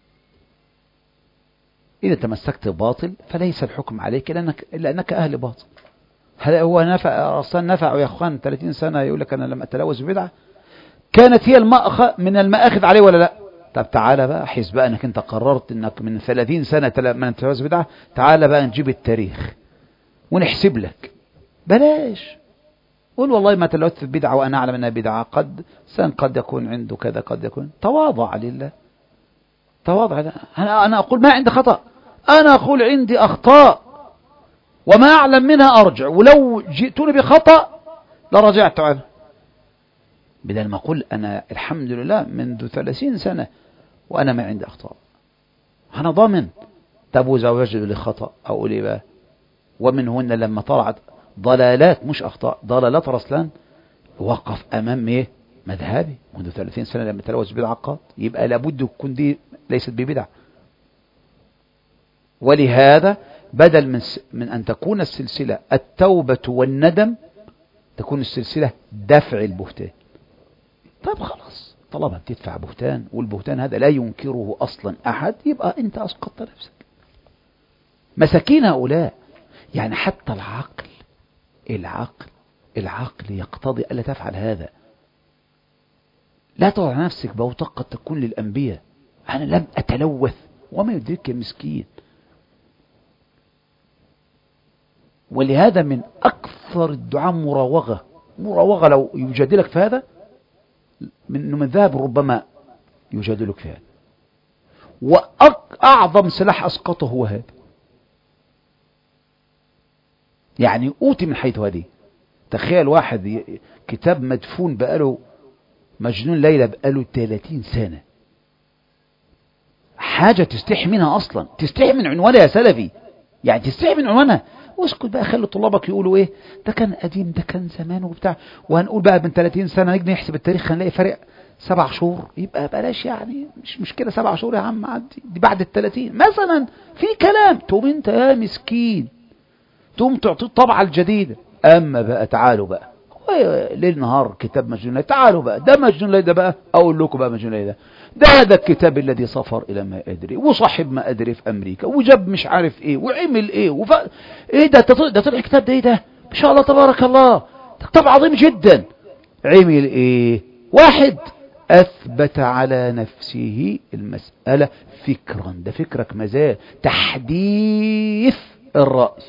إذا تمسكت باطل فليس الحكم عليك إلا أنك أهل باطل. هل هو نفع يا أخوان 30 سنة يقول لك أنا لم أتلوث ببدعة؟ كانت هي من المأخذ عليه ولا لا؟ طب تعالى بقى حس بقى أنك أنت قررت أنك من 30 سنة من تلوث ببدعة، تعالى بقى نجيب التاريخ ونحسب لك. بلاش قول والله ما تلوثت بدعة وأنا أعلم أنها بدعة. قد يكون عنده كذا، قد يكون تواضع لله، تواضع. أنا أقول ما عندي خطأ، أنا أقول عندي أخطاء وما أعلم منها أرجع، ولو جئتوني بخطأ لرجعت عنه، بدل ما أقول أنا الحمد لله منذ 30 سنة وأنا ما عندي أخطاء، أنا ضامن. طب وإذا وجد لي خطأ أقول إيه بقى؟ ومن هنا لما طلعت ضلالات مش أخطاء، ضلالات رسلان، وقف أمام إيه؟ مذهبي منذ 30 سنة لما تلوث بالعقاد، يبقى لابد تكون دي ليست ببدعة. ولهذا بدل من أن تكون السلسلة التوبة والندم، تكون السلسلة دفع البهتان. طيب خلاص، طالما بتدفع بهتان والبهتان هذا لا ينكره أصلا أحد، يبقى أنت أسقطت نفسك. مساكين هؤلاء، يعني حتى العقل يقتضي ألا تفعل هذا. لا تضع نفسك بوتقة تكون للأنبياء، أنا لم أتلوث وما يدرك مسكين. ولهذا من أكثر الدعاء مراوغة لو يجادلك في هذا، من ذهب ربما يجادلك في هذا. وأعظم سلاح أسقطه هو هذا، يعني أوتي من حيث هذه. تخيل واحد كتاب مدفون بقاله مجنون ليلى بقاله 30 سنة، حاجة تستحي منها أصلا، تستحي من عنوانها يا سلفي، يعني تستحي من عنوانها. واسكت بقى، خلي طلابك يقولوا ايه ده كان قديم، ده كان زمان وبتاع، وهنقول بقى من 30 سنة نيجي نحسب التاريخ هنلاقي فرق 7 شهور، يبقى بلاش يعني، مش مشكلة 7 شهور يا عم عدي، دي بعد ال30 مثلا في كلام، تقوم انت يا مسكين تقوم تعطيه الطبعة الجديدة. اما بقى تعالوا بقى ليل نهار كتاب مجنون، تعالوا بقى ده مجنون ليه ده بقى، اقول لكم بقى مجنون ليه ده هذا الكتاب الذي سافر الى ما ادري وصاحب ما ادري في امريكا وجاب مش عارف ايه وعمل ايه ايه ده طلع الكتاب ده، ايه ده ما شاء الله تبارك الله، ده كتاب عظيم جدا. عمل ايه؟ واحد اثبت على نفسه المسألة فكرا، ده فكرك مازال تحديث الرأي.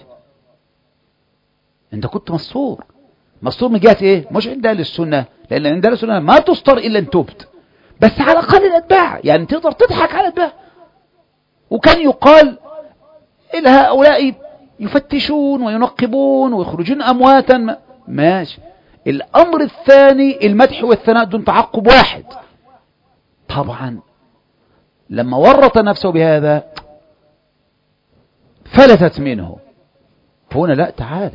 انت كنت مستور من جهة ايه؟ مش عند اهل السنة، لان عند اهل السنة ما تستر الا ان تبت، بس على الاقل الاتباع، يعني تقدر تضحك على الاتباع. وكان يقال إلى هؤلاء يفتشون وينقبون ويخرجون امواتا، ماشي. الامر الثاني المدح والثناء دون تعقب واحد. طبعا لما ورط نفسه بهذا فلتت منه. فهنا لا، تعالى،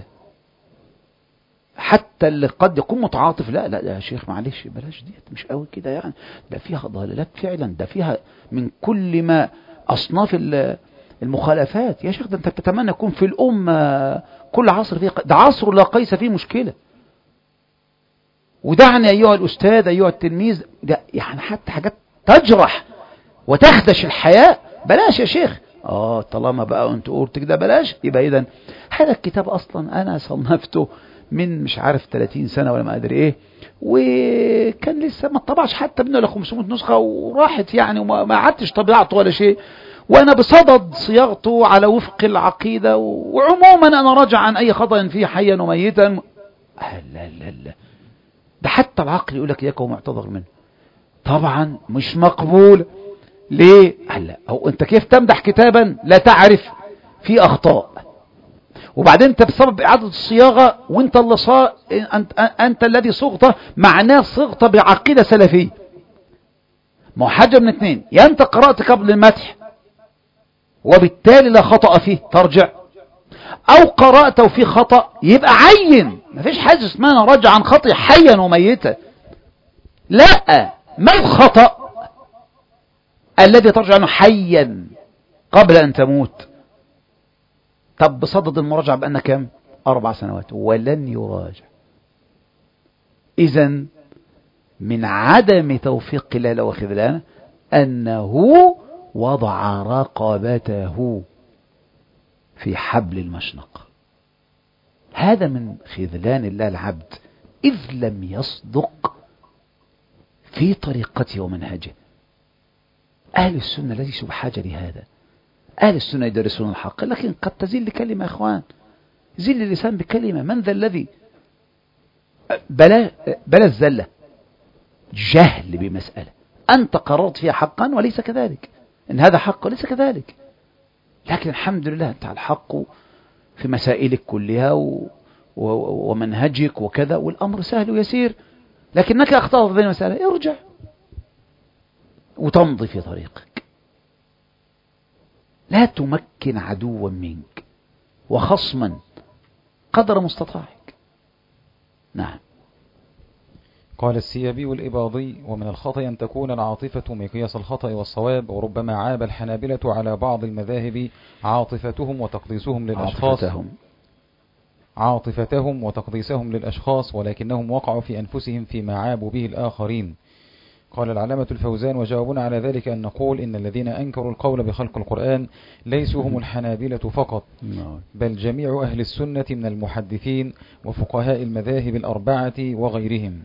حتى اللي قد يكون متعاطف، لا يا شيخ معلش بلاش ديت، مش قوي كده يعني، ده فيها ضلالات فعلا، ده فيها من كل ما أصناف المخالفات يا شيخ، ده انت بتتمنى يكون في الأمة كل عصر فيه، ده عصر لا قيس فيه مشكلة. ودعني أيها الأستاذ أيها التلميذ، ده يعني حتى حاجات تجرح وتخدش الحياة بلاش يا شيخ. طالما بقى انت قلت كده بلاش، يبقى إذن هذا الكتاب أصلا أنا صنفته من مش عارف 30 سنة ولا ما أدري إيه، وكان لسه ما طبعش حتى منه ل 500 نسخة وراحت يعني، وما عدتش طبيعته ولا شيء، وأنا بصدد صياغته على وفق العقيدة، وعموما أنا راجع عن أي خطأ فيه حيا وميتا. لا ده حتى العقل يقول لك إياك ومعتذر منه، طبعا مش مقبول. ليه؟ لا، أو أنت كيف تمدح كتابا لا تعرف فيه أخطاء، وبعدين انت بسبب اعادة الصياغة وانت اللي انت الذي صغته، معناه صغته بعقيدة سلفية. ما هو حاجة من اثنين، يا انت قرأت قبل المدح وبالتالي لا خطأ فيه ترجع، او قرأت وفيه خطأ يبقى عين. ما فيش حاجة اسمها انا راجع عن خطأ حيا وميتا، لا، ما الخطأ الذي ترجع عنه حيا قبل ان تموت؟ طب بصدد المراجعة بأن كم؟ 4 سنوات ولن يراجع. إذن من عدم توفيق الله وخذلانه أنه وضع رقبته في حبل المشنقة. هذا من خذلان الله العبد إذ لم يصدق في طريقته ومنهجه. أهل السنة ليسوا بحاجة لهذا. أهل السنة يدرسون الحق، لكن قد تزل كلمة يا إخوان، زل اللسان بكلمة. من ذا الذي بلا الزلة، جهل بمسألة أنت قررت فيها حقا وليس كذلك، إن هذا حق وليس كذلك. لكن الحمد لله أنت على الحق في مسائلك كلها ومنهجك وكذا، والأمر سهل ويسير، لكنك أخطأت بين مسألة، ارجع وتمضي في طريقك. لا تمكن عدوا منك وخصما قدر مستطاعك. نعم. قال السيابي الإباضي: ومن الخطأ أن تكون العاطفة مقياس الخطأ والصواب، وربما عاب الحنابلة على بعض المذاهب عاطفتهم وتقديسهم للأشخاص، ولكنهم وقعوا في أنفسهم فيما عابوا به الآخرين. قال العلامة الفوزان: وجاوبنا على ذلك أن نقول إن الذين أنكروا القول بخلق القرآن ليسوا هم الحنابلة فقط، بل جميع أهل السنة من المحدثين وفقهاء المذاهب الأربعة وغيرهم،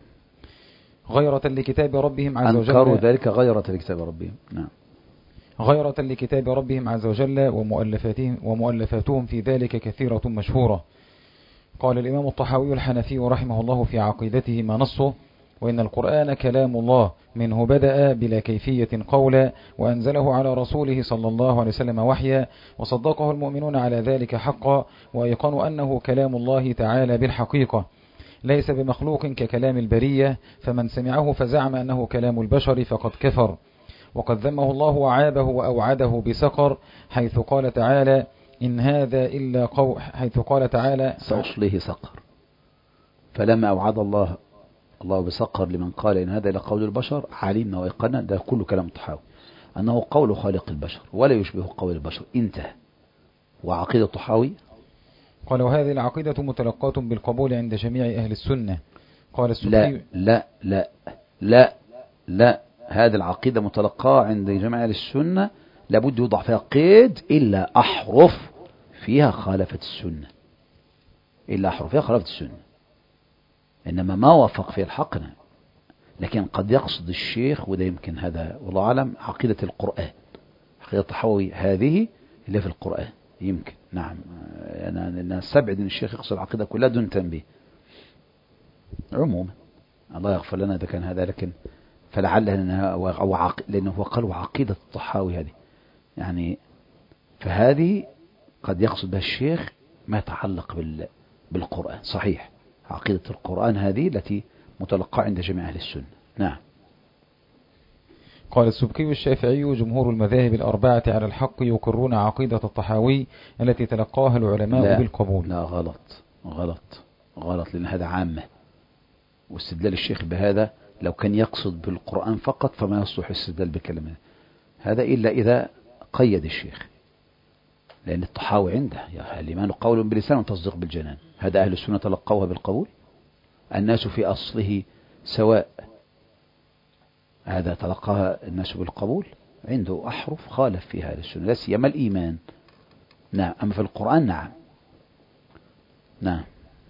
غيرة لكتاب ربهم عز وجل. أنكروا ذلك غيرة لكتاب ربهم. نعم. غيرة لكتاب ربهم عز وجل، ومؤلفاتهم في ذلك كثيرة مشهورة. قال الإمام الطحاوي الحنفي رحمه الله في عقيدته ما نصه: وإن القرآن كلام الله، منه بدأ بلا كيفية قولا، وأنزله على رسوله صلى الله عليه وسلم وحيا، وصدقه المؤمنون على ذلك حقا، وأيقنوا أنه كلام الله تعالى بالحقيقة، ليس بمخلوق ككلام البرية، فمن سمعه فزعم أنه كلام البشر فقد كفر. وقد ذمه الله وعابه وأوعده بسقر، حيث قال تعالى: إن هذا إلا حيث قال تعالى: سأصليه سقر. فلما أوعد الله بسقر لمن قال إن هذا إلا قول البشر، علمنا ويقنا، ده كله كلام الطحاوي، أنه قول خالق البشر ولا يشبه قول البشر. انتهى. وعقيدة الطحاوي قال: وهذه العقيدة متلقاة بالقبول عند جميع أهل السنة. قال السبكي: لا لا لا لا لا، هذه العقيدة متلقاة عند جميع أهل السنة، لابد يوضع فيها قيد: إلا أحرف فيها خالفت السنة، إلا أحرف فيها خالفت السنة، إنما ما وافق في الحق. لكن قد يقصد الشيخ، وده يمكن هذا والله أعلم، عقيدة القرآن، عقيدة الطحاوي هذه اللي في القرآن يمكن. نعم. أنا استبعد أن الشيخ يقصد العقيدة كلها دون تنبيه عموما، الله يغفر لنا إذا كان هذا، لكن فلعله لأنه هو قال وعقيدة الطحاوي هذه، يعني فهذه قد يقصد بها الشيخ ما يتعلق بالقرآن. صحيح، عقيدة القرآن هذه التي متلقى عند جميع أهل السنة. نعم. قال السبكي الشافعي: جمهور المذاهب الأربعة على الحق يقرون عقيدة الطحاوي التي تلقاها العلماء بالقبول. لا، غلط، لأن هذا عامة، واستدلال الشيخ بهذا لو كان يقصد بالقرآن فقط فما يصلح الاستدلال بكلمة هذا إلا إذا قيد الشيخ، لأن الطحاوي عنده الإيمان قول باللسان وتصديق بالجنان. هذا أهل السنة تلقوها بالقبول، الناس في أصله سواء، هذا تلقاها الناس بالقبول، عنده أحرف خالف فيها أهل السنة، لا سيما الإيمان. نعم. أما في القرآن نعم.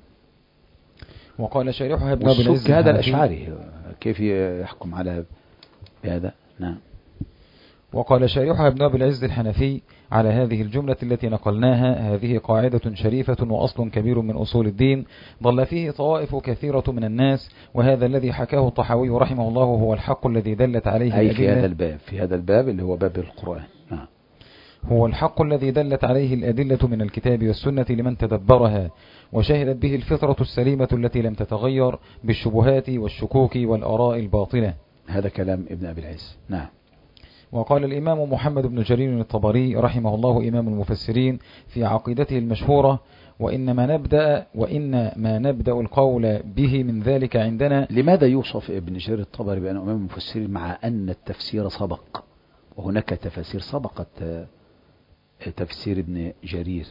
وقال شارحها ابن أبي العز هذا الأشعري كيف يحكم على هذا؟ نعم. وقال شارحها ابن أبي العز الحنفي على هذه الجملة التي نقلناها: هذه قاعدة شريفة وأصل كبير من أصول الدين، ضل فيه طوائف كثيرة من الناس، وهذا الذي حكاه الطحاوي رحمه الله هو الحق الذي دلت عليه الأدلة. في هذا الباب اللي هو باب القرآن. نعم. هو الحق الذي دلت عليه الأدلة من الكتاب والسنة لمن تدبرها، وشهدت به الفطرة السليمة التي لم تتغير بالشبهات والشكوك والآراء الباطلة. هذا كلام ابن أبي العز. نعم. وقال الإمام محمد بن جرير الطبري رحمه الله إمام المفسرين في عقيدته المشهورة: وإن ما نبدأ القول به من ذلك عندنا. لماذا يوصف ابن جرير الطبري بأنه إمام المفسرين مع أن التفسير سبق، وهناك تفاسير سبقت تفسير ابن جرير،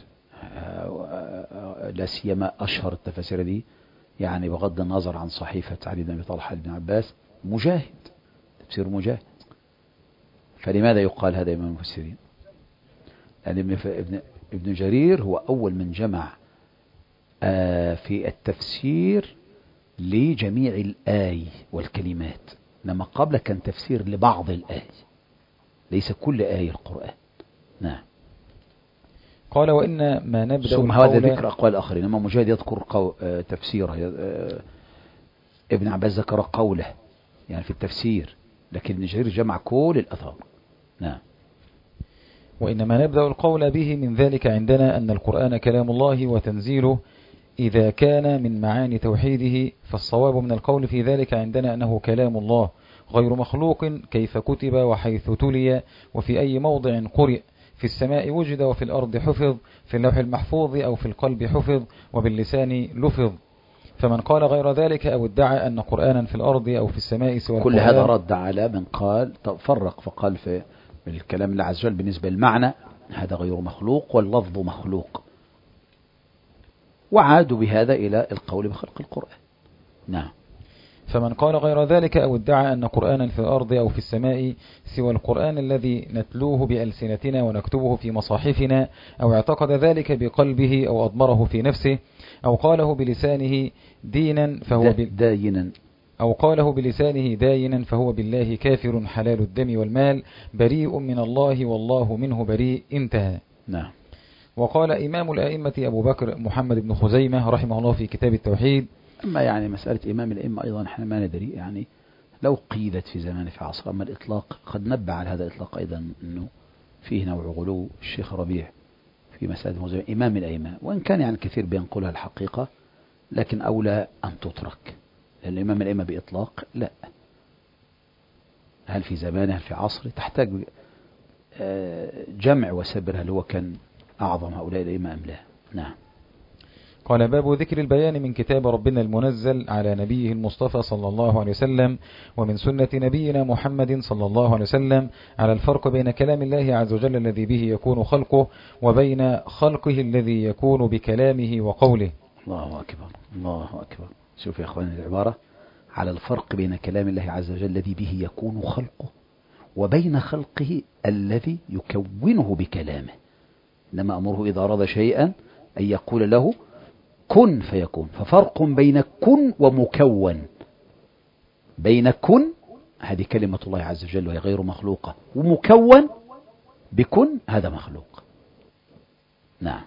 لا سيما أشهر التفاسير دي، يعني بغض النظر عن صحيفة علي بن أبي طلحة بن عباس، مجاهد، تفسير مجاهد. فلماذا يقال هذا إمام المفسرين؟ لأن ابن جرير هو أول من جمع في التفسير لجميع الآي والكلمات، إنما قبل كان تفسير لبعض الآي، ليس كل آية القرآن. نعم. قال: وإن ما نبدأ ثم هذا ذكر أقوال الآخرين، إنما مجاهد يذكر تفسيره، ابن عباس ذكر قوله يعني في التفسير، لكن ابن جرير جمع كل الأثار. نعم. وإنما نبدأ القول به من ذلك عندنا أن القرآن كلام الله وتنزيله إذا كان من معاني توحيده، فالصواب من القول في ذلك عندنا أنه كلام الله غير مخلوق كيف كتب وحيث تلي وفي أي موضع قرئ، في السماء وجد وفي الأرض حفظ، في اللوح المحفوظ أو في القلب حفظ وباللسان لفظ. فمن قال غير ذلك أو ادعى أن قرآنا في الأرض أو في السماء سوى كل القرآن، هذا رد على من قال فرق فقال في الكلام الله عز وجل بالنسبة للمعنى هذا غير مخلوق واللفظ مخلوق، وعادوا بهذا إلى القول بخلق القرآن. نعم. فمن قال غير ذلك أو ادعى أن قرآنا في الأرض أو في السماء سوى القرآن الذي نتلوه بألسنتنا ونكتبه في مصاحفنا، أو اعتقد ذلك بقلبه أو أضمره في نفسه، أو قاله بلسانه دينا فهو داينا، أو قاله بلسانه داينا فهو بالله كافر حلال الدم والمال بريء من الله والله منه بريء. انتهى. نعم. وقال إمام الأئمة أبو بكر محمد بن خزيمة رحمه الله في كتاب التوحيد. أما يعني مسألة إمام الأئمة أيضا احنا ما ندري، يعني لو قيدت في زمان في عصر، أما الإطلاق قد نبع على هذا الإطلاق أيضا أنه فيه نوع غلو الشيخ ربيع في مسألة إمام الأئمة، وإن كان يعني كثير بينقلها الحقيقة، لكن أولى أن تترك، لأن الإمام الأئمة بإطلاق لا، هل في زمانه هل في عصره تحتاج جمع وسبر هل هو كان أعظم هؤلاء الأئمة أم لا. نعم. قال باب ذكر البيان من كتاب ربنا المنزل على نبيه المصطفى صلى الله عليه وسلم ومن سنة نبينا محمد صلى الله عليه وسلم على الفرق بين كلام الله عز وجل الذي به يكون خلقه وبين خلقه الذي يكون بكلامه وقوله. الله أكبر الله أكبر. شوف يا أخواني العبارة، على الفرق بين كلام الله عز وجل الذي به يكون خلقه وبين خلقه الذي يكونه بكلامه. إنما أمره إذا أراد شيئا أن يقول له كن فيكون، ففرق بين كن ومكون. بين كن هذه كلمة الله عز وجل وهي غير مخلوقة، ومكون بكن هذا مخلوق. نعم.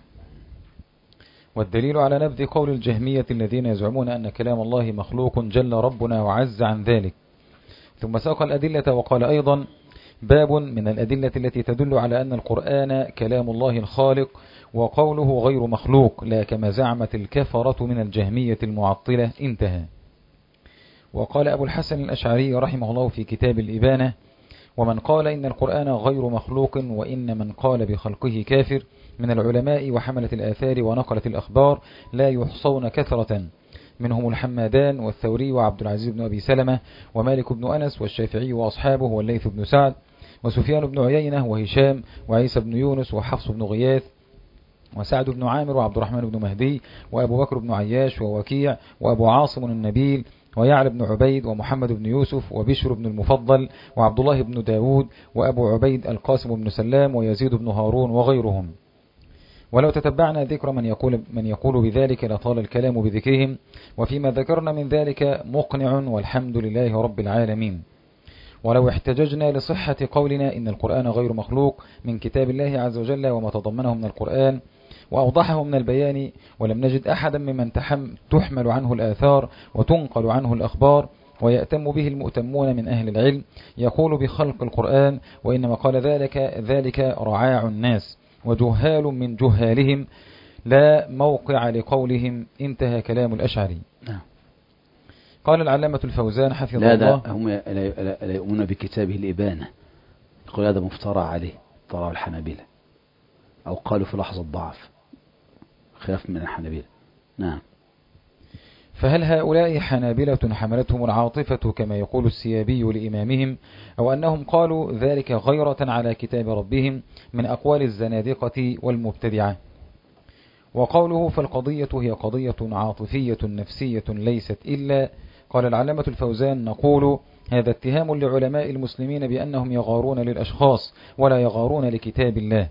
والدليل على نبذ قول الجهمية الذين يزعمون أن كلام الله مخلوق جل ربنا وعز عن ذلك. ثم ساق الأدلة وقال أيضا باب من الأدلة التي تدل على أن القرآن كلام الله الخالق وقوله غير مخلوق لا كما زعمت الكفرة من الجهمية المعطلة. انتهى. وقال أبو الحسن الأشعري رحمه الله في كتاب الإبانة ومن قال إن القرآن غير مخلوق وإن من قال بخلقه كافر من العلماء وحملة الآثار ونقلة الأخبار لا يحصون كثرة، منهم الحمادان والثوري وعبد العزيز بن أبي سلمة ومالك بن أنس والشافعي وأصحابه والليث بن سعد وسفيان بن عيينة وهشام وعيسى بن يونس وحفص بن غياث وسعد بن عامر وعبد الرحمن بن مهدي وأبو بكر بن عياش ووكيع وأبو عاصم النبيل ويعلى بن عبيد ومحمد بن يوسف وبشر بن المفضل وعبد الله بن داود وأبو عبيد القاسم بن سلام ويزيد بن هارون وغيرهم. ولو تتبعنا ذكر من يقول بذلك لطال الكلام بذكرهم، وفيما ذكرنا من ذلك مقنع والحمد لله رب العالمين. ولو احتججنا لصحة قولنا إن القرآن غير مخلوق من كتاب الله عز وجل وما تضمنه من القرآن وأوضحه من البيان، ولم نجد أحدا ممن تحمل عنه الآثار وتنقل عنه الأخبار ويأتم به المؤتمون من أهل العلم يقول بخلق القرآن، وإنما قال ذلك رعاع الناس وجهال من جهالهم لا موقع لقولهم. انتهى كلام الأشعري. قال العلامة الفوزان حفظه الله. لا هم لا يؤمنون بكتابه الإبانة، يقول هذا مفترى عليه، افترى الحنابلة، أو قالوا في لحظة ضعف خلاف من الحنابلة. نعم. فهل هؤلاء حنابلة حملتهم العاطفة كما يقول السيابي لإمامهم، أو أنهم قالوا ذلك غيرة على كتاب ربهم من أقوال الزنادقة والمبتدعة؟ وقوله فالقضية هي قضية عاطفية نفسية ليست إلا. قال العلامة الفوزان نقول هذا اتهام لعلماء المسلمين بأنهم يغارون للأشخاص ولا يغارون لكتاب الله.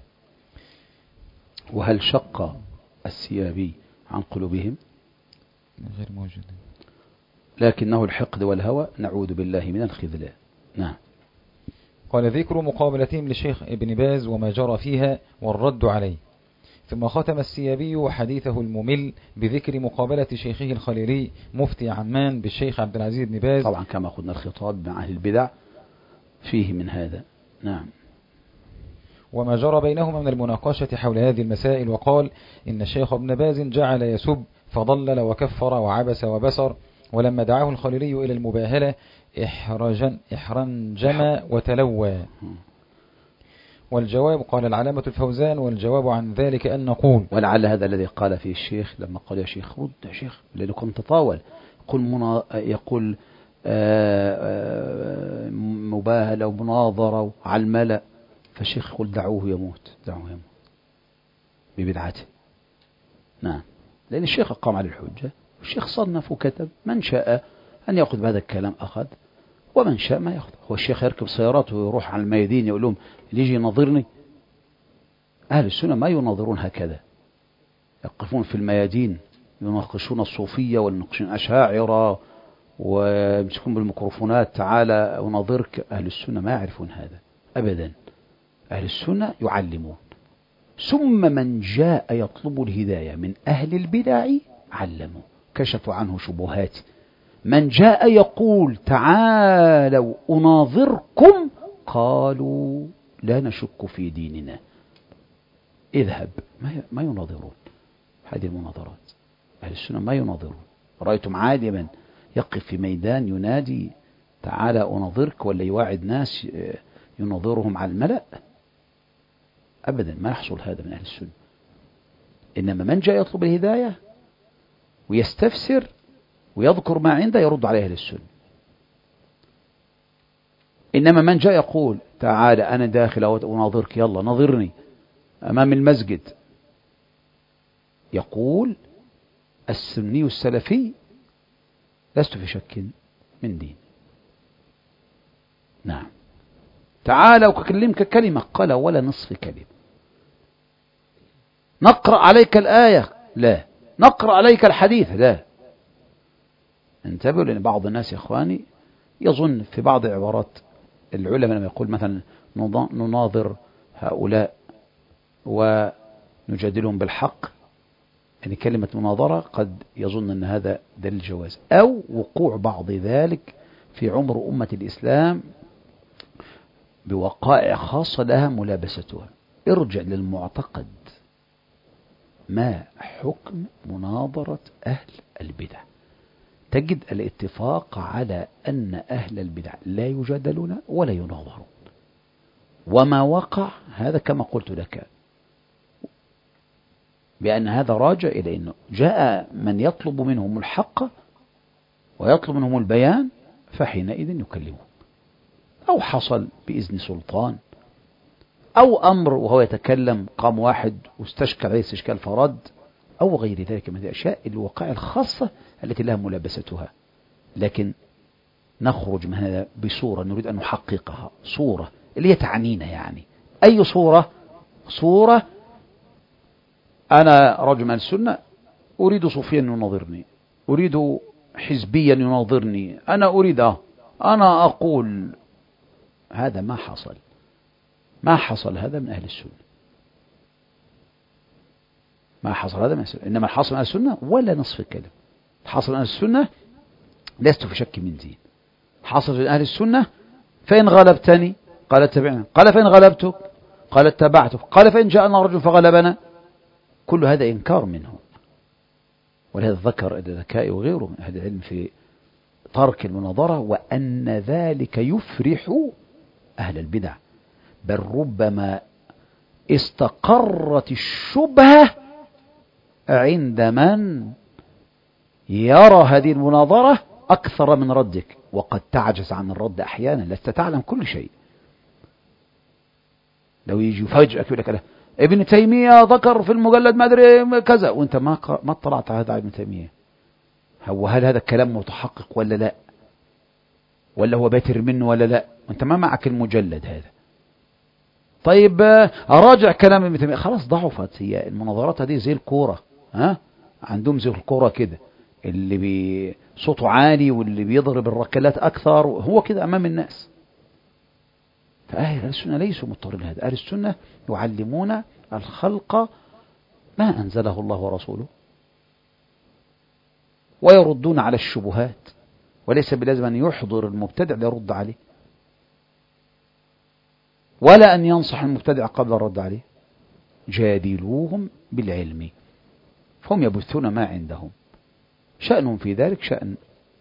وهل شق السيابي عن قلوبهم؟ غير موجود، لكنه الحقد والهوى نعوذ بالله من الخذلان. نعم. قال ذكر مقابلتهم لشيخ ابن باز وما جرى فيها والرد عليه. ثم ختم السيابي حديثه الممل بذكر مقابلة شيخه الخليلي مفتي عمان بالشيخ عبد العزيز بن باز، طبعا كما قلنا الخطاب مع أهل البدع فيه من هذا. نعم. وما جرى بينهما من المناقشة حول هذه المسائل، وقال إن الشيخ ابن باز جعل يسب فضلل وكفر وعبس وبسر، ولما دعاه الخليلي إلى المباهلة احرنجم وتلوى. والجواب، قال العلامة الفوزان: والجواب عن ذلك أن نقول. ولعل هذا الذي قال فيه الشيخ لما قال يا شيخ رد يا شيخ لأنه كنت تطاول، يقول مباهلة ومناظرة على الملأ، فالشيخ يقول دعوه يموت ببدعته. نعم، لأن الشيخ أقام على الحجة، والشيخ صنف وكتب، من شاء أن يأخذ بهذا الكلام أخذ، ومن شاء ما يأخذ. هو الشيخ يركب سيارات ويروح على الميادين يقول لهم اللي يجي يناظرني؟ أهل السنة ما يناظرون هكذا، يقفون في الميادين يناقشون الصوفية ويناقشون أشاعرة ويمسكون بالميكروفونات تعالى أناظرك. أهل السنة ما يعرفون هذا أبدا. أهل السنة يعلمون، ثم من جاء يطلب الهداية من أهل البدع علموا، كشفوا عنه شبهات. من جاء يقول تعالوا أناظركم قالوا لا نشك في ديننا، اذهب. ما يناظرون هذه المناظرات. أهل السنة ما يناظرون. رأيتم عالما يقف في ميدان ينادي تعالى أناظرك ولا يواعد ناس يناظرهم على الملأ؟ أبدا ما يحصل هذا من أهل السنة. إنما من جاء يطلب الهداية ويستفسر ويذكر ما عنده يرد عليه أهل السنة. إنما من جاء يقول تعالى أنا داخل أناظرك يلا ناظرني أمام المسجد، يقول السني السلفي لست في شك من دين. نعم، تعالى وكلمك كلمة قال ولا نصف كلمة. نقرأ عليك الآية لا، نقرأ عليك الحديث لا. انتبهوا، لأن بعض الناس يا إخواني يظن في بعض عبارات العلماء لما يقول مثلا نناظر هؤلاء ونجادلهم بالحق، يعني كلمة مناظرة قد يظن أن هذا دليل الجواز، أو وقوع بعض ذلك في عمر أمة الإسلام بوقائع خاصة لها ملابستها. ارجع للمعتقد، ما حكم مناظرة أهل البدع؟ تجد الاتفاق على أن أهل البدع لا يجادلون ولا يناظرون. وما وقع هذا كما قلت لك بأن هذا راجع إلى أنه جاء من يطلب منهم الحق ويطلب منهم البيان، فحينئذ يكلمهم، أو حصل بإذن سلطان، أو أمر وهو يتكلم قام واحد واستشكل عليه استشكال فرد، أو غير ذلك من الأشياء الوقائع الخاصة التي لها ملابستها. لكن نخرج من هذا بصورة نريد أن نحققها، صورة اللي هي تعنينا. يعني أي صورة؟ صورة أنا رجل من السنة أريد صوفيا يناظرني، أريد حزبيا يناظرني، أنا أريد أنا أقول. هذا ما حصل، ما حصل هذا من أهل السنة، ما حصل هذا من أهل السنة. إنما حصل من أهل السنة ولا نصف الكلام. حصل من أهل السنة لست في شك من دين. حصل من أهل السنة فإن غلبتني قال اتبعنا، قال فإن غلبتك قال اتبعتك، قال فإن جاءنا رجل فغلبنا. كل هذا إنكار منه. ولهذا ذكر الذكاء وغيره من أهل العلم في ترك المناظرة، وأن ذلك يفرح أهل البدع، بل ربما استقرت الشبهة عند من يرى هذه المناظرة أكثر من ردك، وقد تعجز عن الرد أحيانا، لست تعلم كل شيء. لو يجي فجأة يقول لك ابن تيمية ذكر في المجلد ما أدري كذا، وأنت ما اطلعت على هذا ابن تيمية، هل هذا الكلام متحقق ولا لا، ولا هو باتر منه ولا لا، وأنت ما معك المجلد هذا. طيب أراجع كلام ابن تيمية، خلاص ضعفت. هي المناظرات هذه زي الكورة، عندهم زي الكورة كده، اللي بصوته عالي واللي بيضرب الركلات أكثر، هو كده أمام الناس. فأهل السنة ليسوا مضطرين لهذا. أهل السنة يعلمون الخلق ما أنزله الله ورسوله، ويردون على الشبهات، وليس بلازم أن يحضر المبتدع ليرد عليه. ولا أن ينصح المبتدع قبل الرد عليه. جادلوهم بالعلم، فهم يبثون ما عندهم، شأنهم في ذلك شأن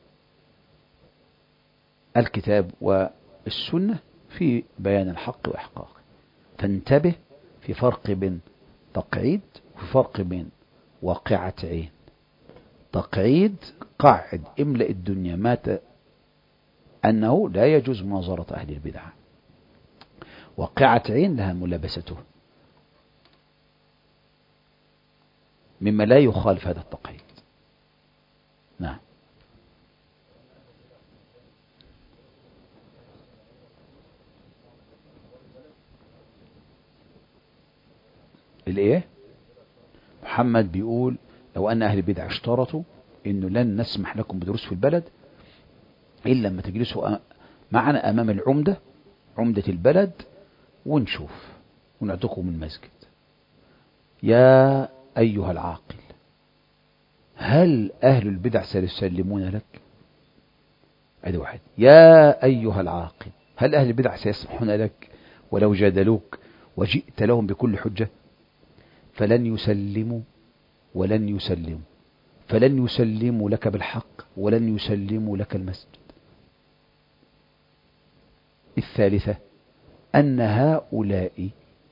الكتاب والسنة في بيان الحق وإحقاقه. فانتبه في فرق بين تقعيد وفي فرق بين واقعة عين. تقعيد قاعد املأ الدنيا مات أنه لا يجوز مناظرة أهل البدع. واقعة عين لها ملابسته مما لا يخالف هذا التقعيد. نعم. الايه؟ محمد بيقول لو أن أهل البدع اشترطوا إنه لن نسمح لكم بدروس في البلد إلا لما تجلسوا معنا أمام العمدة، عمدة البلد، ونشوف ونعطيكم من مسجد. يا أيها العاقل، هل أهل البدع سيسلمون لك؟ هذا واحد. يا أيها العاقل، هل أهل البدع سيسمحون لك ولو جادلوك وجئت لهم بكل حجة؟ فلن يسلموا ولن يسلموا، فلن يسلموا لك بالحق ولن يسلموا لك المسجد. الثالثة أن هؤلاء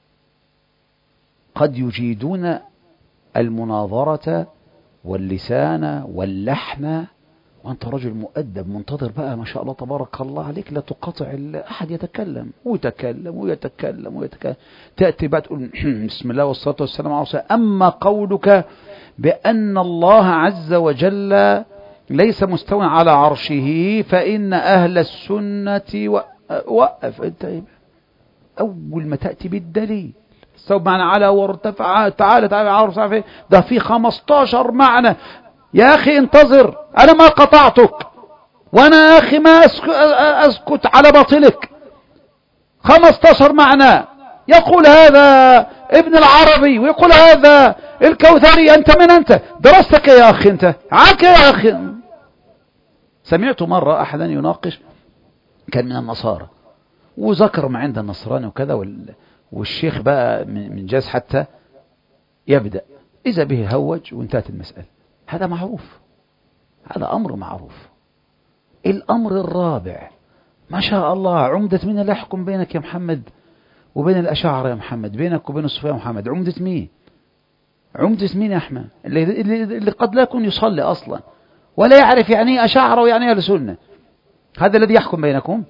قد يجيدون المناظرة واللسان واللحن، وأنت رجل مؤدب منتظر بقى ما شاء الله تبارك الله عليك، لا تقاطع أحد يتكلم ويتكلم ويتكلم ويتكلم، تأتي بقى تقول بسم الله والصلاة والسلام على رسول الله. أما قولك بأن الله عز وجل ليس مستوى على عرشه فإن أهل السنة وقف أنت أول ما تأتي بالدليل استوى بمعنى على وارتفع تعالى على رسول ده في 15 معنى. يا أخي انتظر، أنا ما قطعتك، وأنا يا أخي ما أسكت على باطلك. 15 معنى يقول هذا ابن العربي ويقول هذا الكوثري. أنت من أنت؟ درستك يا أخي أنت عاك يا أخي. سمعت مرة أحدا يناقش، كان من النصارى وذكر ما عند النصراني وكذا، والشيخ بقى من جاز حتى يبدأ إذا به هوج وانتهت المسألة. هذا معروف، هذا أمر معروف. الأمر الرابع ما شاء الله، عمدة من اللي يحكم بينك يا محمد وبين الأشاعرة يا محمد، بينك وبين الصوفية يا محمد؟ عمدة مين؟ عمدة مين يا أحمد؟ اللي قد لا يكون يصلي أصلا ولا يعرف يعني ايه أشاعرة ويعني ايه أهل سنة. هذا الذي يحكم بينكم.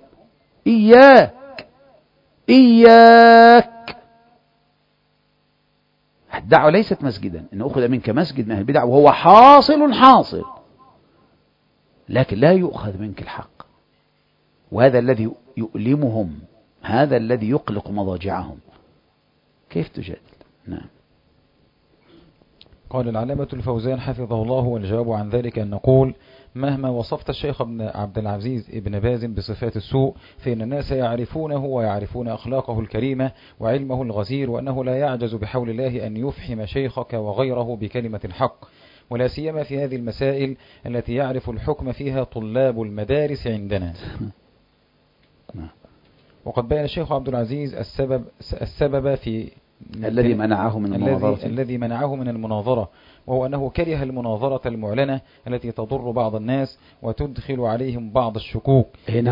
إياك. الدعوة ليست مسجدا إن أخذ منك مسجد من أهل البدع وهو حاصل، لكن لا يؤخذ منك الحق، وهذا الذي يؤلمهم، هذا الذي يقلق مضاجعهم. كيف تجادل؟ نعم. قال العلامة الفوزان حفظه الله، والجواب عن ذلك أن نقول مهما وصفت الشيخ ابن عبد العزيز ابن باز بصفات السوء فإن الناس يعرفونه ويعرفون أخلاقه الكريمة وعلمه الغزير، وأنه لا يعجز بحول الله أن يفحم شيخك وغيره بكلمة الحق، ولا سيما في هذه المسائل التي يعرف الحكم فيها طلاب المدارس عندنا. وقد بين الشيخ عبد العزيز السبب في الذي منعه من المناظرة، وهو أنه كره المناظرة المعلنة التي تضر بعض الناس وتدخل عليهم بعض الشكوك،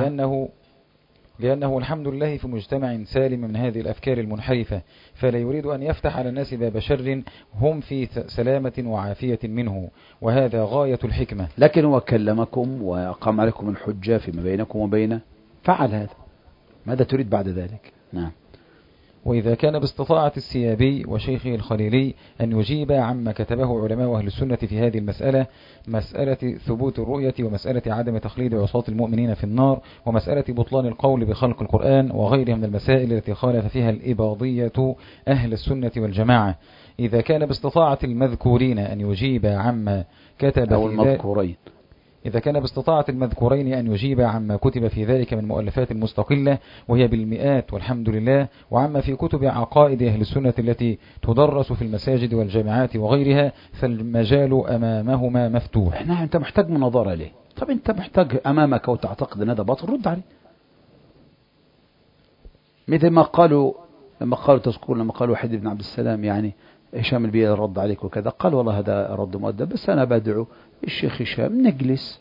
لأنه الحمد لله في مجتمع سالم من هذه الأفكار المنحرفة، فلا يريد أن يفتح على الناس باب شر هم في سلامة وعافية منه، وهذا غاية الحكمة. لكن هو كلمكم وقام عليكم الحجة فيما بينكم وبينه، فعل هذا، ماذا تريد بعد ذلك؟ نعم. وإذا كان باستطاعة السيابي وشيخه الخليلي أن يجيب عما كتبه علماء أهل السنة في هذه المسألة، مسألة ثبوت الرؤية ومسألة عدم تخليد عصاة المؤمنين في النار ومسألة بطلان القول بخلق القرآن وغيرها من المسائل التي خالف فيها الإباضية أهل السنة والجماعة، إذا كان باستطاعة المذكورين أن يجيب عما كتب أو المذكورين إذا كان باستطاعة المذكورين أن يجيب عما كتب في ذلك من مؤلفات مستقلة وهي بالمئات والحمد لله، وعما في كتب عقائد أهل السنة التي تدرس في المساجد والجامعات وغيرها، فالمجال أمامهما مفتوح. نعم. أنت محتاج مناظرة ليه؟ طب أنت محتاج أمامك وتعتقد أن هذا باطل، رد عليه. مثل ما قالوا لما قالوا وحيد بن عبد السلام يعني هشام البيلي رد عليك وكذا، قال والله هذا رد مؤدب، بس أنا بدعو الشيخ هشام نجلس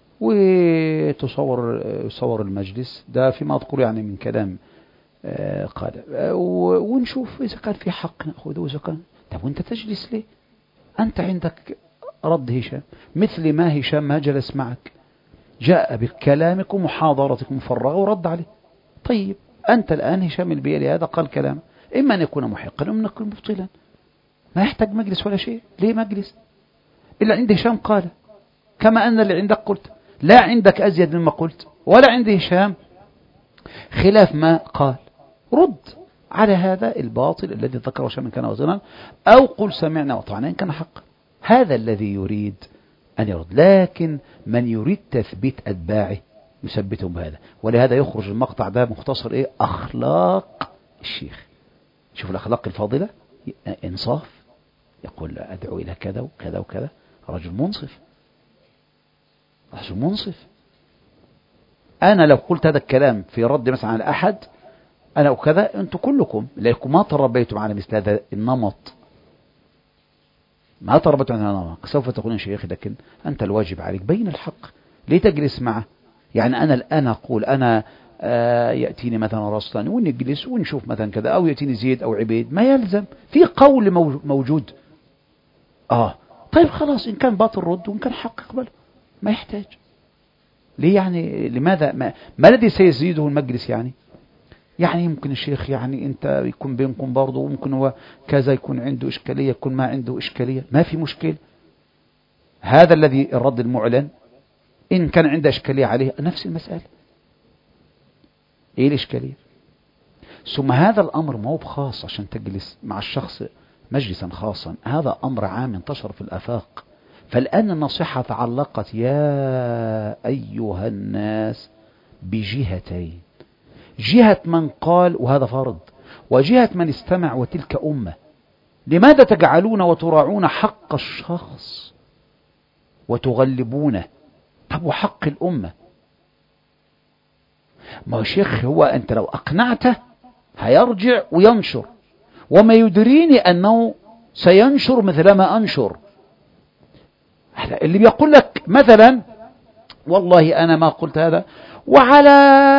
وتصور المجلس ده فيما أذكر يعني من كلام قال، ونشوف إذا كان في حق نأخذه وإذا كان. طب وأنت تجلس ليه؟ أنت عندك رد هشام مثل ما هشام ما جلس معك، جاء بكلامك ومحاضرتك مفرغة ورد عليه. طيب أنت الآن هشام البيلي هذا قال كلام، إما أن يكون محقا وإما أن يكون مبطلا، ما يحتاج مجلس ولا شيء. ليه مجلس؟ إلا عند هشام قال كما أن اللي عندك قلت، لا عندك أزيد مما قلت ولا عند هشام خلاف ما قال. رد على هذا الباطل الذي ذكره هشام إن كان وزنا، أو قل سمعنا وطعنا إن كان حقا. هذا الذي يريد أن يرد. لكن من يريد تثبيت أتباعه يثبتهم بهذا. ولهذا يخرج المقطع ده مختصر إيه؟ أخلاق الشيخ. شوف الأخلاق الفاضلة، إنصاف، يقول أدعو إلى كذا وكذا وكذا، رجل منصف، رجل منصف. أنا لو قلت هذا الكلام في رد مثلا على أحد أنا وكذا، أنتم كلكم لأنكم ما تربيتم على مثل هذا النمط، ما تربيتم على هذا النمط، سوف تقولون شيخ لكن أنت الواجب عليك بين الحق، ليه تجلس معه؟ يعني أنا الآن أقول أنا يأتيني مثلا رسلان ونجلس ونشوف مثلا كذا، أو يأتيني زيد أو عبيد، ما يلزم في قول موجود. طيب خلاص، إن كان باطل رد وإن كان حق اقبله، ما يحتاج. ليه يعني؟ لماذا ما الذي سيزيده المجلس يعني يمكن الشيخ يعني أنت يكون بينكم برضه، وممكن هو كذا يكون عنده إشكالية، يكون ما عنده إشكالية، ما في مشكلة. هذا الذي الرد المعلن إن كان عنده إشكالية عليه نفس المسألة، إيه الإشكالية؟ ثم هذا الأمر ما هو بخاص عشان تجلس مع الشخص مجلسا خاصا، هذا أمر عام انتشر في الآفاق. فالآن النصيحة تعلقت يا أيها الناس بجهتين، جهة من قال وهذا فرض، وجهة من استمع وتلك أمة. لماذا تجعلون وتراعون حق الشخص وتغلبونه؟ طب وحق الأمة؟ ما هو شيخ هو أنت لو أقنعته هيرجع وينشر، وما يدريني أنه سينشر مثل ما أنشر. اللي بيقول لك مثلا والله أنا ما قلت هذا، وعلى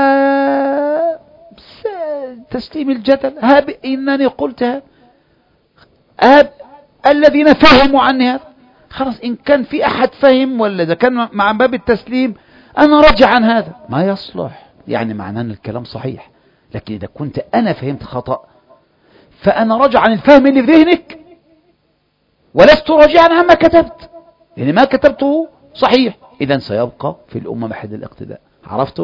تسليم الجدل هاب إنني قلتها، الذين فهموا عني هذا خلاص، إن كان في أحد فهم ولا إذا كان مع باب التسليم أنا رجع عن هذا، ما يصلح. يعني معناه أن الكلام صحيح، لكن إذا كنت أنا فهمت خطأ فأنا رجع عن الفهم اللي في ذهنك، ولست راجعا عما كتبت، يعني ما كتبته صحيح، إذن سيبقى في الأمة محل الاقتداء. عرفتم؟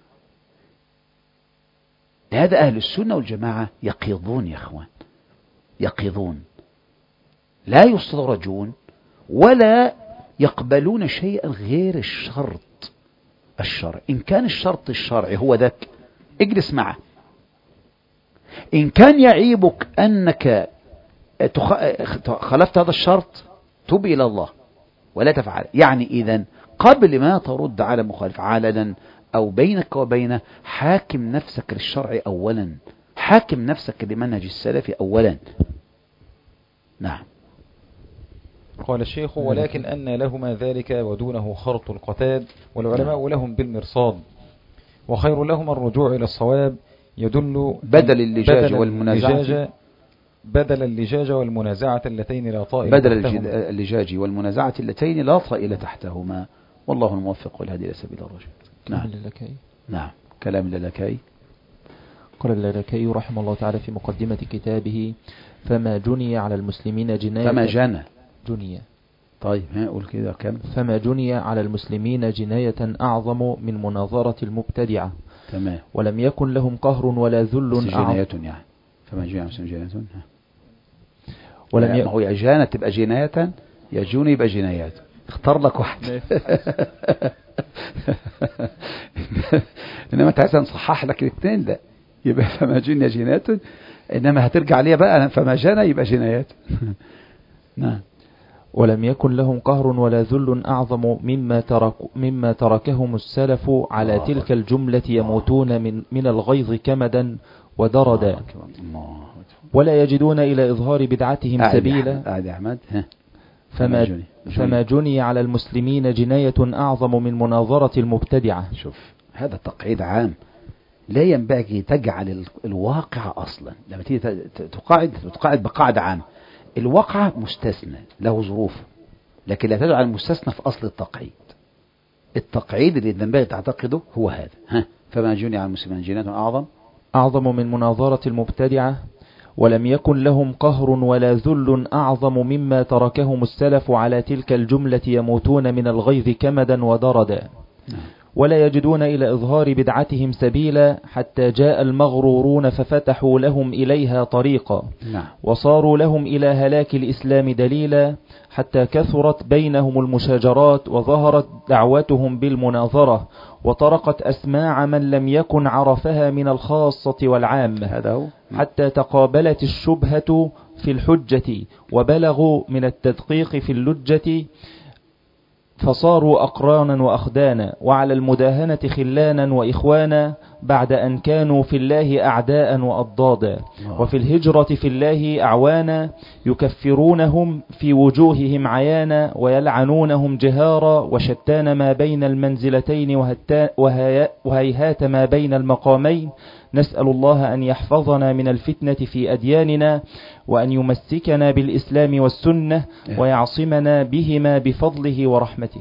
هذا أهل السنة والجماعة يقظون يا أخوان، يقظون، لا يستدرجون ولا يقبلون شيئا غير الشرط الشرعي. إن كان الشرط الشرعي هو ذاك اجلس معه، إن كان يعيبك أنك خلفت هذا الشرط تب إلى الله ولا تفعل. يعني إذن قبل ما ترد على مخالف علنا أو بينك وبينه، حاكم نفسك للشرع أولا، حاكم نفسك لمنهج السلف أولا. نعم. قال الشيخ ولكن أن لهما ذلك ودونه خرط القتاد، والعلماء لهم بالمرصاد، وخير لهم الرجوع إلى الصواب يدل بدل اللجاج والمنازعة، بدل اللجاج والمنازعة اللتين لا طائل بدل اللجاج والمنازعة اللتين لا طائل تحتهما، والله الموفق والهدي إلى سبيل الرشاد. نعم. نعم. كلام اللالكائي. قال اللالكائي رحمه الله تعالى في مقدمة كتابه: فما جني على المسلمين جناية، فما جنى جنية. طيب قول كده كم. فما جني على المسلمين جناية أعظم من مناظرة المبتدعة. تمام. ولم يكن لهم قهر ولا ذل جناية يعني. فما جني على المسلمين جناية. ولم ما هو يا جانة تبقى جناية، يا جوني يبقى جنايات، اختار لك واحد. انما انت عايز نصحح لك الاثنين، ده يبقى فما جني جنايات، انما هترجع ليا بقى فما جنى يبقى جنايات. نعم. ولم يكن لهم قهر ولا ذل أعظم مما تركهم السلف على تلك الجملة يموتون من الغيظ كمدا ودردا ولا يجدون إلى إظهار بدعتهم سبيلا. فما جني على المسلمين جناية أعظم من مناظرة المبتدعة. شوف هذا تقعيد عام، لا ينبغي تجعل الواقع أصلا لما تيجي تقاعد بقاعدة عامة. الواقع مستثنى له ظروف، لكن لا تجعل المستثنى في أصل التقعيد. التقعيد اللي ينبغي تعتقده هو هذا. فما جني على المسلمين جناية أعظم من مناظرة المبتدعة ولم يكن لهم قهر ولا ذل أعظم مما تركهم السلف على تلك الجملة يموتون من الغيظ كمدا ودردا ولا يجدون إلى إظهار بدعتهم سبيلا حتى جاء المغرورون ففتحوا لهم إليها طريقا وصاروا لهم إلى هلاك الإسلام دليلا حتى كثرت بينهم المشاجرات وظهرت دعوتهم بالمناظرة وطرقت أسماع من لم يكن عرفها من الخاصة والعامة حتى تقابلت الشبهة في الحجة وبلغوا من التدقيق في اللجة فصاروا أقرانا وأخدانا وعلى المداهنة خلانا وإخوانا بعد أن كانوا في الله أعداء وأضدادا وفي الهجرة في الله أعوانا يكفرونهم في وجوههم عيانا ويلعنونهم جهارا وشتان ما بين المنزلتين وهيهات ما بين المقامين. نسأل الله أن يحفظنا من الفتنة في أدياننا وأن يمسكنا بالإسلام والسنة ويعصمنا بهما بفضله ورحمته.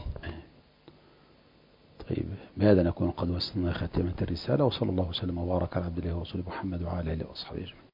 طيب بهذا نكون قد وصلنا ختامة الرسالة، وصلى الله وسلم وبارك على عبد الله ورسوله محمد وعلى آله وصحبه أجمعين.